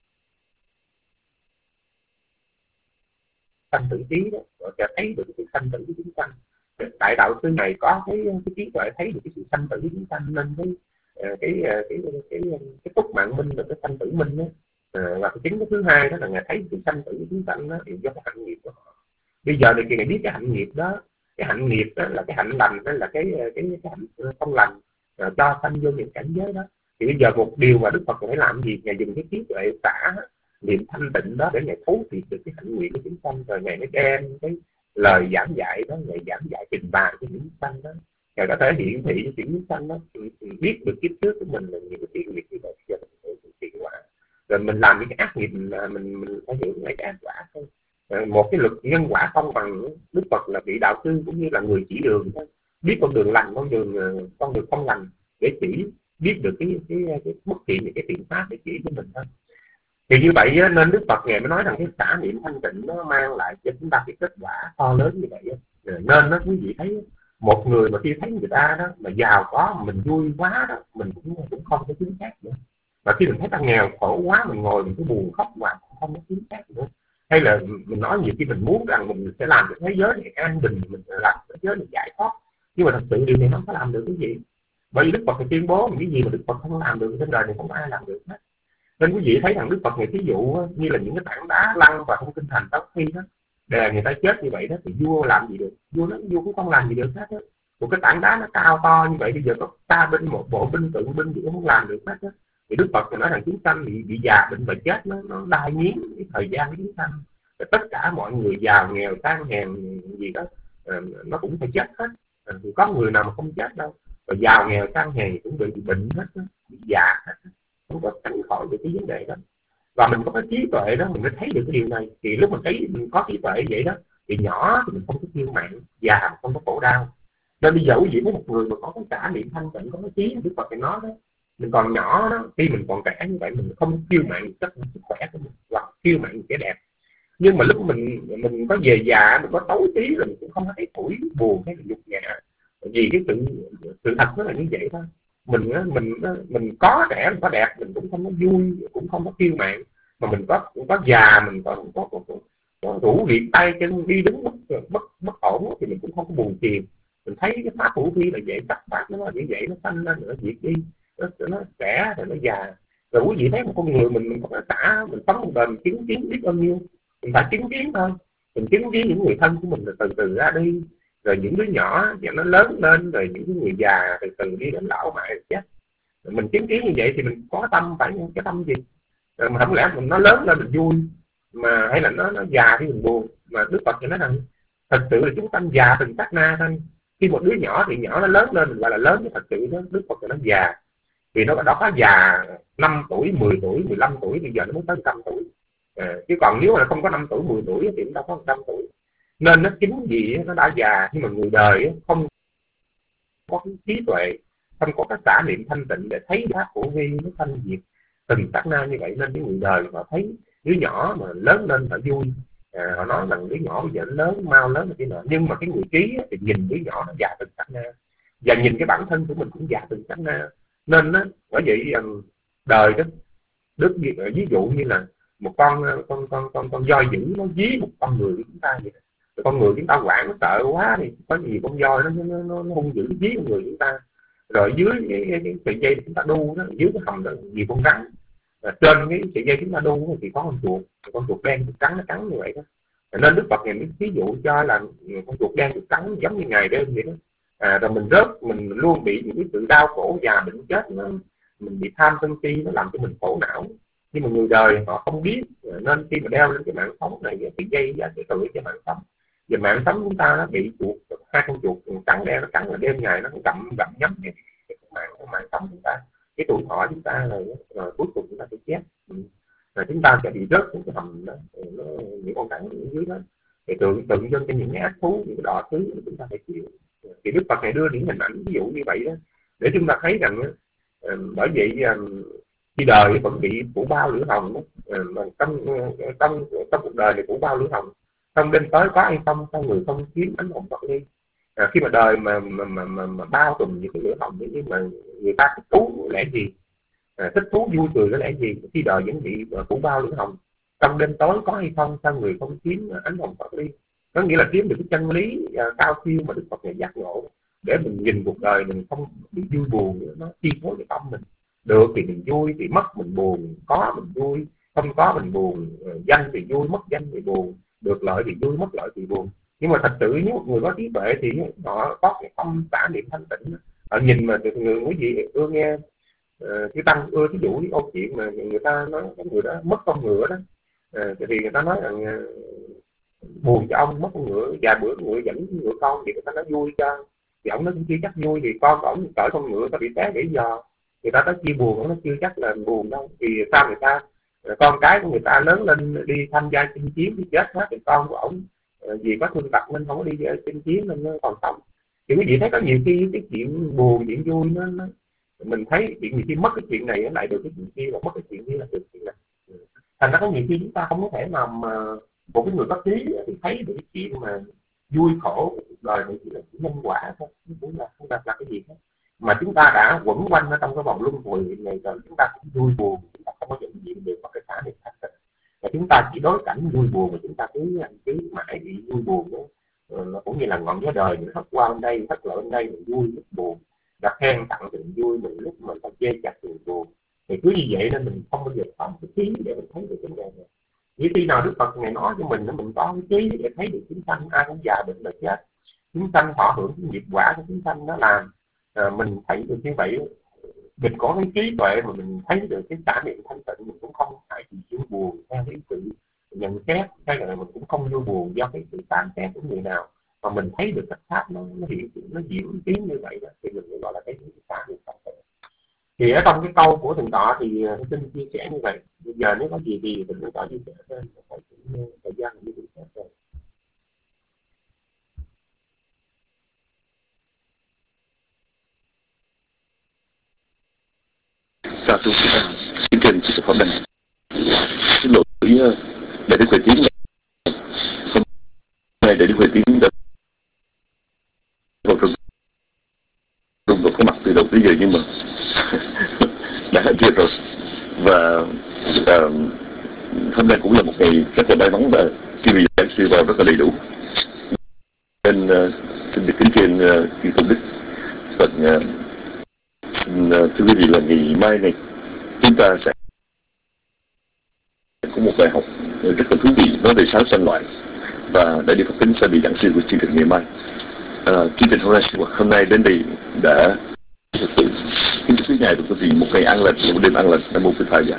sanh tử trí đó, họ sẽ thấy được cái sanh tử của chúng sanh. Tại đạo sư này có cái, cái trí tuệ thấy được cái sự sanh tử của chúng sanh, nên cái cái cái cái cái, cái, cái túc mạng minh và cái sanh tử minh đó. À, và cái chứng cái thứ hai đó là ngài thấy sự sanh tử của chúng sanh đó thì do cái hạnh nghiệp của họ. Bây giờ thì ngài biết cái hạnh nghiệp đó, cái hạnh nghiệp đó là cái hạnh lành, đó là cái cái cái hạnh không lành, à, cho sanh vô những cảnh giới đó. Thì bây giờ một điều mà Đức Phật phải làm gì? Ngài dùng cái trí tuệ xả niệm thanh tịnh đó để ngài thấu triệt được cái hạnh nguyện của chúng sanh, rồi ngài mới đem cái lời giảng dạy đó, ngài giảng dạy trình bày cho những sanh đó, ngài có thể hiện thị cho những sanh đó biết được kiếp trước của mình là những cái thiện nghiệp như vậy, giờ mình thiện quả, rồi mình làm những cái ác nghiệp là mình mình phải hiểu những cái ác quả thôi. Một cái luật nhân quả công bằng, Đức Phật là vị đạo sư cũng như là người chỉ đường thôi, biết con đường lành, con đường con đường không lành để chỉ, biết được cái cái, cái bất thiện, những cái thiện pháp để chỉ cho mình thôi. Thì như vậy nên Đức Phật ngài mới nói rằng cái xả niệm thanh tịnh nó mang lại cho chúng ta cái kết quả to lớn như vậy. Nên đó quý vị thấy một người mà khi thấy người ta đó mà giàu có mình vui quá đó, mình cũng cũng không có chính xác nữa. Mà khi mình thấy ta nghèo khổ quá, mình ngồi mình cứ buồn khóc hoài cũng không có chính xác nữa. Hay là mình nói nhiều khi mình muốn rằng mình sẽ làm cho thế giới này an bình, mình sẽ làm thế giới này giải thoát, nhưng mà thật sự điều này không có làm được cái gì. Bởi vì Đức Phật tuyên bố những cái gì mà Đức Phật không làm được trên đời này không có ai làm được hết. Nên quý vị thấy rằng Đức Phật ngày thí dụ như là những cái tảng đá lăn và không kinh thành tóc khi đó, để người ta chết như vậy đó thì vua làm gì được? Vua nó vua cũng không làm gì được hết đó. Một cái tảng đá nó cao to như vậy, bây giờ có ta binh một bộ binh tượng binh gì cũng không làm được hết đó. Thì Đức Phật nói rằng chúng sanh bị bị già bệnh và chết nó nó đai nghiến cái thời gian của chúng sanh. Tất cả mọi người giàu nghèo sang hèn gì đó nó cũng phải chết hết. Thì có người nào mà không chết đâu. Rồi giàu nghèo sang hèn cũng bị bệnh hết đó, bị già hết, không có tránh khỏi được cái vấn đề đó. Và mình có cái trí tuệ đó mình mới thấy được cái điều này. Thì lúc mình thấy mình có trí tuệ vậy đó thì nhỏ thì mình không có kiêu mạn, già không có khổ đau. Nên bây giờ quý vị thấy một người mà có cái trả niệm thanh tịnh, có cái trí Đức Phật thì nói đó, mình còn nhỏ đó, khi mình còn trẻ như vậy mình không kiêu mạn chất sức khỏe của mình, hoặc kiêu mạn cái đẹp. Nhưng mà lúc mình mình có về già, mình có tối trí rồi mình cũng không thấy tuổi buồn hay là nhục nhã, vì cái sự sự thật nó là như vậy thôi. Mình mình mình có trẻ, mình có đẹp, mình cũng không có vui, cũng không có kiêu mạn. Mà mình có cũng có già, mình có có, có, có, có rủ liệt tay chân đi đứng bất bất bất ổn thì mình cũng không có buồn phiền. Mình thấy cái pháp hữu vi là vậy, tất pháp nó là như vậy, nó sanh lên nó diệt đi, nó nó trẻ rồi nó già. Rồi quý vị thấy một con người mình mình có xã, mình sống một đời mình chứng kiến biết bao nhiêu, mình phải chứng kiến thôi. Mình chứng kiến những người thân của mình từ từ ra đi, rồi những đứa nhỏ và nó lớn lên, rồi những người già từ từ đi đến lão mại chết. Rồi mình chứng kiến như vậy thì mình có tâm, phải cái tâm gì? Rồi mà không lẽ mình nó lớn lên mình vui, mà hay là nó nó già thì mình buồn? Mà Đức Phật thì nói rằng thật sự là chúng sanh già từng sát na thôi. Khi một đứa nhỏ thì nhỏ nó lớn lên mình gọi là lớn, chứ thật sự đó Đức Phật thì nó già. Vì nó đó có già năm tuổi, mười tuổi, mười lăm tuổi, bây giờ nó mới tới một trăm tuổi. À, chứ còn nếu mà không có năm tuổi, mười tuổi thì nó đâu có một trăm tuổi. Nên nó chính vì nó đã già, nhưng mà người đời không có cái trí tuệ, không có cái xả niệm thanh tịnh để thấy pháp hữu vi nó thanh diệt từng sát na như vậy. Nên cái người đời họ thấy đứa nhỏ mà lớn lên phải vui, À, họ nói rằng đứa nhỏ bây giờ nó lớn mau lớn là cái nọ, nhưng mà cái người ký thì nhìn đứa nhỏ nó già từng sát na, và nhìn cái bản thân của mình cũng già từng sát na. Nên đó, bởi vậy đời đó đức ví dụ như là một con con con con con voi dữ nó dí một con người của chúng ta vậy. Con người chúng ta quản nó sợ quá thì có nhiều con voi nó nó nó, nó hung dữ dí con người chúng ta. Rồi dưới cái, cái, cái sợi dây chúng ta đu đó, dưới cái hầm đó nhiều con rắn, à, trên cái sợi dây chúng ta đu thì có con chuột, con chuột đen chuột trắng nó cắn như vậy đó. Nên Đức Phật ngày mới ví dụ cho là con chuột đen chuột trắng giống như ngày đêm vậy đó. À, rồi mình rớt mình luôn bị những cái sự đau khổ già bệnh chết, nó mình bị tham sân si nó làm cho mình khổ não. Nhưng mà người đời họ không biết, nên khi mà đeo lên cái mạng sống này cái dây và cái tự cái mạng sống, và mạng sống chúng ta nó bị chuột, hai con chuột trắng đen nó cắn là đêm ngày nó gặm gặm nhấm cái mạng cái mạng sống chúng ta, cái tuổi thọ chúng ta rồi, rồi cuối cùng chúng ta sẽ chết, rồi chúng ta sẽ bị rớt xuống cái hầm đó, nó, những con rắn ở dưới đó thì tượng tượng trưng cho những cái ác thú, những cái đỏ thứ chúng ta phải chịu. Thì Đức Phật này đưa những hình ảnh ví dụ như vậy đó để chúng ta thấy rằng uh, bởi vậy uh, khi đời vẫn bị phủ bao lửa hồng đó, uh, trong, uh, trong trong cuộc đời này phủ bao lửa hồng, không đêm tới có ai không, sao người không kiếm ánh hồng Phật đi. À, khi mà đời mà mà, mà, mà, mà bao trùm những cái lửa hồng ấy, nhưng mà người ta thích thú lẽ gì, à, thích thú vui cười cái lẽ gì, khi đời vẫn bị uh, phủ bao lửa hồng, trong đêm tối có hay không, sao người không kiếm ánh hồng Phật đi. Có nghĩa là kiếm được cái chân lý uh, cao siêu mà Đức Phật này giác ngộ, để mình nhìn cuộc đời mình không bị vui buồn nữa, nó chi phối cái tâm mình. Được thì mình vui, thì mất mình buồn, có mình vui, không có mình buồn, danh thì vui, mất danh thì buồn, được lợi thì vui, mất lợi thì buồn. Nhưng mà thật sự nếu một người có trí tuệ thì họ có cái tâm xả niệm thanh tịnh, họ nhìn mà người quý vị ưa nghe uh, cái tăng ưa ví dụ cái câu chuyện mà người ta nói cái người đó mất con ngựa đó, uh, thì người ta nói rằng uh, buồn cho ông mất con ngựa, vài bữa ngựa dẫn ngựa con thì người ta nói vui cho, thì ông nó cũng chưa chắc vui, thì con ổng cởi con ngựa ta bị té gãy giò, người ta nói chia buồn, nó chưa chắc là buồn đâu. Vì sao người ta con cái của người ta lớn lên đi tham gia chinh chiến thì chết hết, thì con của ổng vì có thương tật nên không có đi chinh chiến nên nó còn sống. Thì quý vị thấy có nhiều khi cái chuyện buồn chuyện vui nó, nó mình thấy chuyện nhiều khi mất cái chuyện này nó lại được cái chuyện kia, và mất cái chuyện kia là được chuyện này. Thành ra có nhiều khi chúng ta không có thể nào mà một cái người có trí thì thấy được cái chuyện mà vui khổ cuộc đời này chỉ là nhân quả thôi, cũng là không đặt là cái gì hết. Mà chúng ta đã quẩn quanh ở trong cái vòng luân hồi này rồi, chúng ta cũng vui buồn, chúng ta không có nhận diện được vào cái xã niệm thanh tịnh, và chúng ta chỉ đối cảnh vui buồn mà chúng ta cứ cứ mãi bị vui buồn đó. Nó cũng như là ngọn gió đời mình hất qua bên đây hất lại bên đây, mình vui lúc buồn, đặt khen tặng thì mình vui, mình lúc mình ta chê chặt thì mình buồn. Thì cứ như vậy nên mình không bao giờ có cái trí để mình thấy được cái này này. Chỉ khi nào Đức Phật ngày nói cho mình, mình có cái trí để thấy được chúng sanh ai cũng già bệnh là chết, chúng sanh thọ hưởng cái nghiệp quả của chúng sanh nó làm. À, mình thấy được như vậy, mình có cái trí tuệ mà mình thấy được cái xã niệm thanh tịnh, mình cũng không phải chỉ chịu buồn theo cái sự nhận xét, hay là mình cũng không vui buồn do cái sự phán xét của người nào, mà mình thấy được cách pháp nó nó hiện nó diễn tiến như vậy đó, thì mình gọi là cái xã niệm thanh tịnh. Thì ở trong cái câu của Thượng Tọa thì uh, xin chia sẻ như vậy. Bây giờ nếu có gì thì Thượng Tọa chia sẻ thêm thời gian như thế rồi. Sa tu xin trình sự pháp đàn. Xin lỗi để Đức Huệ Tiến hôm nay để Đức Huệ Tiến đã vào trong trong một cái mặt từ đầu tới giờ, nhưng mà đã hết việc rồi. Và uh, hôm nay cũng là một ngày rất là may mắn và khi vị giảng sư vào rất là đầy đủ, nên uh, xin được kính trên uh, chư tôn đức. Và uh, xin uh, thưa quý vị là ngày mai này chúng ta sẽ có một bài học rất là thú vị nói về sáu sanh loại, và đại đức Pháp Kính sẽ bị giảng sư của chương trình ngày mai. Uh, chương trình hôm nay hôm nay đến đây đã thực sự kính chúc quý ngài được có gì một ngày an lành, một đêm an lành. Nam mô Phật Thầy.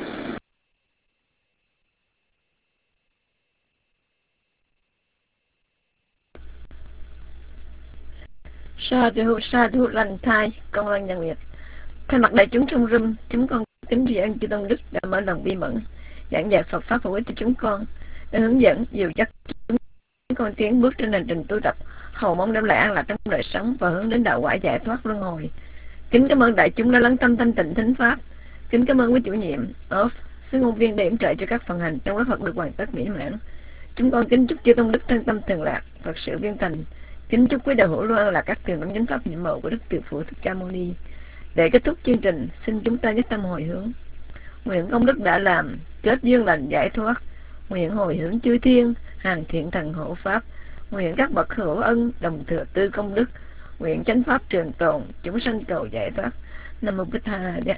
Sa thu sa thu lành thai, con lân nhân nghiệp. Thay mặt đại chúng trong room, chúng con kính tri ân chư tôn đức đã mở lòng bi mẫn giảng dạy Phật pháp hữu ích cho chúng con, đã hướng dẫn dìu dắt chúng con tiến bước trên hành trình tu tập, hầu mong đem lại an lạc trong đời sống và hướng đến đạo quả giải thoát luân hồi. Kính cảm ơn đại chúng đã lắng tâm thanh tịnh thính pháp. Kính cảm ơn quý chủ nhiệm off, sứ ngôn viên để yểm trợ cho các phần hành trong lớp Phật được hoàn tất mỹ mãn. Chúng con kính chúc chư tôn đức thân tâm thường lạc, Phật sự viên thành. Kính chúc quý đạo hữu luôn là các tường nắm chánh pháp nhiệm màu của Đức Từ Phụ Thích Ca Mâu Ni. Để kết thúc chương trình, xin chúng ta nhất tâm hồi hướng. Nguyện công đức đã làm, kết duyên lành giải thoát. Nguyện hồi hướng chư thiên, hàng thiện thần hộ pháp. Nguyện các bậc hữu ân, đồng thừa tư công đức. Nguyện chánh pháp trường tồn, chúng sanh cầu giải thoát. Nam mô Bích Tha Giá.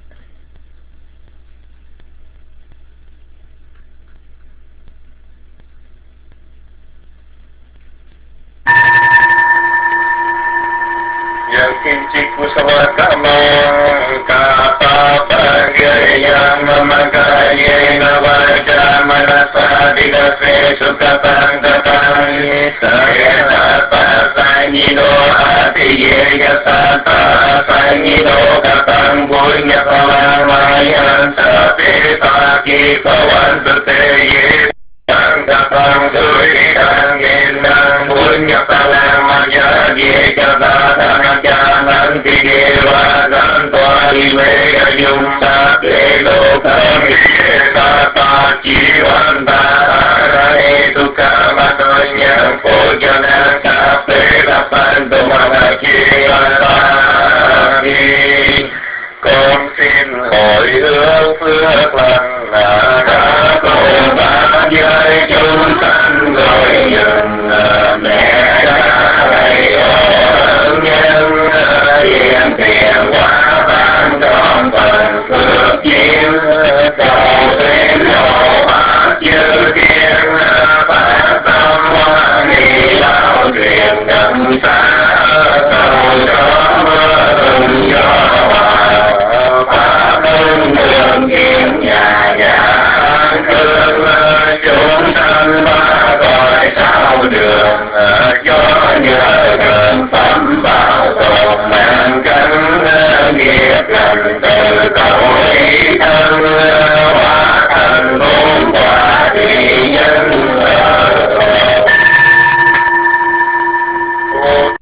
Yakinci kusala kamang kapa pagayam mamakaye navaja manasa digase sukapang tatang sayata pasanyido atiye yasata sanyido kapang bunya palamayam sape paki pawan suteye Tăng Tăng Suri Tăng Nghiên Tăng Buôn Nhập Tăng Lang Mạc Gia Ghê Cha Ta Tăng Cha Năng Tì Ghê Hoa Tăng Toa Đi Mê Gia Dung Sa Lê Lô Tăng Ghê Ta Ta Chi Hoàn Ta Ta Ra Ê Tu Ca Ma Tôi Nhang Phổ Cha Năng Sa Phê La Phan Tô Ma Ma Chi La Ta Ni Con xin hồi hướng phước lành là đã cầu ba giới chúng sanh rồi dừng mẹ đã đầy ơn nhân hiện tiền quả ban trọn phần phước duyên cầu xin hộ pháp chư thiên phát tâm hoa ni lao truyền gần xa cầu cho mưa từng gió hòa pháp luân thường kiến nhà nhà thương chúng sanh ba cõi sao đường cho nhờ gần phẩm bảo tồn mạng cánh nghiệp lành từ cầu ý thân hóa thành bốn quả thị nhân